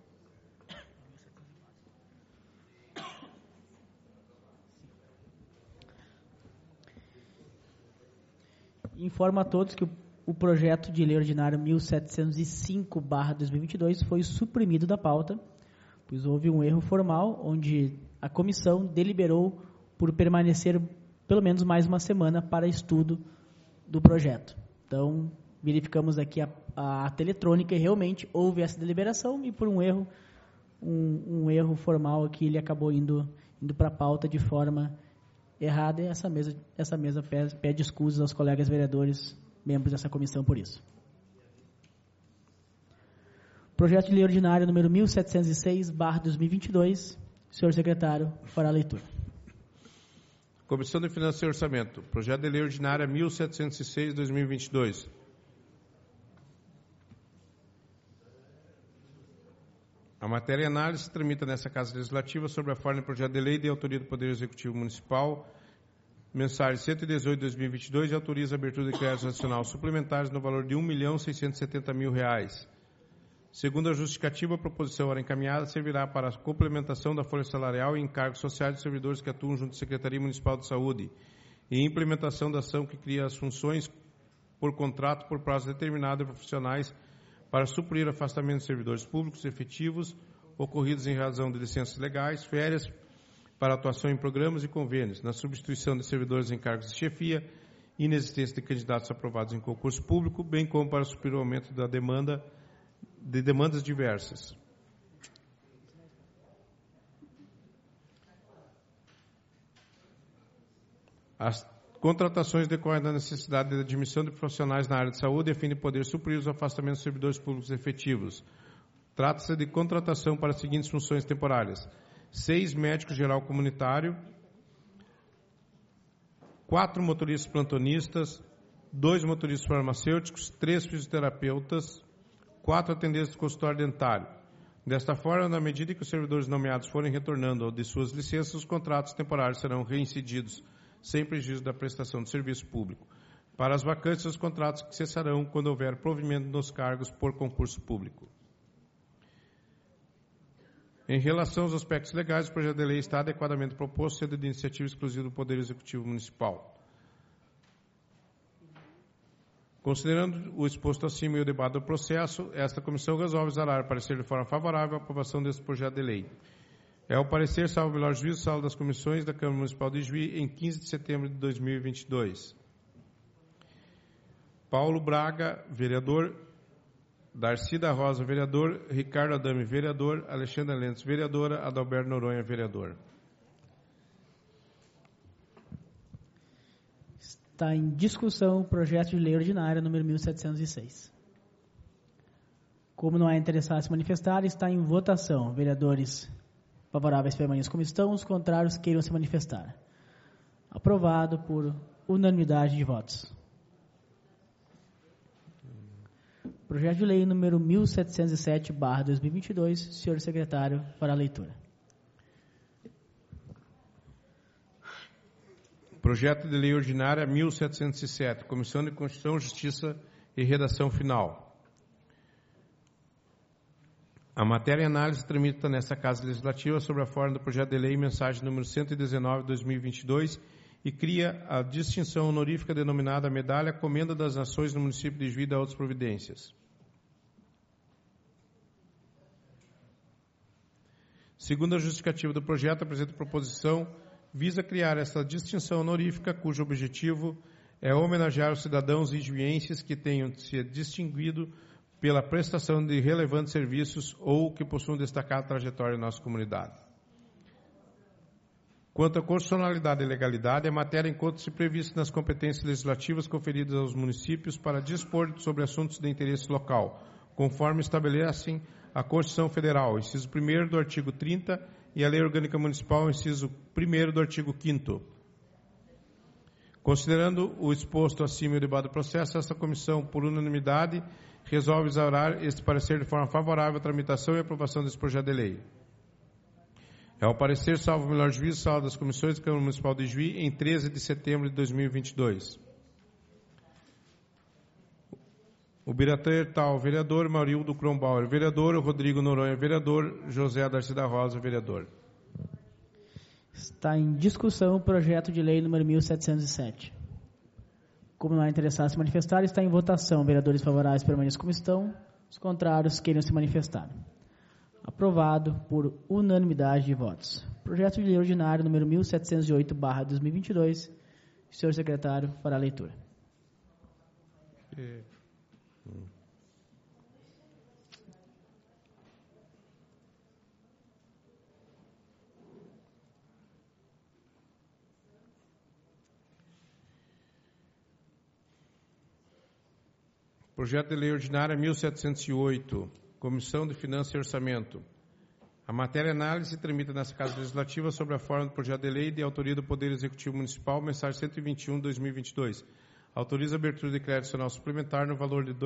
Informo a todos que o projeto de lei ordinário 1705/2022 foi suprimido da pauta, pois houve um erro formal, onde a comissão deliberou por permanecer pelo menos mais uma semana para estudo do projeto. Então, verificamos aqui a ata eletrônica e realmente houve essa deliberação e por um erro, um erro formal aqui, ele acabou indo para a pauta de forma errada e essa mesa pede escusas aos colegas vereadores, membros dessa comissão, por isso. Projeto de lei ordinário número 1706/2022. Senhor secretário, fará a leitura. Comissão de Finanças e Orçamento. Projeto de lei ordinária 1706/2022. A matéria em análise se tramita nessa Casa Legislativa sobre a forma de projeto de lei de autoria do Poder Executivo Municipal, mensagem 118/2022, e autoriza a abertura de créditos nacionais suplementares no valor de R$ 1.670.000. Segundo a justificativa, a proposição era encaminhada servirá para a complementação da folha salarial e encargos sociais dos servidores que atuam junto à Secretaria Municipal de Saúde e implementação da ação que cria as funções por contrato por prazo determinado de profissionais para suprir o afastamento de servidores públicos efetivos ocorridos em razão de licenças legais, férias para atuação em programas e convênios, na substituição de servidores em cargos de chefia, inexistência de candidatos aprovados em concurso público, bem como para suprir o aumento da demandas diversas. As contratações decorrem da necessidade de admissão de profissionais na área de saúde a fim de poder suprir os afastamentos de servidores públicos efetivos. Trata-se de contratação para as seguintes funções temporárias: 6 médicos geral comunitário, 4 motoristas plantonistas, 2 motoristas farmacêuticos, 3 fisioterapeutas, 4 atendentes de consultório dentário. Desta forma, na medida que os servidores nomeados forem retornando ao de suas licenças, os contratos temporários serão reincididos sem prejuízo da prestação de serviço público. Para as vacantes, os contratos cessarão quando houver provimento nos cargos por concurso público. Em relação aos aspectos legais, o projeto de lei está adequadamente proposto, sendo de iniciativa exclusiva do Poder Executivo Municipal. Considerando o exposto acima e o debate do processo, esta comissão resolve exalar parecer de forma favorável à aprovação deste projeto de lei. É o parecer, salvo o melhor juízo, salvo das comissões da Câmara Municipal de Juí, em 15 de setembro de 2022. Paulo Braga, vereador. Darcy da Rosa, vereador. Ricardo Adame, vereador. Alexandra Lentes, vereadora. Adalberto Noronha, vereador. Está em discussão o projeto de lei ordinária número 1706. Como não há interessados se manifestar, está em votação. Vereadores favoráveis permaneçam como estão, os contrários queiram se manifestar. Aprovado por unanimidade de votos. Projeto de lei número 1707/2022, senhor secretário, para a leitura. Projeto de lei ordinária 1707, Comissão de Constituição, Justiça e Redação Final. A matéria em análise tramita nesta Casa Legislativa sobre a forma do projeto de lei mensagem número 119 de 2022 e cria a distinção honorífica denominada Medalha Comenda das Nações no município de Juí e outras providências. Segundo a justificativa do projeto, a presente proposição visa criar essa distinção honorífica, cujo objetivo é homenagear os cidadãos ijuienses que tenham se distinguido pela prestação de relevantes serviços ou que possuam destacada trajetória em nossa comunidade. Quanto à constitucionalidade e legalidade, a matéria encontra-se prevista nas competências legislativas conferidas aos municípios para dispor sobre assuntos de interesse local, conforme estabelecem a Constituição Federal, inciso 1º do artigo 30, e a Lei Orgânica Municipal, inciso 1º do artigo 5º. Considerando o exposto acima e o debate do processo, esta comissão, por unanimidade, resolve exaurar este parecer de forma favorável à tramitação e aprovação desse projeto de lei. É o parecer, salvo o melhor juízo, sala das comissões da Câmara Municipal de Juí, em 13 de setembro de 2022. O Birater Tal, vereador. Maurildo Kronbauer, vereador. Rodrigo Noronha, vereador. José Darcy da Rosa, vereador. Está em discussão o projeto de lei número 1707. Como não há interessado em se manifestar, está em votação. Vereadores favoráveis permaneçam como estão. Os contrários queiram se manifestar. Aprovado por unanimidade de votos. Projeto de lei ordinário número 1708/2022. O senhor secretário fará a leitura. Projeto de lei ordinária 1708, Comissão de Finanças e Orçamento. A matéria análise tramita nessa Casa Legislativa sobre a forma do projeto de lei de autoria do Poder Executivo Municipal, mensagem 121 de 2022. Autoriza a abertura de crédito adicional suplementar no valor de R$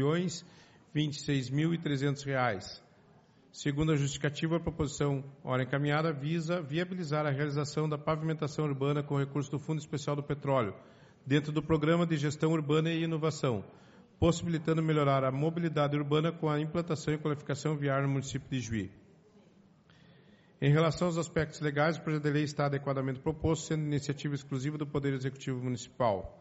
2.026.300. Segundo a justificativa, a proposição, ora encaminhada, visa viabilizar a realização da pavimentação urbana com recurso do Fundo Especial do Petróleo, dentro do Programa de Gestão Urbana e Inovação, possibilitando melhorar a mobilidade urbana com a implantação e qualificação viária no município de Juí. Em relação aos aspectos legais, o projeto de lei está adequadamente proposto, sendo iniciativa exclusiva do Poder Executivo Municipal.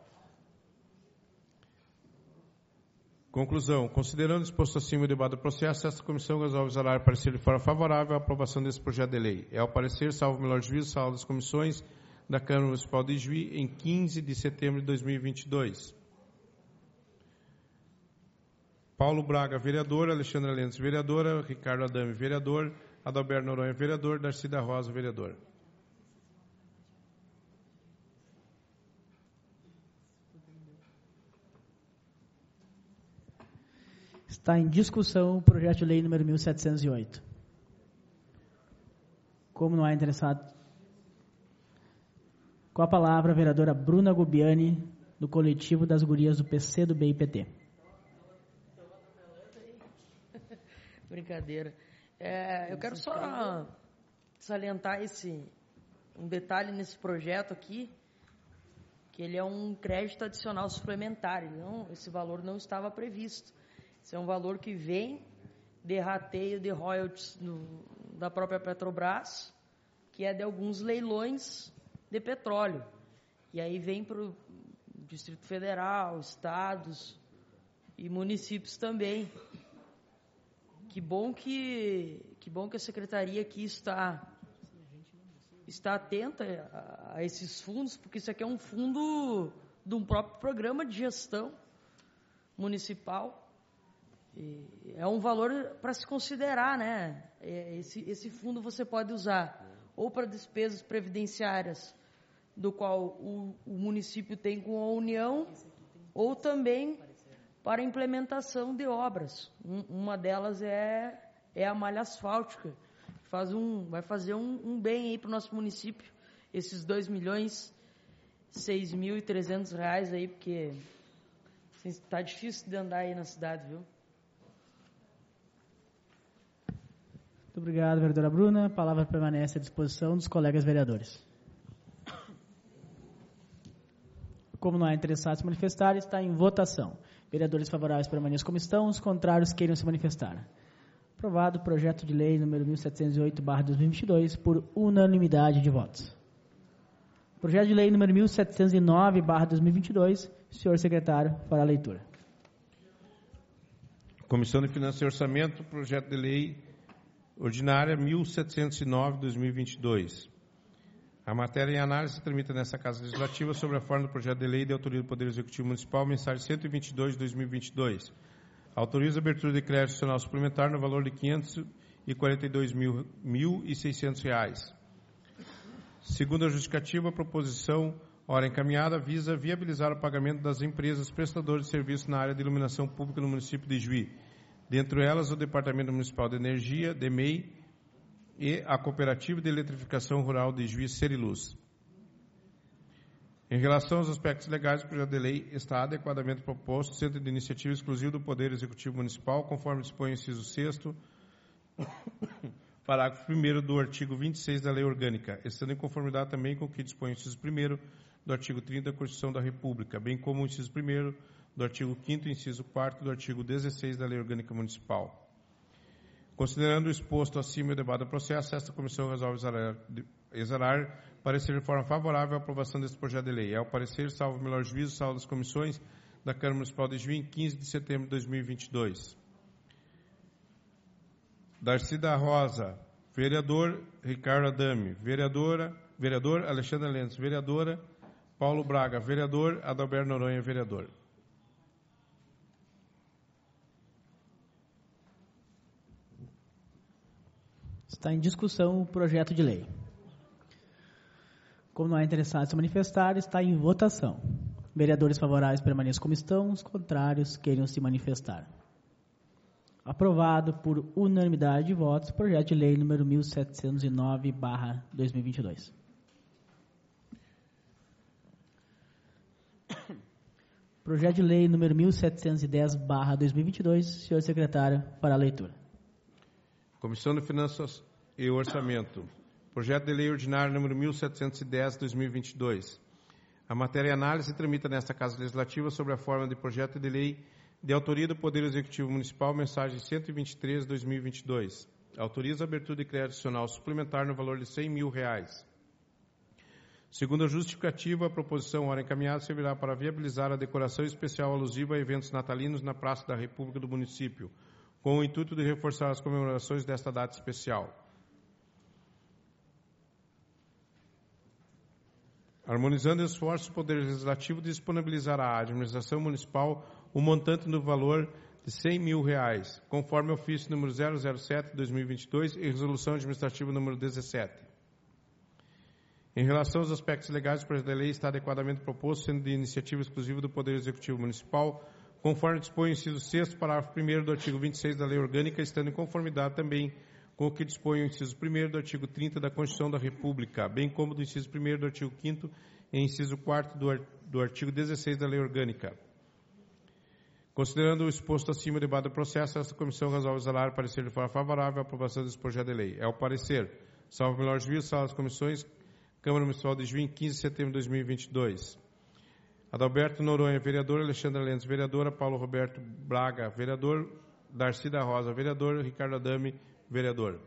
Conclusão. Considerando o exposto acima o debate do processo, esta comissão resolve exaurar parecer de forma favorável à aprovação desse projeto de lei. É o parecer, salvo o melhor juízo, sala das comissões da Câmara Municipal de Juí, em 15 de setembro de 2022. Paulo Braga, vereador. Alexandra Lentes, vereadora. Ricardo Adame, vereador. Adalberto Noronha, vereador. Darcy da Rosa, vereador. Está em discussão o projeto de lei número 1708. Como não há interessado, com a palavra a vereadora Bruna Gubiani, do coletivo das gurias do PC do BIPT. Brincadeira. Eu quero só salientar um detalhe nesse projeto aqui, que ele é um crédito adicional suplementar. Esse valor não estava previsto. Esse é um valor que vem de rateio de royalties da própria Petrobras, que é de alguns leilões de petróleo. E aí vem para o Distrito Federal, estados e municípios também. Que bom que a Secretaria aqui está atenta a esses fundos, porque isso aqui é um fundo de um próprio programa de gestão municipal. E é um valor para se considerar, né? Esse fundo você pode usar ou para despesas previdenciárias, do qual o município tem com a União, ou também para implementação de obras. Uma delas é a malha asfáltica. Vai fazer um bem aí para o nosso município, esses R$ 2.006.300 aí, porque está difícil de andar aí na cidade, viu? Muito obrigado, vereadora Bruna. A palavra permanece à disposição dos colegas vereadores. Como não há interessado em se manifestar, está em votação. Vereadores favoráveis permaneçam como estão, os contrários queiram se manifestar. Aprovado o projeto de lei número 1708/2022 por unanimidade de votos. Projeto de lei número 1709/2022, senhor secretário, para a leitura. Comissão de Finanças e Orçamento, projeto de lei ordinária 1709/2022. A matéria em análise tramita nessa Casa Legislativa sobre a forma do projeto de lei de autoria do Poder Executivo Municipal, mensagem 122/2022. Autoriza a abertura de crédito adicional suplementar no valor de R$ 542.600. Segundo a justificativa, a proposição, ora encaminhada, visa viabilizar o pagamento das empresas prestadoras de serviço na área de iluminação pública no município de Juí, dentre elas o Departamento Municipal de Energia, DEMEI, e a Cooperativa de Eletrificação Rural de Juí, Seriluz. Em relação aos aspectos legais, o projeto de lei está adequadamente proposto, sendo de iniciativa exclusiva do Poder Executivo Municipal, conforme dispõe o inciso 6º, parágrafo 1º do artigo 26 da Lei Orgânica, estando em conformidade também com o que dispõe o inciso 1º do artigo 30 da Constituição da República, bem como o inciso 1º do artigo 5º e inciso 4º do artigo 16 da Lei Orgânica Municipal. Considerando o exposto acima e o debate do processo, esta comissão resolve exarar parecer de forma favorável à aprovação deste projeto de lei. É o parecer, salvo o melhor juízo, salvo das comissões da Câmara Municipal de Juí, em 15 de setembro de 2022. Darcy da Rosa, vereador Ricardo Adame, vereador Alexandre Lentz, vereadora Paulo Braga, vereador Adalberto Noronha, vereador. Está em discussão o projeto de lei. Como não há interessados em se manifestar, está em votação. Vereadores favoráveis permaneçam como estão, os contrários queiram se manifestar. Aprovado por unanimidade de votos, projeto de lei número 1709/2022. Projeto de lei número 1710/2022, senhor secretário, para a leitura. Comissão de Finanças e Orçamento. Projeto de lei ordinário número 1710/2022. A matéria em análise tramita nesta Casa Legislativa sobre a forma de projeto de lei de autoria do Poder Executivo Municipal, mensagem 123/2022. Autoriza a abertura de crédito adicional suplementar no valor de R$ 100.000. Segundo a justificativa, a proposição, ora encaminhada, servirá para viabilizar a decoração especial alusiva a eventos natalinos na Praça da República do município, com o intuito de reforçar as comemorações desta data especial. Harmonizando esforços, o Poder Legislativo disponibilizará à administração municipal o montante no valor de R$ 100.000, conforme ofício número 007/2022 e resolução administrativa número 17. Em relação aos aspectos legais, o projeto de lei está adequadamente proposto, sendo de iniciativa exclusiva do Poder Executivo Municipal, conforme dispõe o inciso 6º, parágrafo 1º do artigo 26 da Lei Orgânica, estando em conformidade também com o que dispõe o inciso 1º do artigo 30 da Constituição da República, bem como do inciso 1º do artigo 5º e inciso 4º do artigo 16 da Lei Orgânica. Considerando o exposto acima do debate do processo, esta comissão resolve exalar parecer de forma favorável à aprovação desse projeto de lei. É o parecer, salvo o melhor juízo, sala das comissões, Câmara Municipal de Juí, em 15 de setembro de 2022. Adalberto Noronha, vereador. Alexandre Lentz, vereadora. Paulo Roberto Braga, vereador. Darcy da Rosa, vereador. Ricardo Adame, vereador.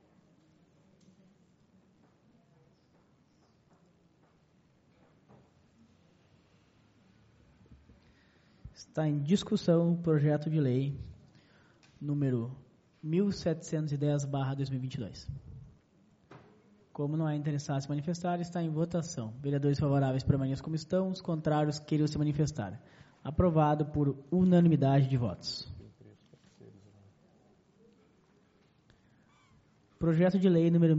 Está em discussão o projeto de lei número 1710/2022. Como não há interessado em se manifestar, está em votação. Vereadores favoráveis permaneçam como estão, os contrários queiram se manifestar. Aprovado por unanimidade de votos. Projeto de lei número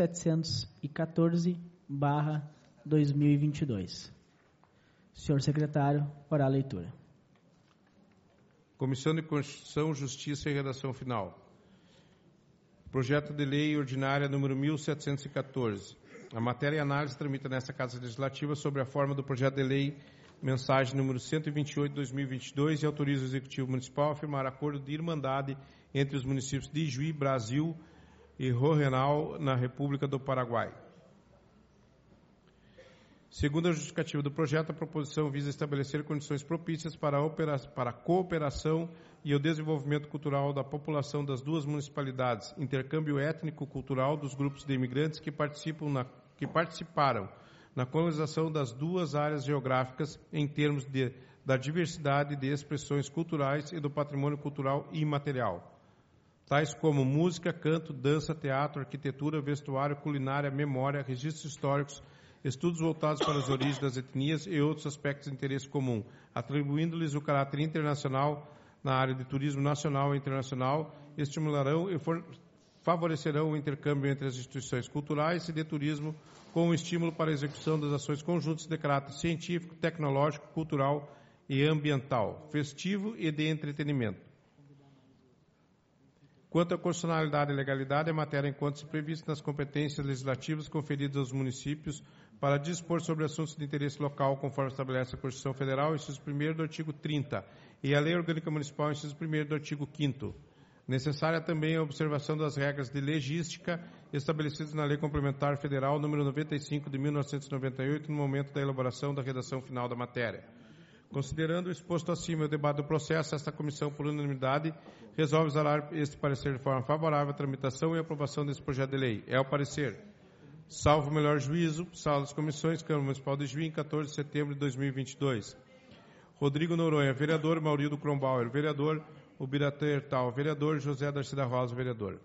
1714/2022. Senhor secretário, para a leitura. Comissão de Constituição, Justiça e Redação Final. Projeto de lei ordinária número 1714. A matéria e análise tramita nesta Casa Legislativa sobre a forma do projeto de lei, mensagem número 128/2022, e autoriza o Executivo Municipal a firmar acordo de irmandade entre os municípios de Juí, Brasil e Rorenal, na República do Paraguai. Segundo a justificativa do projeto, a proposição visa estabelecer condições propícias para a cooperação e o desenvolvimento cultural da população das duas municipalidades, intercâmbio étnico-cultural dos grupos de imigrantes que participaram na colonização das duas áreas geográficas em termos da diversidade de expressões culturais e do patrimônio cultural imaterial, tais como música, canto, dança, teatro, arquitetura, vestuário, culinária, memória, registros históricos, estudos voltados para as origens das etnias e outros aspectos de interesse comum, atribuindo-lhes o caráter internacional na área de turismo nacional e internacional, estimularão e favorecerão o intercâmbio entre as instituições culturais e de turismo, com um estímulo para a execução das ações conjuntas de caráter científico, tecnológico, cultural e ambiental, festivo e de entretenimento. Quanto à constitucionalidade e legalidade, a matéria encontra-se prevista nas competências legislativas conferidas aos municípios para dispor sobre assuntos de interesse local, conforme estabelece a Constituição Federal, inciso 1º do artigo 30, e a Lei Orgânica Municipal, inciso 1º do artigo 5º. Necessária também a observação das regras de legística estabelecidas na Lei Complementar Federal número 95 de 1998, no momento da elaboração da redação final da matéria. Considerando o exposto acima e o debate do processo, esta comissão, por unanimidade, resolve exalar este parecer de forma favorável à tramitação e aprovação desse projeto de lei. É o parecer. Salvo o melhor juízo, sala das comissões, Câmara Municipal de Juí, em 14 de setembro de 2022. Rodrigo Noronha, vereador. Maurildo Kronbauer, vereador. Ubiratan Ertal, vereador. José Darcy da Rosa, vereador.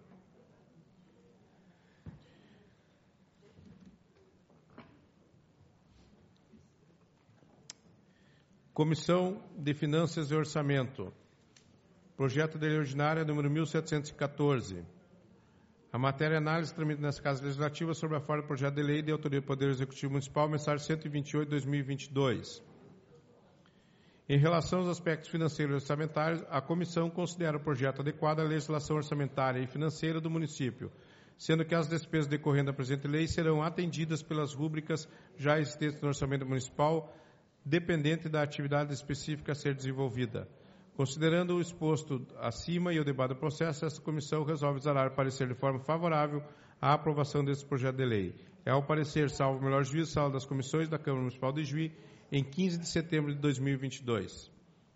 Comissão de Finanças e Orçamento. Projeto de lei ordinária número 1714. A matéria análise tramita nessa Casa Legislativa sobre a forma do projeto de lei de autoria do Poder Executivo Municipal, mensagem 128 de 2022. Em relação aos aspectos financeiros e orçamentários, a comissão considera o projeto adequado à legislação orçamentária e financeira do município, sendo que as despesas decorrentes da presente lei serão atendidas pelas rúbricas já existentes no orçamento municipal, dependente da atividade específica a ser desenvolvida. Considerando o exposto acima e o debate do processo, esta comissão resolve exalar parecer de forma favorável à aprovação desse projeto de lei. É o parecer, salvo o melhor juízo, sala das comissões da Câmara Municipal de Juí, em 15 de setembro de 2022.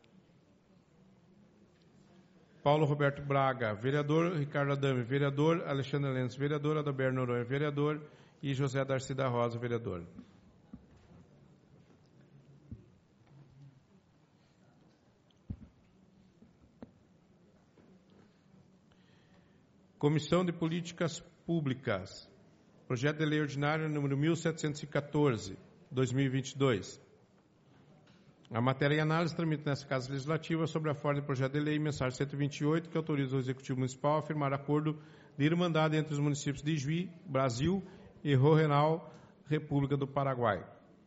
Paulo Roberto Braga, vereador. Ricardo Adame, vereador. Alexandre Lenz, vereador. Adalberto Noronha, vereador. E José Darcy da Rosa, vereador. Comissão de Políticas Públicas. Projeto de lei ordinário número 1714, 2022. A matéria em análise tramita nessa Casa Legislativa sobre a forma de projeto de lei, mensagem 128, que autoriza o Executivo Municipal a firmar acordo de irmandade entre os municípios de Juí, Brasil, e Rorenal, República do Paraguai.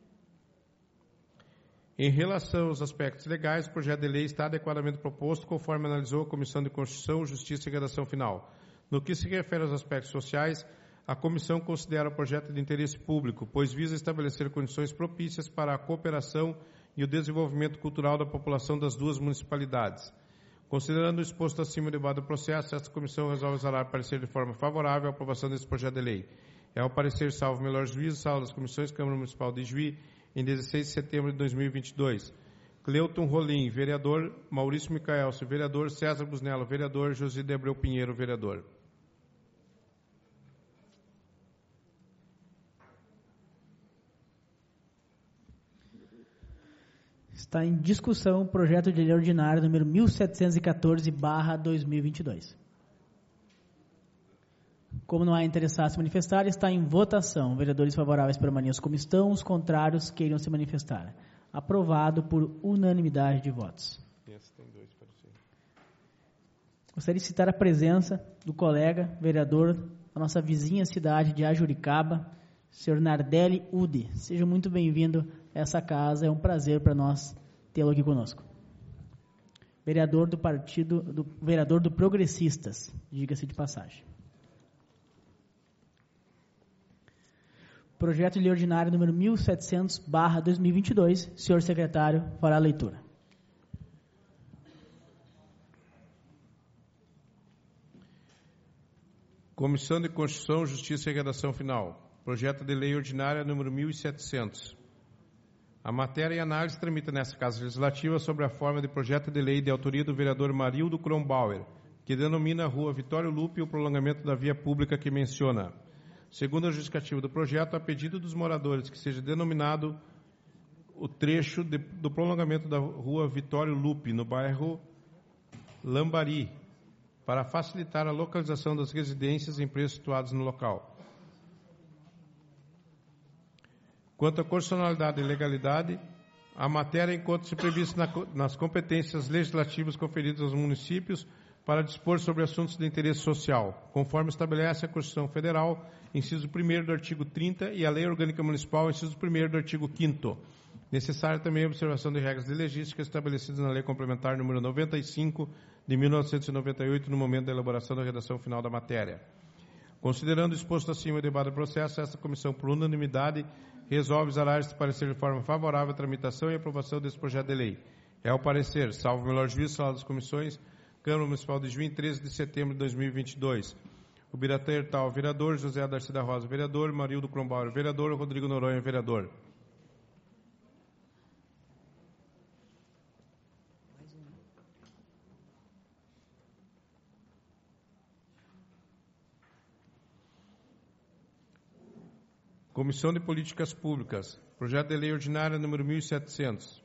Em relação aos aspectos legais, o projeto de lei está adequadamente proposto, conforme analisou a Comissão de Constituição, Justiça e Redação Final. No que se refere aos aspectos sociais, a comissão considera o projeto de interesse público, pois visa estabelecer condições propícias para a cooperação e o desenvolvimento cultural da população das duas municipalidades. Considerando o exposto acima do debate do processo, esta comissão resolve exalar parecer de forma favorável à aprovação desse projeto de lei. É o parecer, salvo o melhor juízo, sala das comissões, Câmara Municipal de Juí, em 16 de setembro de 2022. Cleuton Rolim, vereador. Maurício Micaelso, vereador. César Busnello, vereador. José de Abreu Pinheiro, vereador. Está em discussão o projeto de lei ordinário número 1714/2022. Como não há interessados em se manifestar, está em votação. Vereadores favoráveis permaneçam como estão, os contrários queiram se manifestar. Aprovado por unanimidade de votos. Gostaria de citar a presença do colega vereador da nossa vizinha cidade de Ajuricaba, senhor Nardelli Ude. Seja muito bem-vindo a essa casa, é um prazer para nós tê-lo aqui conosco. Vereador vereador do Progressistas, diga-se de passagem. Projeto de lei ordinário número 1700/2022. Senhor secretário, fará a leitura. Comissão de Constituição, Justiça e Redação Final. Projeto de lei ordinária número 1700. A matéria em análise tramita nesta Casa Legislativa sobre a forma de projeto de lei de autoria do vereador Marildo Kronbauer, que denomina a rua Vitório Lupe o prolongamento da via pública que menciona. Segundo a justificativa do projeto, a pedido dos moradores que seja denominado o trecho do prolongamento da rua Vitório Lupe, no bairro Lambari, para facilitar a localização das residências e empresas situadas no local. Quanto à constitucionalidade e legalidade, a matéria encontra-se prevista nas competências legislativas conferidas aos municípios para dispor sobre assuntos de interesse social, conforme estabelece a Constituição Federal, inciso 1º do artigo 30, e a Lei Orgânica Municipal, inciso 1º do artigo 5º. Necessária também a observação de regras de legística estabelecidas na Lei Complementar número 95, de 1998, no momento da elaboração da redação final da matéria. Considerando o exposto acima e o debate do processo, esta comissão, por unanimidade, resolve exalar este parecer de forma favorável à tramitação e aprovação desse projeto de lei. É o parecer, salvo o melhor juízo, sala das comissões, Câmara Municipal de Juiz, 13 de setembro de 2022. O Biratã Hertal, vereador. José Darcy da Rosa, vereador. Marildo Kronbauer, vereador. Rodrigo Noronha, vereador. Comissão de Políticas Públicas. Projeto de Lei Ordinária número 1700.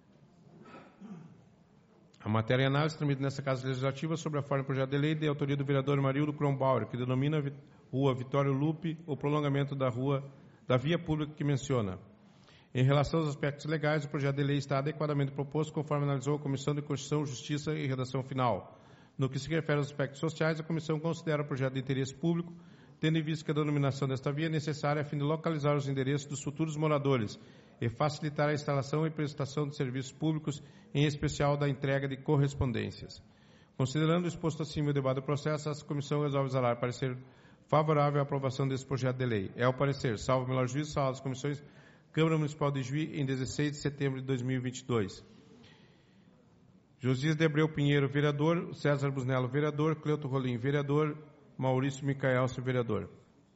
A matéria em análise tramita nesta Casa Legislativa sobre a forma do projeto de lei de autoria do vereador Marildo Kronbauer, que denomina rua Vitório Lupe o prolongamento da via pública que menciona. Em relação aos aspectos legais, o projeto de lei está adequadamente proposto, conforme analisou a Comissão de Constituição, Justiça e Redação Final. No que se refere aos aspectos sociais, a Comissão considera o projeto de interesse público, tendo em vista que a denominação desta via é necessária a fim de localizar os endereços dos futuros moradores e facilitar a instalação e prestação de serviços públicos, em especial da entrega de correspondências. Considerando o exposto acima e o debate do processo, essa comissão resolve exalar parecer favorável à aprovação desse projeto de lei. É o parecer, salvo o melhor juízo, sala das comissões, Câmara Municipal de Juiz, em 16 de setembro de 2022. Josias de Abreu Pinheiro, vereador. César Busnello, vereador. Cleuto Rolim, vereador. Maurício Micaelso, vereador.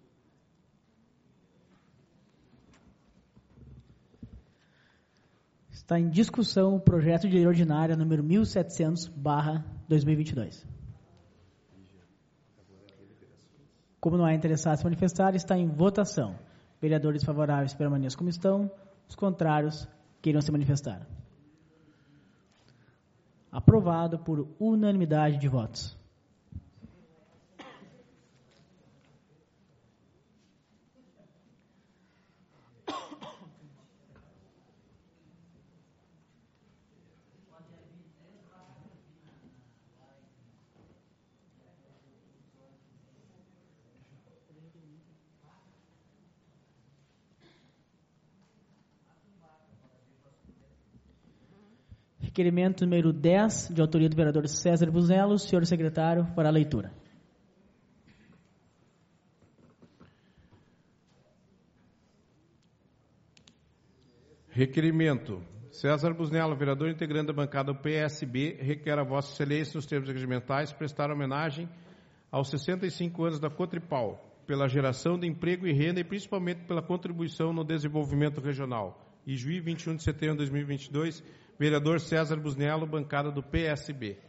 Está em discussão o projeto de lei ordinária número 1700/2022. Como não há interessados em se manifestar, está em votação. Vereadores favoráveis permaneçam como estão, os contrários queiram se manifestar. Aprovado por unanimidade de votos. Requerimento número 10, de autoria do vereador César Busnello. Senhor secretário, para a leitura. Requerimento. César Busnello, vereador integrante da bancada do PSB, requer a Vossa Excelência, nos termos regimentais, prestar homenagem aos 65 anos da Cotripal, pela geração de emprego e renda e principalmente pela contribuição no desenvolvimento regional. Ijuí, 21 de setembro de 2022, vereador César Busnello, bancada do PSB.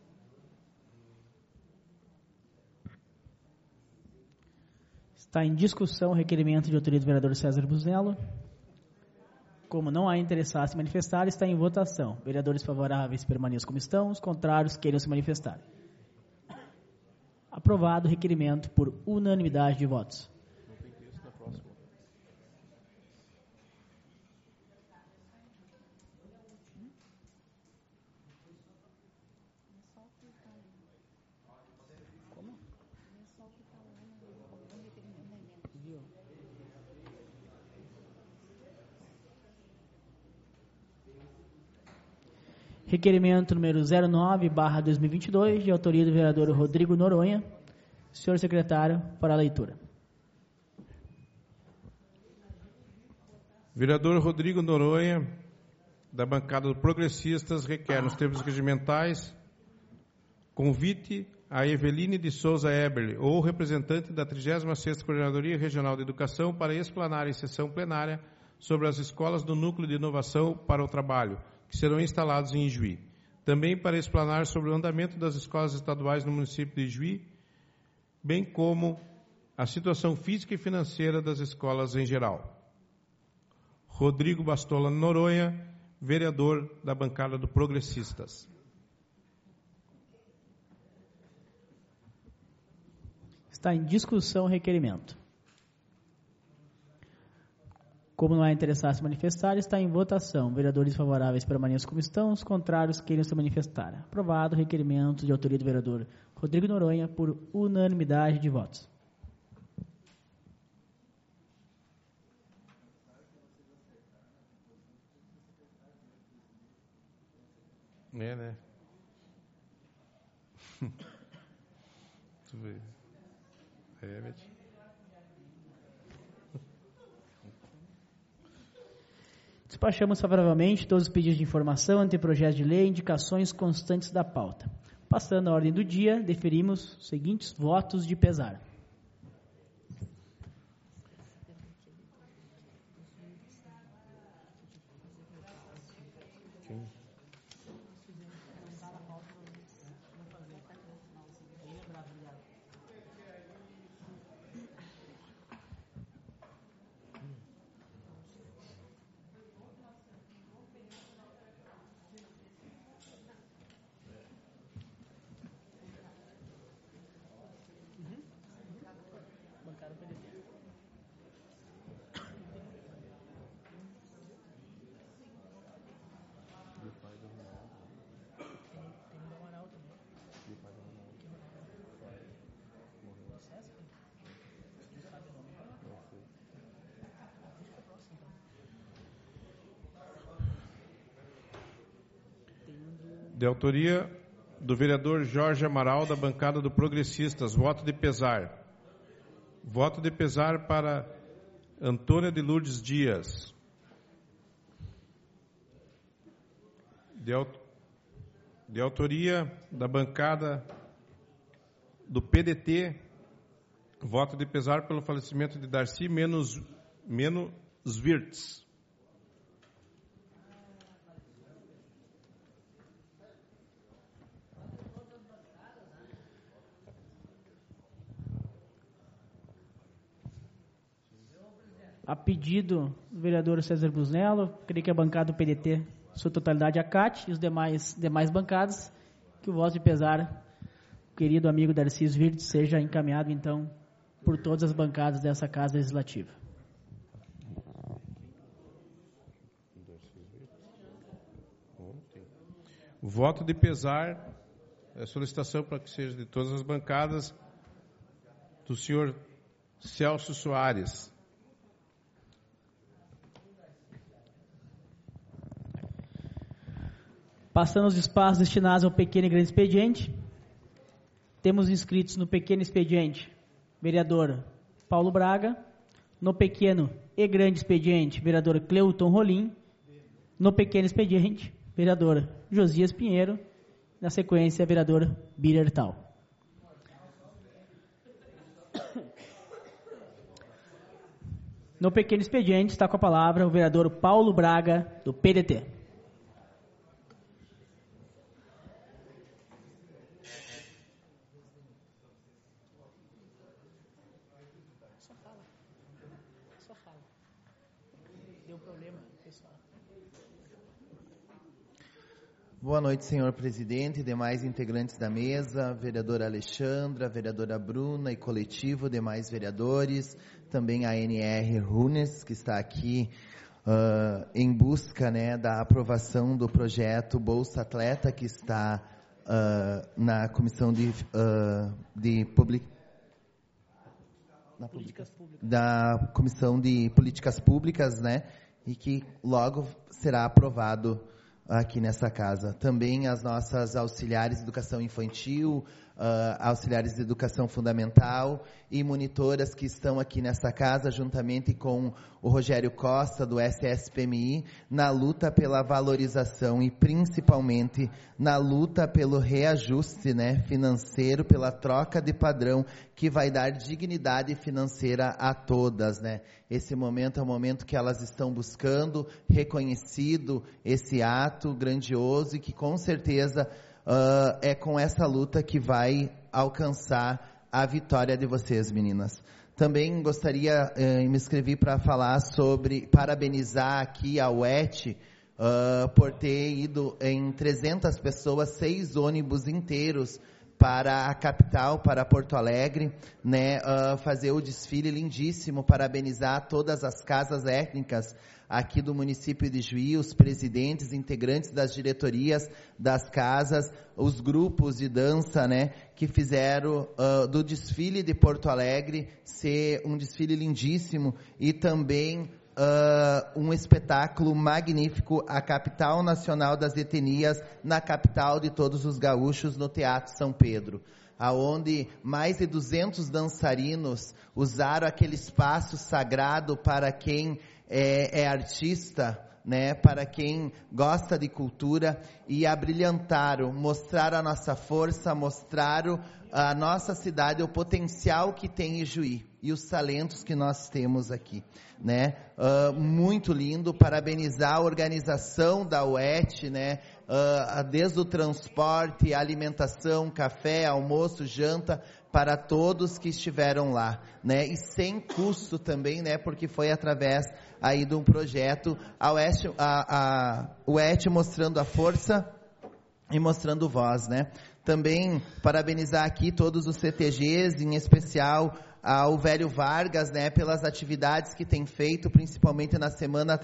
Está em discussão o requerimento de autoria do vereador César Busnello. Como não há interessados em se manifestar, está em votação. Vereadores favoráveis permaneçam como estão, os contrários queiram se manifestar. Aprovado o requerimento por unanimidade de votos. Requerimento número 09/2022, de autoria do vereador Rodrigo Noronha. Senhor secretário, para a leitura. Vereador Rodrigo Noronha, da bancada do Progressistas, requer, nos termos regimentais, convite a Eveline de Souza Eberle, ou representante da 36ª Coordenadoria Regional de Educação, para explanar em sessão plenária sobre as escolas do Núcleo de Inovação para o Trabalho, que serão instalados em Ijuí. Também para explanar sobre o andamento das escolas estaduais no município de Ijuí, bem como a situação física e financeira das escolas em geral. Rodrigo Bastola Noronha, vereador da bancada do Progressistas. Está em discussão o requerimento. Como não há interessado se manifestar, está em votação. Vereadores favoráveis permaneçam como estão, os contrários queiram se manifestar. Aprovado o requerimento de autoria do vereador Rodrigo Noronha por unanimidade de votos. Né? Tu vê. Betty. Despachamos favoravelmente todos os pedidos de informação, anteprojetos de lei, indicações constantes da pauta. Passando a ordem do dia, deferimos os seguintes votos de pesar. De autoria do vereador Jorge Amaral, da bancada do Progressistas. Voto de pesar. Voto de pesar para Antônia de Lourdes Dias. De autoria da bancada do PDT. Voto de pesar pelo falecimento de Darcy Menos-Wirtz. A pedido do vereador César Busnello, creio que a bancada do PDT, sua totalidade, acate, e os demais bancadas, que o voto de pesar, querido amigo Darcy Wirtz, seja encaminhado, então, por todas as bancadas dessa Casa Legislativa. O voto de pesar, a solicitação para que seja de todas as bancadas, do senhor Celso Soares. Passando os espaços destinados ao pequeno e grande expediente, temos inscritos no pequeno expediente, vereador Paulo Braga, no pequeno e grande expediente, vereador Cleuton Rolim, no pequeno expediente, vereador Josias Pinheiro, na sequência, vereador Birer Tal. No pequeno expediente está com a palavra o vereador Paulo Braga, do PDT. Boa noite, senhor presidente, demais integrantes da mesa, vereadora Alexandra, vereadora Bruna e coletivo, demais vereadores, também a NR Runes, que está aqui em busca, né, da aprovação do projeto Bolsa Atleta, que está na Comissão da Comissão de Políticas Públicas, né, e que logo será aprovado aqui nessa casa. Também as nossas auxiliares de educação infantil, auxiliares de educação fundamental e monitoras que estão aqui nesta casa, juntamente com o Rogério Costa, do SSPMI, na luta pela valorização e principalmente na luta pelo reajuste, né, financeiro, pela troca de padrão, que vai dar dignidade financeira a todas, né? Esse momento é o momento que elas estão buscando, reconhecido esse ato grandioso e que com certeza é com essa luta que vai alcançar a vitória de vocês, meninas. Também gostaria, me inscrevi para falar sobre, parabenizar aqui a UET, por ter ido em 300 pessoas, 6 ônibus inteiros para a capital, para Porto Alegre, né, fazer o desfile lindíssimo, parabenizar todas as casas étnicas aqui do município de Juí, os presidentes, integrantes das diretorias das casas, os grupos de dança, né, que fizeram do desfile de Porto Alegre ser um desfile lindíssimo e também um espetáculo magnífico, a capital nacional das etnias, na capital de todos os gaúchos, no Teatro São Pedro, aonde mais de 200 dançarinos usaram aquele espaço sagrado para quem é artista, né, para quem gosta de cultura, e abrilhantaram, mostraram a nossa força, mostraram a nossa cidade, o potencial que tem em Juí e os talentos que nós temos aqui, né? Muito lindo, parabenizar a organização da UET, né? Desde o transporte, alimentação, café, almoço, janta, para todos que estiveram lá, né? E sem custo também, né? Porque foi através aí de um projeto, a UET mostrando a força e mostrando voz, né? Também parabenizar aqui todos os CTGs, em especial ao Velho Vargas, né, pelas atividades que tem feito, principalmente na semana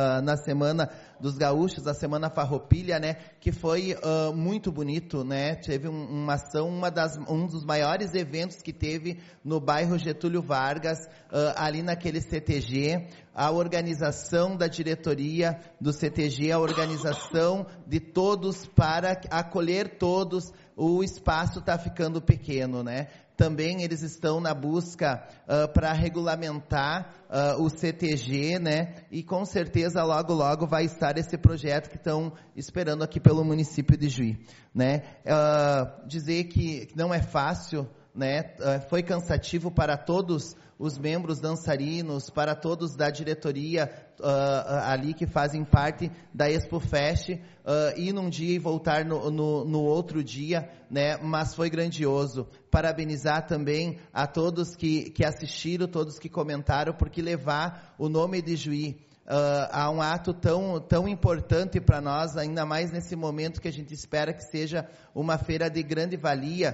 dos gaúchos, a Semana Farroupilha, né, que foi muito bonito, né, teve uma ação, um dos maiores eventos que teve no bairro Getúlio Vargas, ali naquele CTG, a organização da diretoria do CTG, a organização de todos para acolher todos, o espaço está ficando pequeno, né? Também eles estão na busca para regulamentar o CTG, né? E com certeza logo, logo vai estar esse projeto que estão esperando aqui pelo município de Juí, né? Dizer que não é fácil, né? Foi cansativo para todos os membros dançarinos, para todos da diretoria ali que fazem parte da Expo Fest, ir num dia e voltar no outro dia, né? Mas foi grandioso. Parabenizar também a todos que assistiram, todos que comentaram, porque levar o nome de Juí a um ato tão importante para nós, ainda mais nesse momento que a gente espera que seja uma feira de grande valia,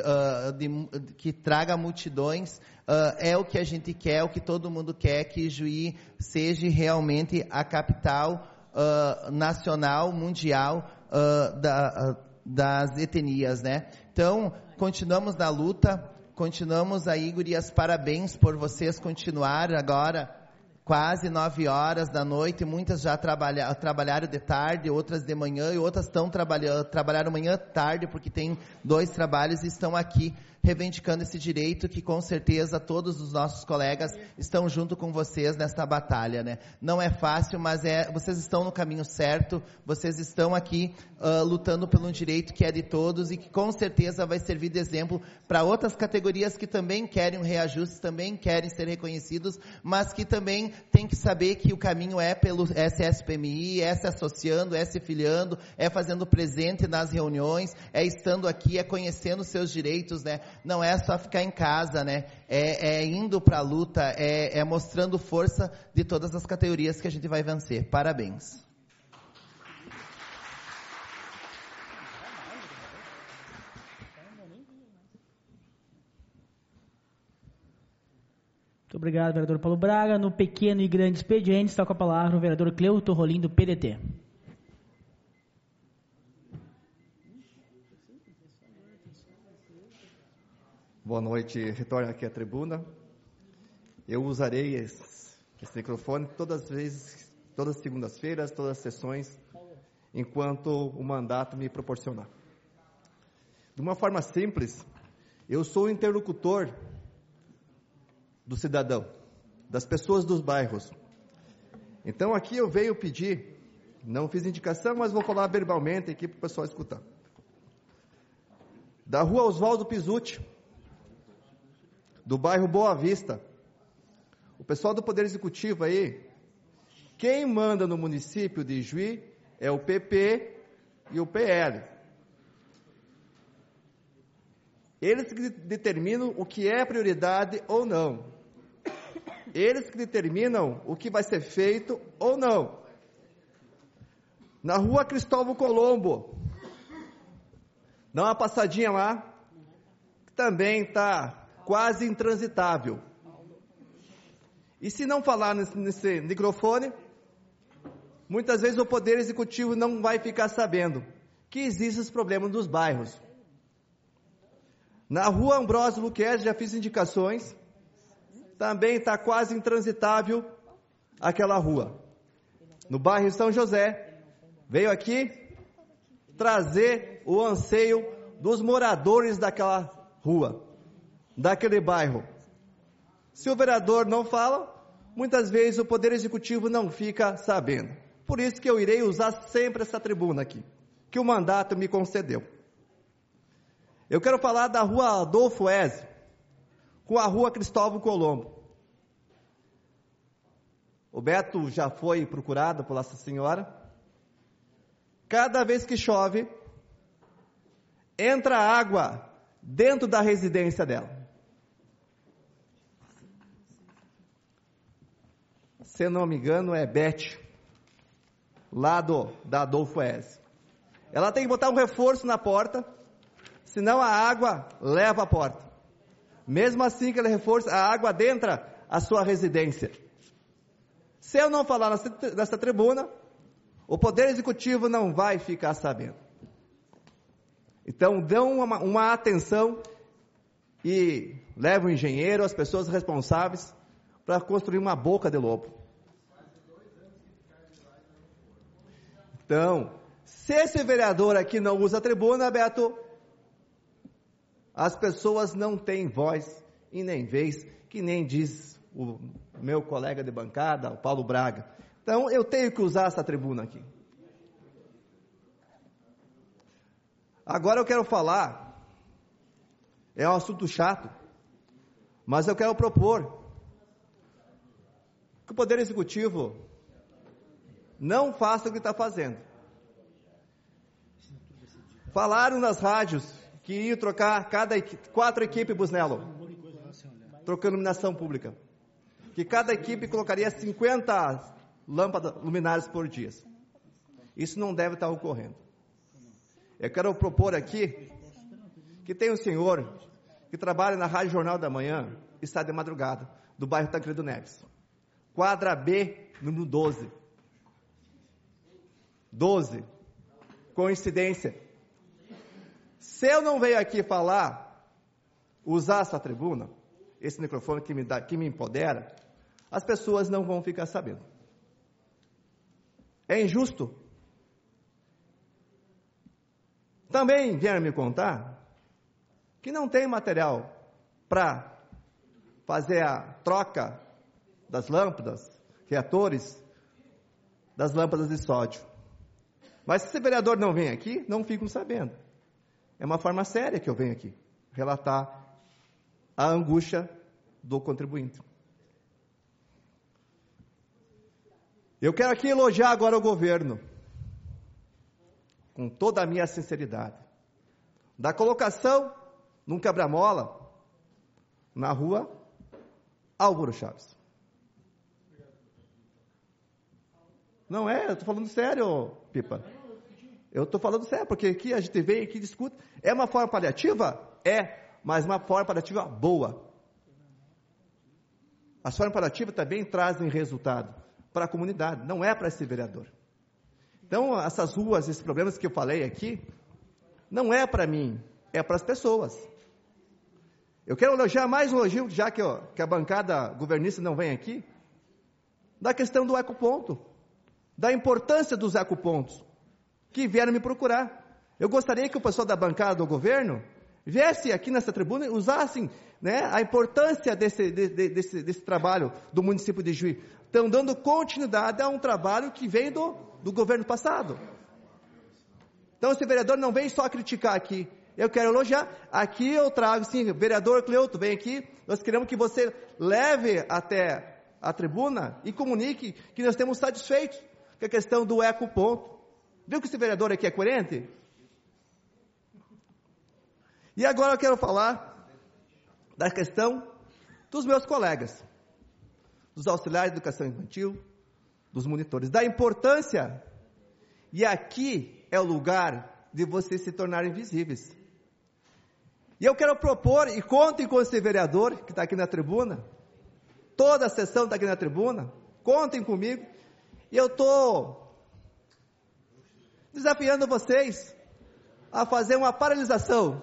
que traga multidões, é o que a gente quer, o que todo mundo quer, que Juí seja realmente a capital nacional, mundial das etnias, né? Então, continuamos na luta, continuamos aí, gurias, parabéns por vocês continuar agora, quase 9 horas da noite, muitas já trabalharam de tarde, outras de manhã, e outras trabalharam manhã tarde, porque tem 2 trabalhos e estão aqui reivindicando esse direito que com certeza todos os nossos colegas estão junto com vocês nesta batalha, né? Não é fácil, mas vocês estão no caminho certo, vocês estão aqui lutando por um direito que é de todos e que com certeza vai servir de exemplo para outras categorias que também querem um reajuste, também querem ser reconhecidos, mas que também tem que saber que o caminho é pelo SSPMI, é se associando, é se filiando, é fazendo presente nas reuniões, é estando aqui, é conhecendo seus direitos, né? Não é só ficar em casa, né? É indo para a luta, é mostrando força de todas as categorias que a gente vai vencer. Parabéns. Muito obrigado, vereador Paulo Braga. No pequeno e grande expediente, está com a palavra o vereador Cleuto Rolim, do PDT. Boa noite, retorno aqui à tribuna. Eu usarei esse microfone todas as segundas-feiras, todas as sessões, enquanto o mandato me proporcionar. de uma forma simples, eu sou o interlocutor do cidadão, das pessoas dos bairros. Então aqui eu venho pedir, não fiz indicação, mas vou falar verbalmente aqui para o pessoal escutar. Da rua Oswaldo Pizzuti, do bairro Boa Vista, o pessoal do Poder Executivo aí, quem manda no município de Ijuí é o PP e o PL. Eles que determinam o que é prioridade ou não. Eles que determinam o que vai ser feito ou não. Na rua Cristóvão Colombo, dá uma passadinha lá, que também está quase intransitável. E se não falar nesse microfone, muitas vezes o Poder Executivo não vai ficar sabendo que existem os problemas dos bairros. Na rua Ambrósio Luquezzi, já fiz indicações, também está quase intransitável aquela rua. No bairro São José, veio aqui trazer o anseio dos moradores daquela rua, daquele bairro. Se o vereador não fala, muitas vezes o Poder Executivo não fica sabendo. Por isso que eu irei usar sempre essa tribuna aqui, que o mandato me concedeu. Eu quero falar da rua Adolfo Ezio, com a rua Cristóvão Colombo. O Beto já foi procurado por Nossa Senhora. Cada vez que chove, entra água dentro da residência dela. Se não me engano, é Beth, lá da Adolfo Ezio. Ela tem que botar um reforço na porta, senão a água leva a porta. Mesmo assim que ele reforça, a água adentra a sua residência. Se eu não falar nessa tribuna, o Poder Executivo não vai ficar sabendo. Então, dão uma atenção e levam o engenheiro, as pessoas responsáveis, para construir uma boca de lobo. Então, se esse vereador aqui não usa a tribuna, Beto, as pessoas não têm voz e nem vez, que nem diz o meu colega de bancada, o Paulo Braga. Então, eu tenho que usar essa tribuna aqui. Agora eu quero falar, é um assunto chato, mas eu quero propor que o Poder Executivo não faça o que está fazendo. Falaram nas rádios que iam trocar 4 equipes Busnello, trocando iluminação pública. Que cada equipe colocaria 50 lâmpadas luminárias por dia. Isso não deve estar ocorrendo. Eu quero propor aqui que tem um senhor que trabalha na Rádio Jornal da Manhã e está de madrugada, do bairro Tancredo Neves. Quadra B, número 12. 12. Coincidência. Se eu não venho aqui falar, usar essa tribuna, esse microfone que me empodera, as pessoas não vão ficar sabendo. É injusto. Também vieram me contar que não tem material para fazer a troca das lâmpadas, reatores, das lâmpadas de sódio. Mas se esse vereador não vem aqui, não ficam sabendo. É uma forma séria que eu venho aqui relatar a angústia do contribuinte. Eu quero aqui elogiar agora o governo, com toda a minha sinceridade, da colocação num quebra-mola na rua Álvaro Chaves. Não é, eu estou falando sério, Pipa. Eu estou falando sério, porque aqui a gente vem e discute. É uma forma paliativa? É, mas uma forma paliativa boa. As formas paliativas também trazem resultado para a comunidade, não é para esse vereador. Então, essas ruas, esses problemas que eu falei aqui, não é para mim, é para as pessoas. Eu quero elogiar mais um elogio, já que a bancada governista não vem aqui, da questão do ecoponto, da importância dos ecopontos, que vieram me procurar. Eu gostaria que o pessoal da bancada do governo viesse aqui nessa tribuna e usassem, né, a importância desse trabalho do município de Juí. Estão dando continuidade a um trabalho que vem do governo passado. Então, esse vereador não vem só criticar aqui. Eu quero elogiar. Aqui eu trago, sim, vereador Cleuto, vem aqui. Nós queremos que você leve até a tribuna e comunique que nós estamos satisfeitos com a questão do ecoponto. Viu que esse vereador aqui é coerente? E agora eu quero falar da questão dos meus colegas, dos auxiliares de educação infantil, dos monitores, da importância, e aqui é o lugar de vocês se tornarem visíveis. E eu quero propor, e contem com esse vereador que está aqui na tribuna, toda a sessão está aqui na tribuna, contem comigo, e eu estou desafiando vocês a fazer uma paralisação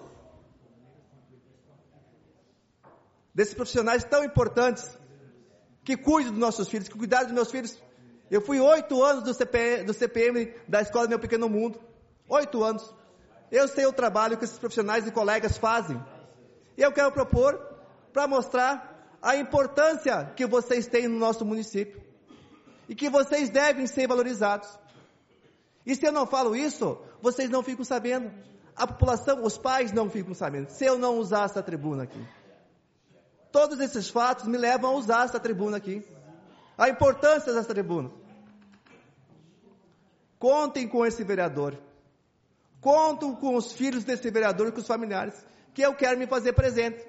desses profissionais tão importantes, que cuidam dos nossos filhos, que cuidaram dos meus filhos. Eu fui 8 anos do CPM da Escola Meu Pequeno Mundo, 8 anos. Eu sei o trabalho que esses profissionais e colegas fazem. E eu quero propor para mostrar a importância que vocês têm no nosso município. E que vocês devem ser valorizados. E se eu não falo isso, vocês não ficam sabendo. A população, os pais não ficam sabendo. Se eu não usar essa tribuna aqui. Todos esses fatos me levam a usar essa tribuna aqui. A importância dessa tribuna. Contem com esse vereador. Contem com os filhos desse vereador e com os familiares, que eu quero me fazer presente.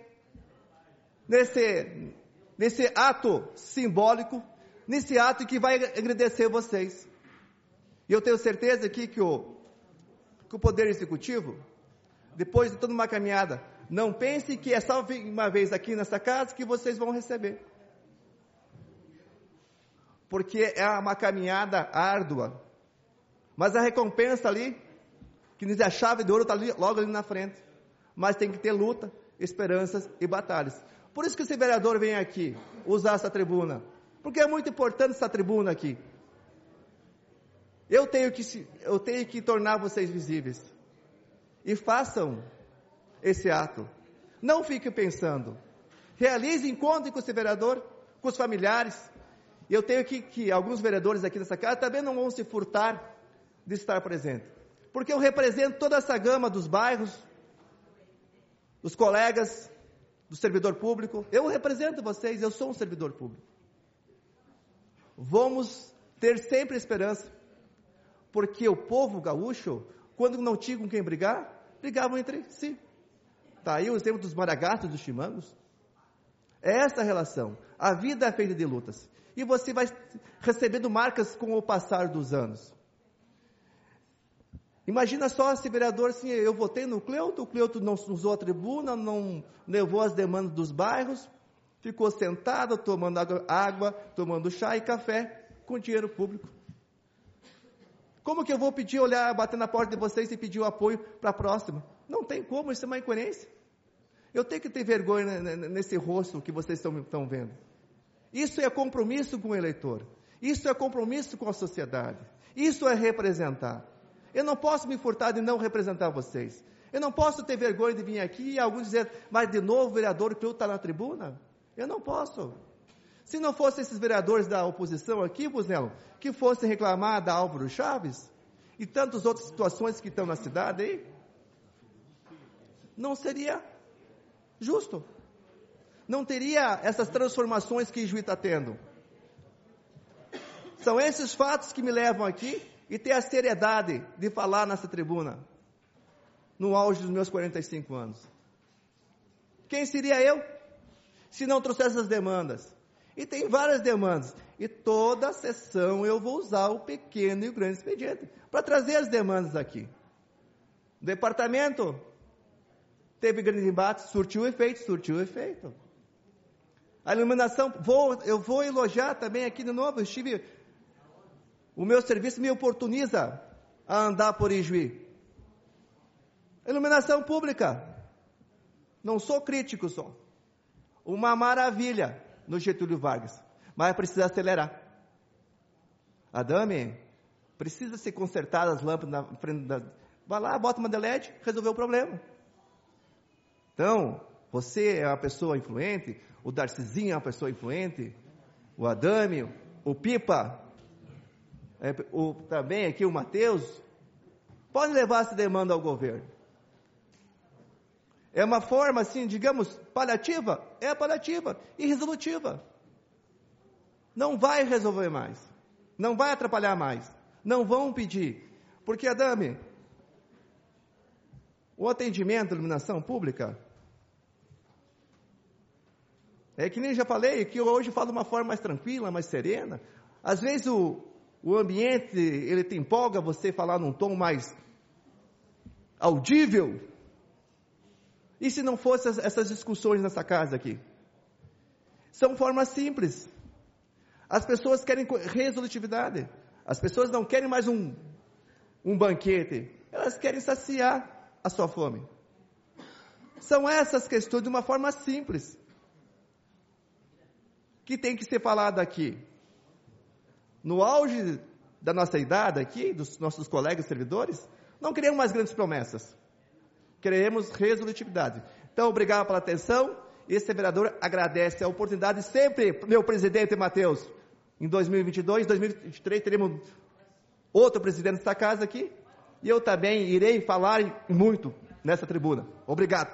Nesse ato simbólico, nesse ato que vai agradecer vocês. E eu tenho certeza aqui que o Poder Executivo, depois de toda uma caminhada, não pense que é só vir uma vez aqui nessa casa que vocês vão receber. Porque é uma caminhada árdua. Mas a recompensa ali, que nos é a chave de ouro, está logo ali na frente. Mas tem que ter luta, esperanças e batalhas. Por isso que esse vereador vem aqui, usar essa tribuna. Porque é muito importante essa tribuna aqui. Eu tenho que tornar vocês visíveis. E façam esse ato. Não fiquem pensando. Realizem, contem com esse vereador, com os familiares. E eu tenho que alguns vereadores aqui nessa casa também não vão se furtar de estar presente. Porque eu represento toda essa gama dos bairros, dos colegas, do servidor público. Eu represento vocês, eu sou um servidor público. Vamos ter sempre esperança. Porque o povo gaúcho, quando não tinha com quem brigar, brigavam entre si. Está aí o exemplo dos maragatos, dos chimangos. É essa a relação. A vida é feita de lutas. E você vai recebendo marcas com o passar dos anos. Imagina só esse vereador assim, eu votei no Cleuto, o Cleuto não usou a tribuna, não levou as demandas dos bairros, ficou sentado, tomando água, tomando chá e café, com dinheiro público. Como que eu vou pedir, bater na porta de vocês e pedir o apoio para a próxima? Não tem como, isso é uma incoerência. Eu tenho que ter vergonha nesse rosto que vocês estão vendo. Isso é compromisso com o eleitor. Isso é compromisso com a sociedade. Isso é representar. Eu não posso me furtar de não representar vocês. Eu não posso ter vergonha de vir aqui e alguns dizer, mas de novo o vereador que está na tribuna? Eu não posso. Se não fossem esses vereadores da oposição aqui, Buznello, que fossem reclamar da Álvaro Chaves e tantas outras situações que estão na cidade aí, não seria justo. Não teria essas transformações que Juí está tendo. São esses fatos que me levam aqui e ter a seriedade de falar nessa tribuna, no auge dos meus 45 anos. Quem seria eu, se não trouxesse essas demandas? E tem várias demandas. E toda sessão eu vou usar o pequeno e o grande expediente para trazer as demandas aqui. O departamento teve grande embate, surtiu efeito. A iluminação, eu vou elogiar também aqui de novo, o meu serviço me oportuniza a andar por Ijuí. Iluminação pública, não sou crítico só, uma maravilha no Getúlio Vargas, mas precisa acelerar. Adame, precisa ser consertar as lâmpadas na frente Vai lá, bota uma delete, resolveu o problema. Então, você é uma pessoa influente, o Darcizinho é uma pessoa influente, o Adame, o Pipa, também aqui o Matheus, pode levar essa demanda ao governo. É uma forma, assim, digamos, paliativa? É paliativa e resolutiva. Não vai resolver mais. Não vai atrapalhar mais. Não vão pedir. Porque, Adame, o atendimento, a iluminação pública, é que nem já falei, que hoje eu falo de uma forma mais tranquila, mais serena. Às vezes o ambiente, ele te empolga você falar num tom mais audível. E se não fossem essas discussões nessa casa aqui? São formas simples. As pessoas querem resolutividade. As pessoas não querem mais um banquete. Elas querem saciar a sua fome. São essas questões de uma forma simples que tem que ser falada aqui. No auge da nossa idade aqui, dos nossos colegas servidores, não queremos mais grandes promessas. Queremos resolutividade. Então, obrigado pela atenção. Esse vereador agradece a oportunidade sempre, meu presidente Matheus. Em 2022, 2023, teremos outro presidente desta casa aqui. E eu também irei falar muito nessa tribuna. Obrigado.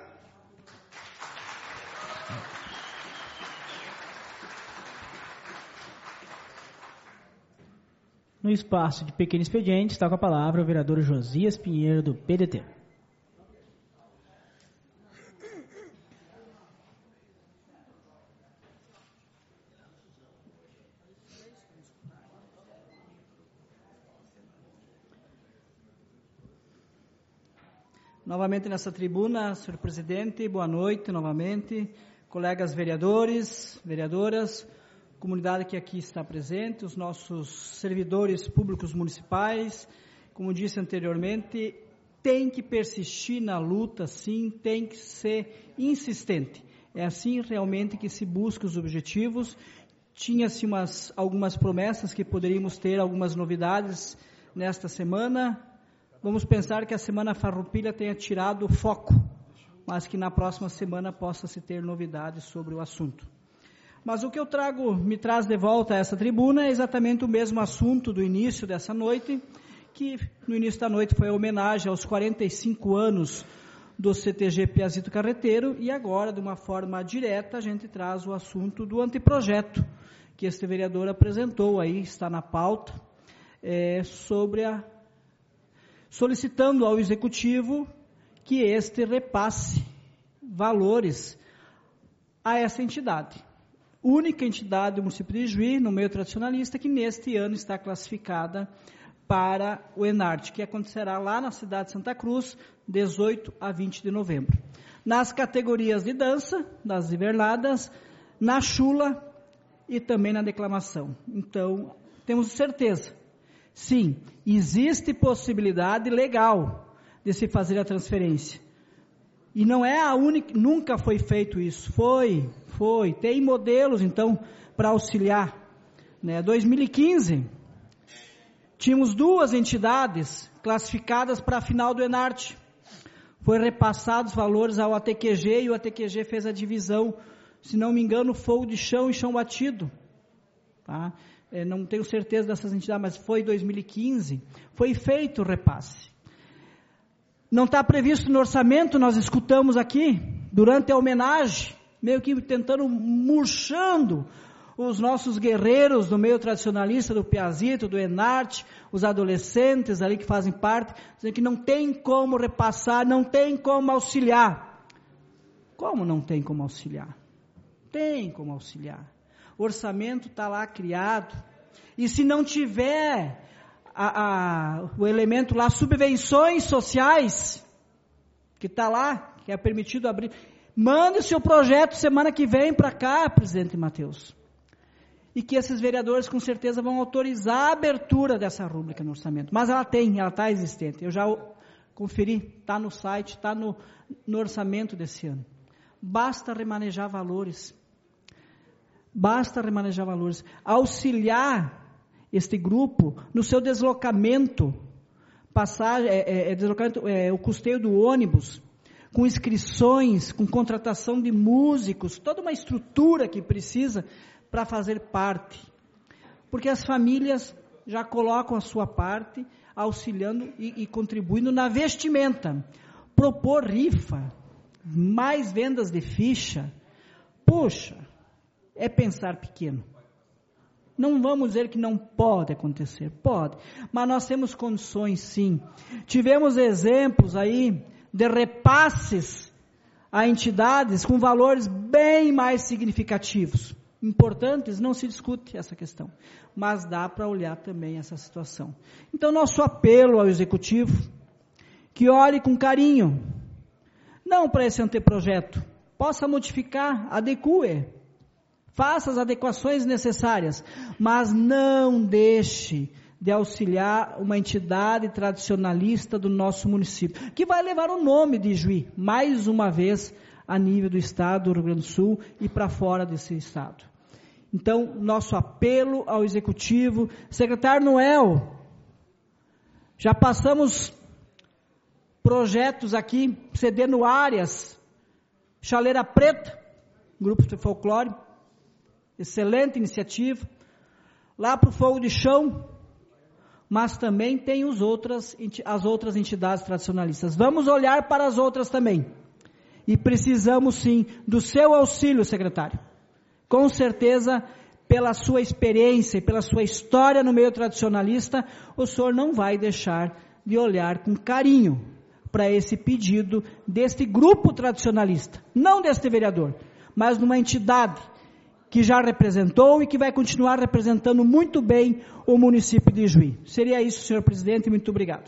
No espaço de pequeno expediente, está com a palavra o vereador Josias Pinheiro, do PDT. Novamente nessa tribuna, senhor presidente, boa noite novamente, colegas vereadores, vereadoras, comunidade que aqui está presente, os nossos servidores públicos municipais, como disse anteriormente, tem que persistir na luta, sim, tem que ser insistente. É assim realmente que se busca os objetivos. Tinha-se algumas promessas que poderíamos ter, algumas novidades nesta semana. Vamos pensar que a Semana Farroupilha tenha tirado o foco, mas que na próxima semana possa se ter novidades sobre o assunto. Mas o que eu me traz de volta a essa tribuna é exatamente o mesmo assunto do início dessa noite, que no início da noite foi a homenagem aos 45 anos do CTG Piazito Carreteiro, e agora, de uma forma direta, a gente traz o assunto do anteprojeto que este vereador apresentou, aí está na pauta, solicitando ao Executivo que este repasse valores a essa entidade. Única entidade do município de Juí, no meio tradicionalista, que neste ano está classificada para o Enarte, que acontecerá lá na cidade de Santa Cruz, 18 a 20 de novembro. Nas categorias de dança, das invernadas, na chula e também na declamação. Então, temos certeza, sim, existe possibilidade legal de se fazer a transferência. E não é a única, nunca foi feito isso. Foi. Tem modelos, então, para auxiliar. 2015, tínhamos 2 entidades classificadas para a final do Enarte. Foi repassados valores ao ATQG e o ATQG fez a divisão, se não me engano, fogo de chão e chão batido. Tá? Não tenho certeza dessas entidades, mas foi 2015, foi feito o repasse. Não está previsto no orçamento, nós escutamos aqui, durante a homenagem, meio que tentando, murchando os nossos guerreiros do meio tradicionalista, do Piazito, do Enarte, os adolescentes ali que fazem parte, dizendo que não tem como repassar, não tem como auxiliar. Como não tem como auxiliar? Tem como auxiliar. O orçamento está lá criado, e se não tiver o elemento lá, subvenções sociais, que está lá, que é permitido abrir, mande o seu projeto semana que vem para cá, presidente Matheus, e que esses vereadores com certeza vão autorizar a abertura dessa rúbrica no orçamento, mas ela está existente, eu já conferi, está no site, está no orçamento desse ano, basta remanejar valores, auxiliar este grupo no seu deslocamento o custeio do ônibus, com inscrições, com contratação de músicos, toda uma estrutura que precisa para fazer parte. Porque as famílias já colocam a sua parte, auxiliando e contribuindo na vestimenta. Propor rifa, mais vendas de ficha, puxa, é pensar pequeno. Não vamos dizer que não pode acontecer, pode, mas nós temos condições sim. Tivemos exemplos aí de repasses a entidades com valores bem mais significativos. Importantes, não se discute essa questão, mas dá para olhar também essa situação. Então, nosso apelo ao Executivo, que olhe com carinho, não para esse anteprojeto, possa modificar, adeque, faça as adequações necessárias, mas não deixe de auxiliar uma entidade tradicionalista do nosso município, que vai levar o nome de Ijuí, mais uma vez, a nível do Estado do Rio Grande do Sul e para fora desse Estado. Então, nosso apelo ao Executivo, secretário Noel, já passamos projetos aqui, cedendo áreas, Chaleira Preta, grupo de folclore, excelente iniciativa, lá para o Fogo de Chão, mas também tem as outras entidades tradicionalistas. Vamos olhar para as outras também. E precisamos sim do seu auxílio, secretário. Com certeza, pela sua experiência e pela sua história no meio tradicionalista, o senhor não vai deixar de olhar com carinho para esse pedido deste grupo tradicionalista, não deste vereador, mas de uma entidade que já representou e que vai continuar representando muito bem o município de Ijuí. Seria isso, senhor presidente, muito obrigado.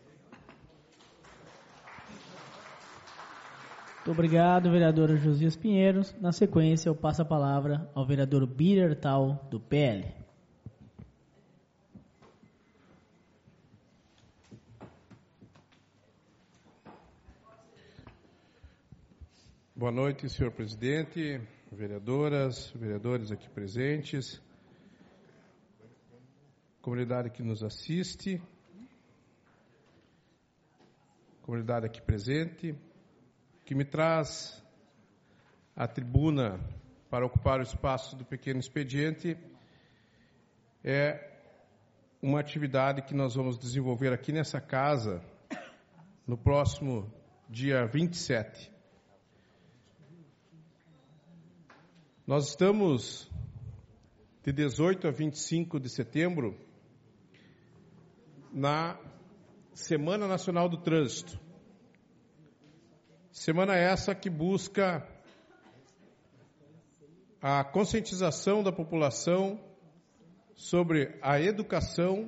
Muito obrigado, vereador Josias Pinheiros. Na sequência, eu passo a palavra ao vereador Bidertal, do PL. Boa noite, senhor presidente, vereadoras, vereadores aqui presentes, comunidade que nos assiste, comunidade aqui presente, que me traz à tribuna para ocupar o espaço do pequeno expediente, é uma atividade que nós vamos desenvolver aqui nessa casa no próximo dia 27. Nós estamos de 18 a 25 de setembro na Semana Nacional do Trânsito. Semana essa que busca a conscientização da população sobre a educação,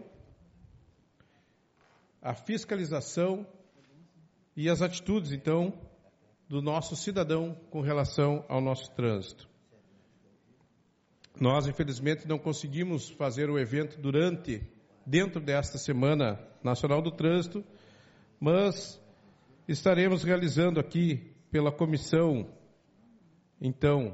a fiscalização e as atitudes, então, do nosso cidadão com relação ao nosso trânsito. Nós, infelizmente, não conseguimos fazer o evento dentro desta Semana Nacional do Trânsito, mas estaremos realizando aqui pela comissão, então,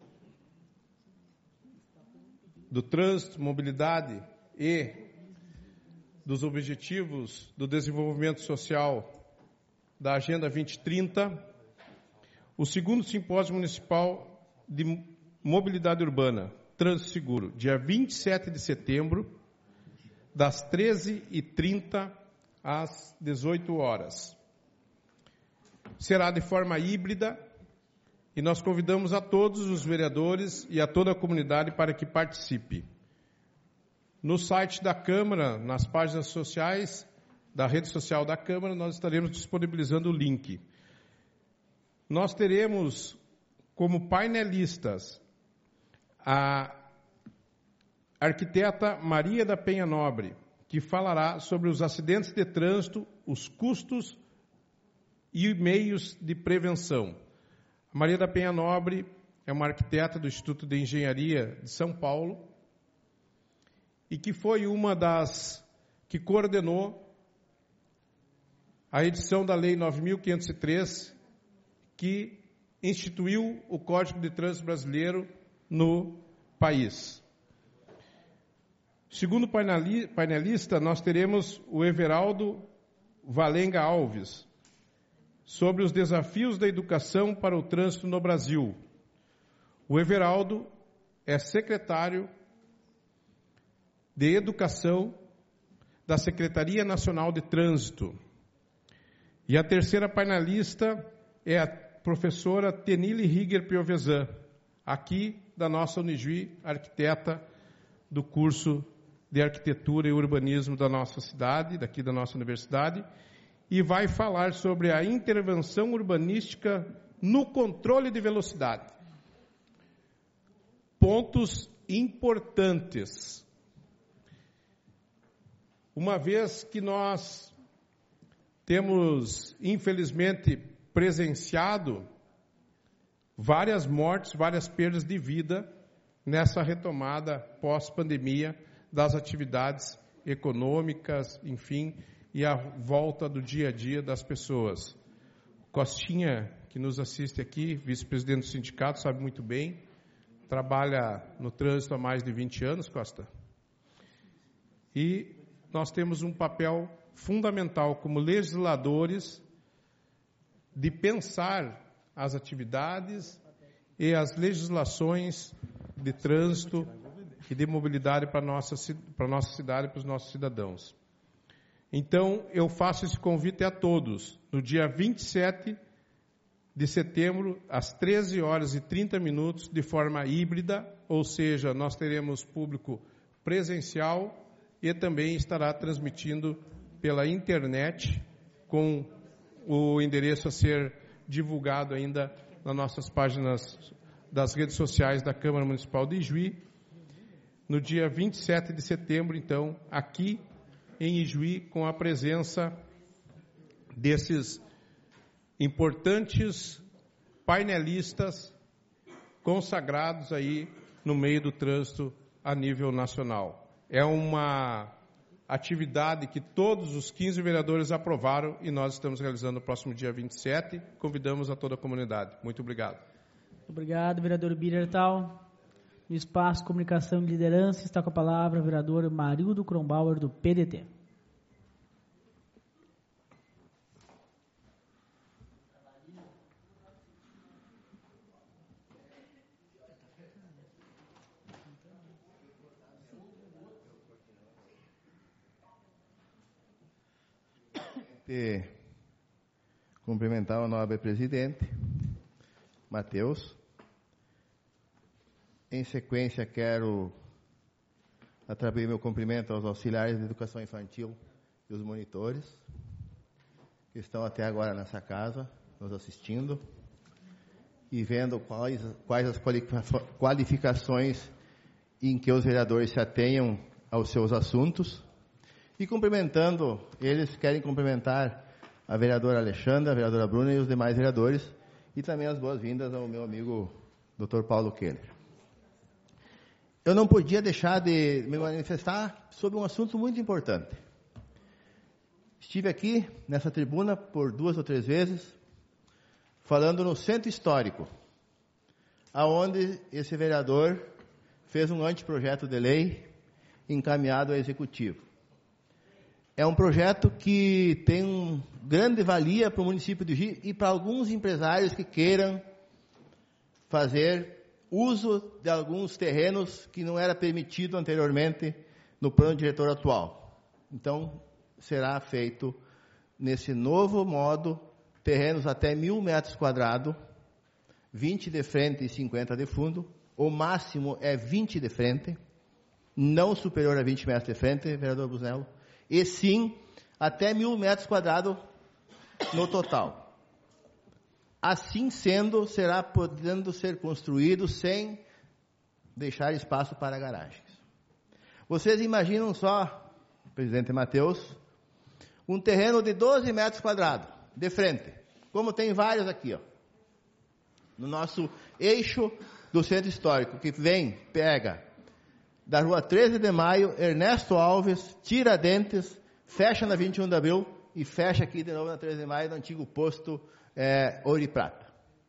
do Trânsito, Mobilidade e dos Objetivos do Desenvolvimento Social da Agenda 2030, o segundo Simpósio Municipal de Mobilidade Urbana, Trânsito Seguro, dia 27 de setembro, das 13h30 às 18 horas. Será de forma híbrida e nós convidamos a todos os vereadores e a toda a comunidade para que participe. No site da Câmara, nas páginas sociais, da rede social da Câmara, nós estaremos disponibilizando o link. Nós teremos como painelistas a arquiteta Maria da Penha Nobre, que falará sobre os acidentes de trânsito, os custos e meios de prevenção. A Maria da Penha Nobre é uma arquiteta do Instituto de Engenharia de São Paulo e que foi uma das que coordenou a edição da Lei 9.503, que instituiu o Código de Trânsito Brasileiro no país. Segundo painelista, nós teremos o Everaldo Valenga Alves, sobre os desafios da educação para o trânsito no Brasil. O Everaldo é secretário de Educação da Secretaria Nacional de Trânsito. E a terceira painelista é a professora Tenille Rieger Piovesan, aqui da nossa Unijuí, arquiteta do curso de Arquitetura e Urbanismo da nossa cidade, daqui da nossa universidade, e vai falar sobre a intervenção urbanística no controle de velocidade. Pontos importantes. Uma vez que nós temos, infelizmente, presenciado várias mortes, várias perdas de vida nessa retomada pós-pandemia das atividades econômicas, enfim, e a volta do dia a dia das pessoas. Costinha, que nos assiste aqui, vice-presidente do sindicato, sabe muito bem, trabalha no trânsito há mais de 20 anos, Costa. E nós temos um papel fundamental como legisladores de pensar as atividades e as legislações de trânsito e de mobilidade para a nossa cidade e para os nossos cidadãos. Então, eu faço esse convite a todos, no dia 27 de setembro, às 13h30, de forma híbrida, ou seja, nós teremos público presencial e também estará transmitindo pela internet, com o endereço a ser divulgado ainda nas nossas páginas das redes sociais da Câmara Municipal de Ijuí, no dia 27 de setembro, então, aqui em Ijuí, com a presença desses importantes painelistas consagrados aí no meio do trânsito a nível nacional. É uma atividade que todos os 15 vereadores aprovaram e nós estamos realizando no próximo dia 27. Convidamos a toda a comunidade. Muito obrigado. Obrigado, vereador Birertal. No espaço Comunicação e Liderança, está com a palavra o vereador Marildo Kronbauer, do PDT. Cumprimentar o nobre presidente, Matheus. Em sequência, quero atribuir meu cumprimento aos auxiliares de educação infantil e os monitores, que estão até agora nessa casa, nos assistindo, e vendo quais as qualificações em que os vereadores se atenham aos seus assuntos. E cumprimentando, eles querem cumprimentar a vereadora Alexandra, a vereadora Bruna e os demais vereadores, e também as boas-vindas ao meu amigo Dr. Paulo Keller. Eu não podia deixar de me manifestar sobre um assunto muito importante. Estive aqui, nessa tribuna, por 2 ou 3 vezes, falando no centro histórico, aonde esse vereador fez um anteprojeto de lei encaminhado ao executivo. É um projeto que tem grande valia para o município de Ijuí e para alguns empresários que queiram fazer uso de alguns terrenos que não era permitido anteriormente no plano diretor atual. Então, será feito nesse novo modo, terrenos até 1.000 metros quadrados, 20 de frente e 50 de fundo, o máximo é 20 de frente, não superior a 20 metros de frente, vereador Busnello, e sim, até 1.000 metros quadrados no total. Assim sendo, será podendo ser construído sem deixar espaço para garagens. Vocês imaginam só, presidente Matheus, um terreno de 12 metros quadrados, de frente, como tem vários aqui, ó, no nosso eixo do centro histórico, que pega da rua 13 de Maio, Ernesto Alves, Tiradentes, fecha na 21 de Abril e fecha aqui de novo na 13 de Maio, no antigo posto Ouro e Prata.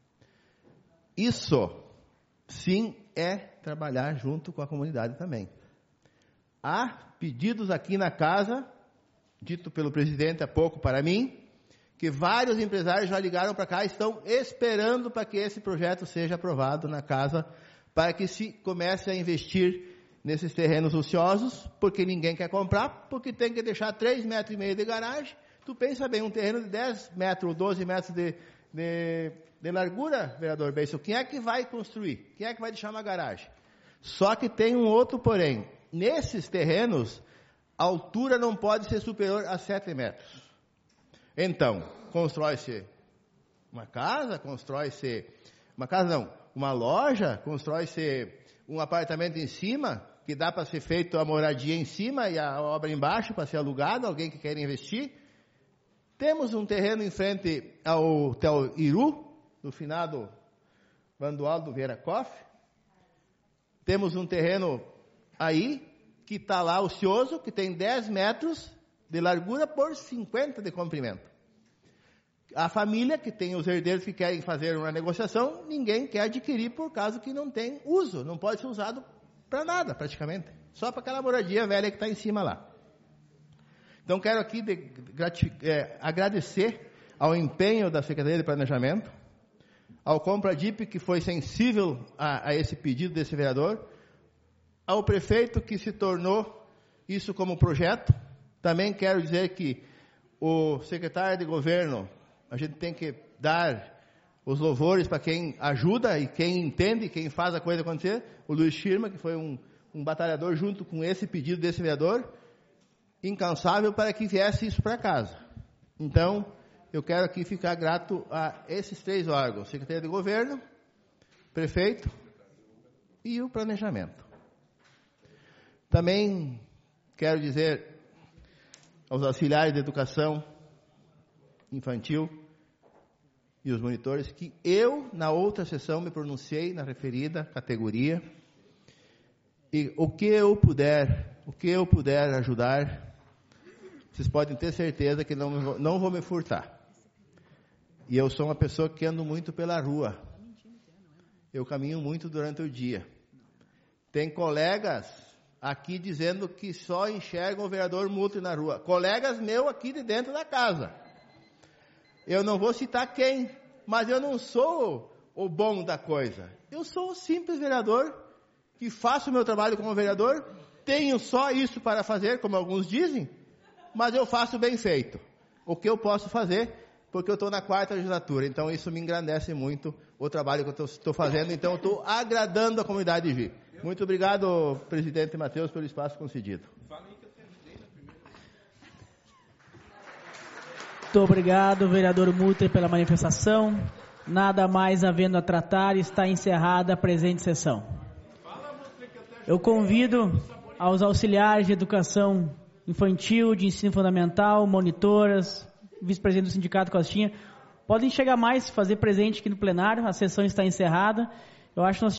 Isso, sim, é trabalhar junto com a comunidade também. Há pedidos aqui na casa dito pelo presidente há pouco para mim, que vários empresários já ligaram para cá e estão esperando para que esse projeto seja aprovado na casa, para que se comece a investir nesses terrenos ociosos, porque ninguém quer comprar, porque tem que deixar 3,5 metros de garagem. Tu pensa bem, um terreno de 10 metros ou 12 metros de largura, vereador Beisson, quem é que vai construir? Quem é que vai deixar uma garagem? Só que tem um outro porém. Nesses terrenos, a altura não pode ser superior a 7 metros. Então, constrói-se uma casa, uma loja, constrói-se um apartamento em cima, que dá para ser feito a moradia em cima e a obra embaixo para ser alugado, alguém que quer investir. Temos um terreno em frente ao Hotel Iru, do finado Vandualdo Vieira Koff. Temos um terreno aí, que está lá ocioso, que tem 10 metros de largura por 50 de comprimento. A família, que tem os herdeiros que querem fazer uma negociação, ninguém quer adquirir por causa que não tem uso, não pode ser usado para nada, praticamente. Só para aquela moradia velha que está em cima lá. Então, quero aqui agradecer ao empenho da Secretaria de Planejamento, ao Compradip, que foi sensível a esse pedido desse vereador, ao prefeito, que se tornou isso como projeto. Também quero dizer que o secretário de governo, a gente tem que dar os louvores para quem ajuda e quem entende, quem faz a coisa acontecer. O Luiz Schirma, que foi um batalhador junto com esse pedido desse vereador, incansável para que viesse isso para casa. Então, eu quero aqui ficar grato a esses 3 órgãos: Secretaria de Governo, Prefeito e o Planejamento. Também quero dizer aos auxiliares de educação infantil e os monitores que eu, na outra sessão, me pronunciei na referida categoria, e o que eu puder ajudar, vocês podem ter certeza que não vou me furtar. E eu sou uma pessoa que ando muito pela rua. Eu caminho muito durante o dia. Tem colegas aqui dizendo que só enxergam o vereador Mutre na rua. Colegas meus aqui de dentro da casa. Eu não vou citar quem, mas eu não sou o bom da coisa. Eu sou um simples vereador, que faço o meu trabalho como vereador, tenho só isso para fazer, como alguns dizem, mas eu faço bem feito. O que eu posso fazer, porque eu estou na 4ª legislatura, então isso me engrandece muito o trabalho que eu estou fazendo, então eu estou agradando a comunidade de Ji. Muito obrigado, presidente Matheus, pelo espaço concedido. Muito obrigado, vereador Mutre, pela manifestação. Nada mais havendo a tratar, está encerrada a presente sessão. Eu convido aos auxiliares de educação infantil, de ensino fundamental, monitoras, vice-presidente do Sindicato Costinha, podem chegar mais, fazer presente aqui no plenário, a sessão está encerrada. Eu acho que nós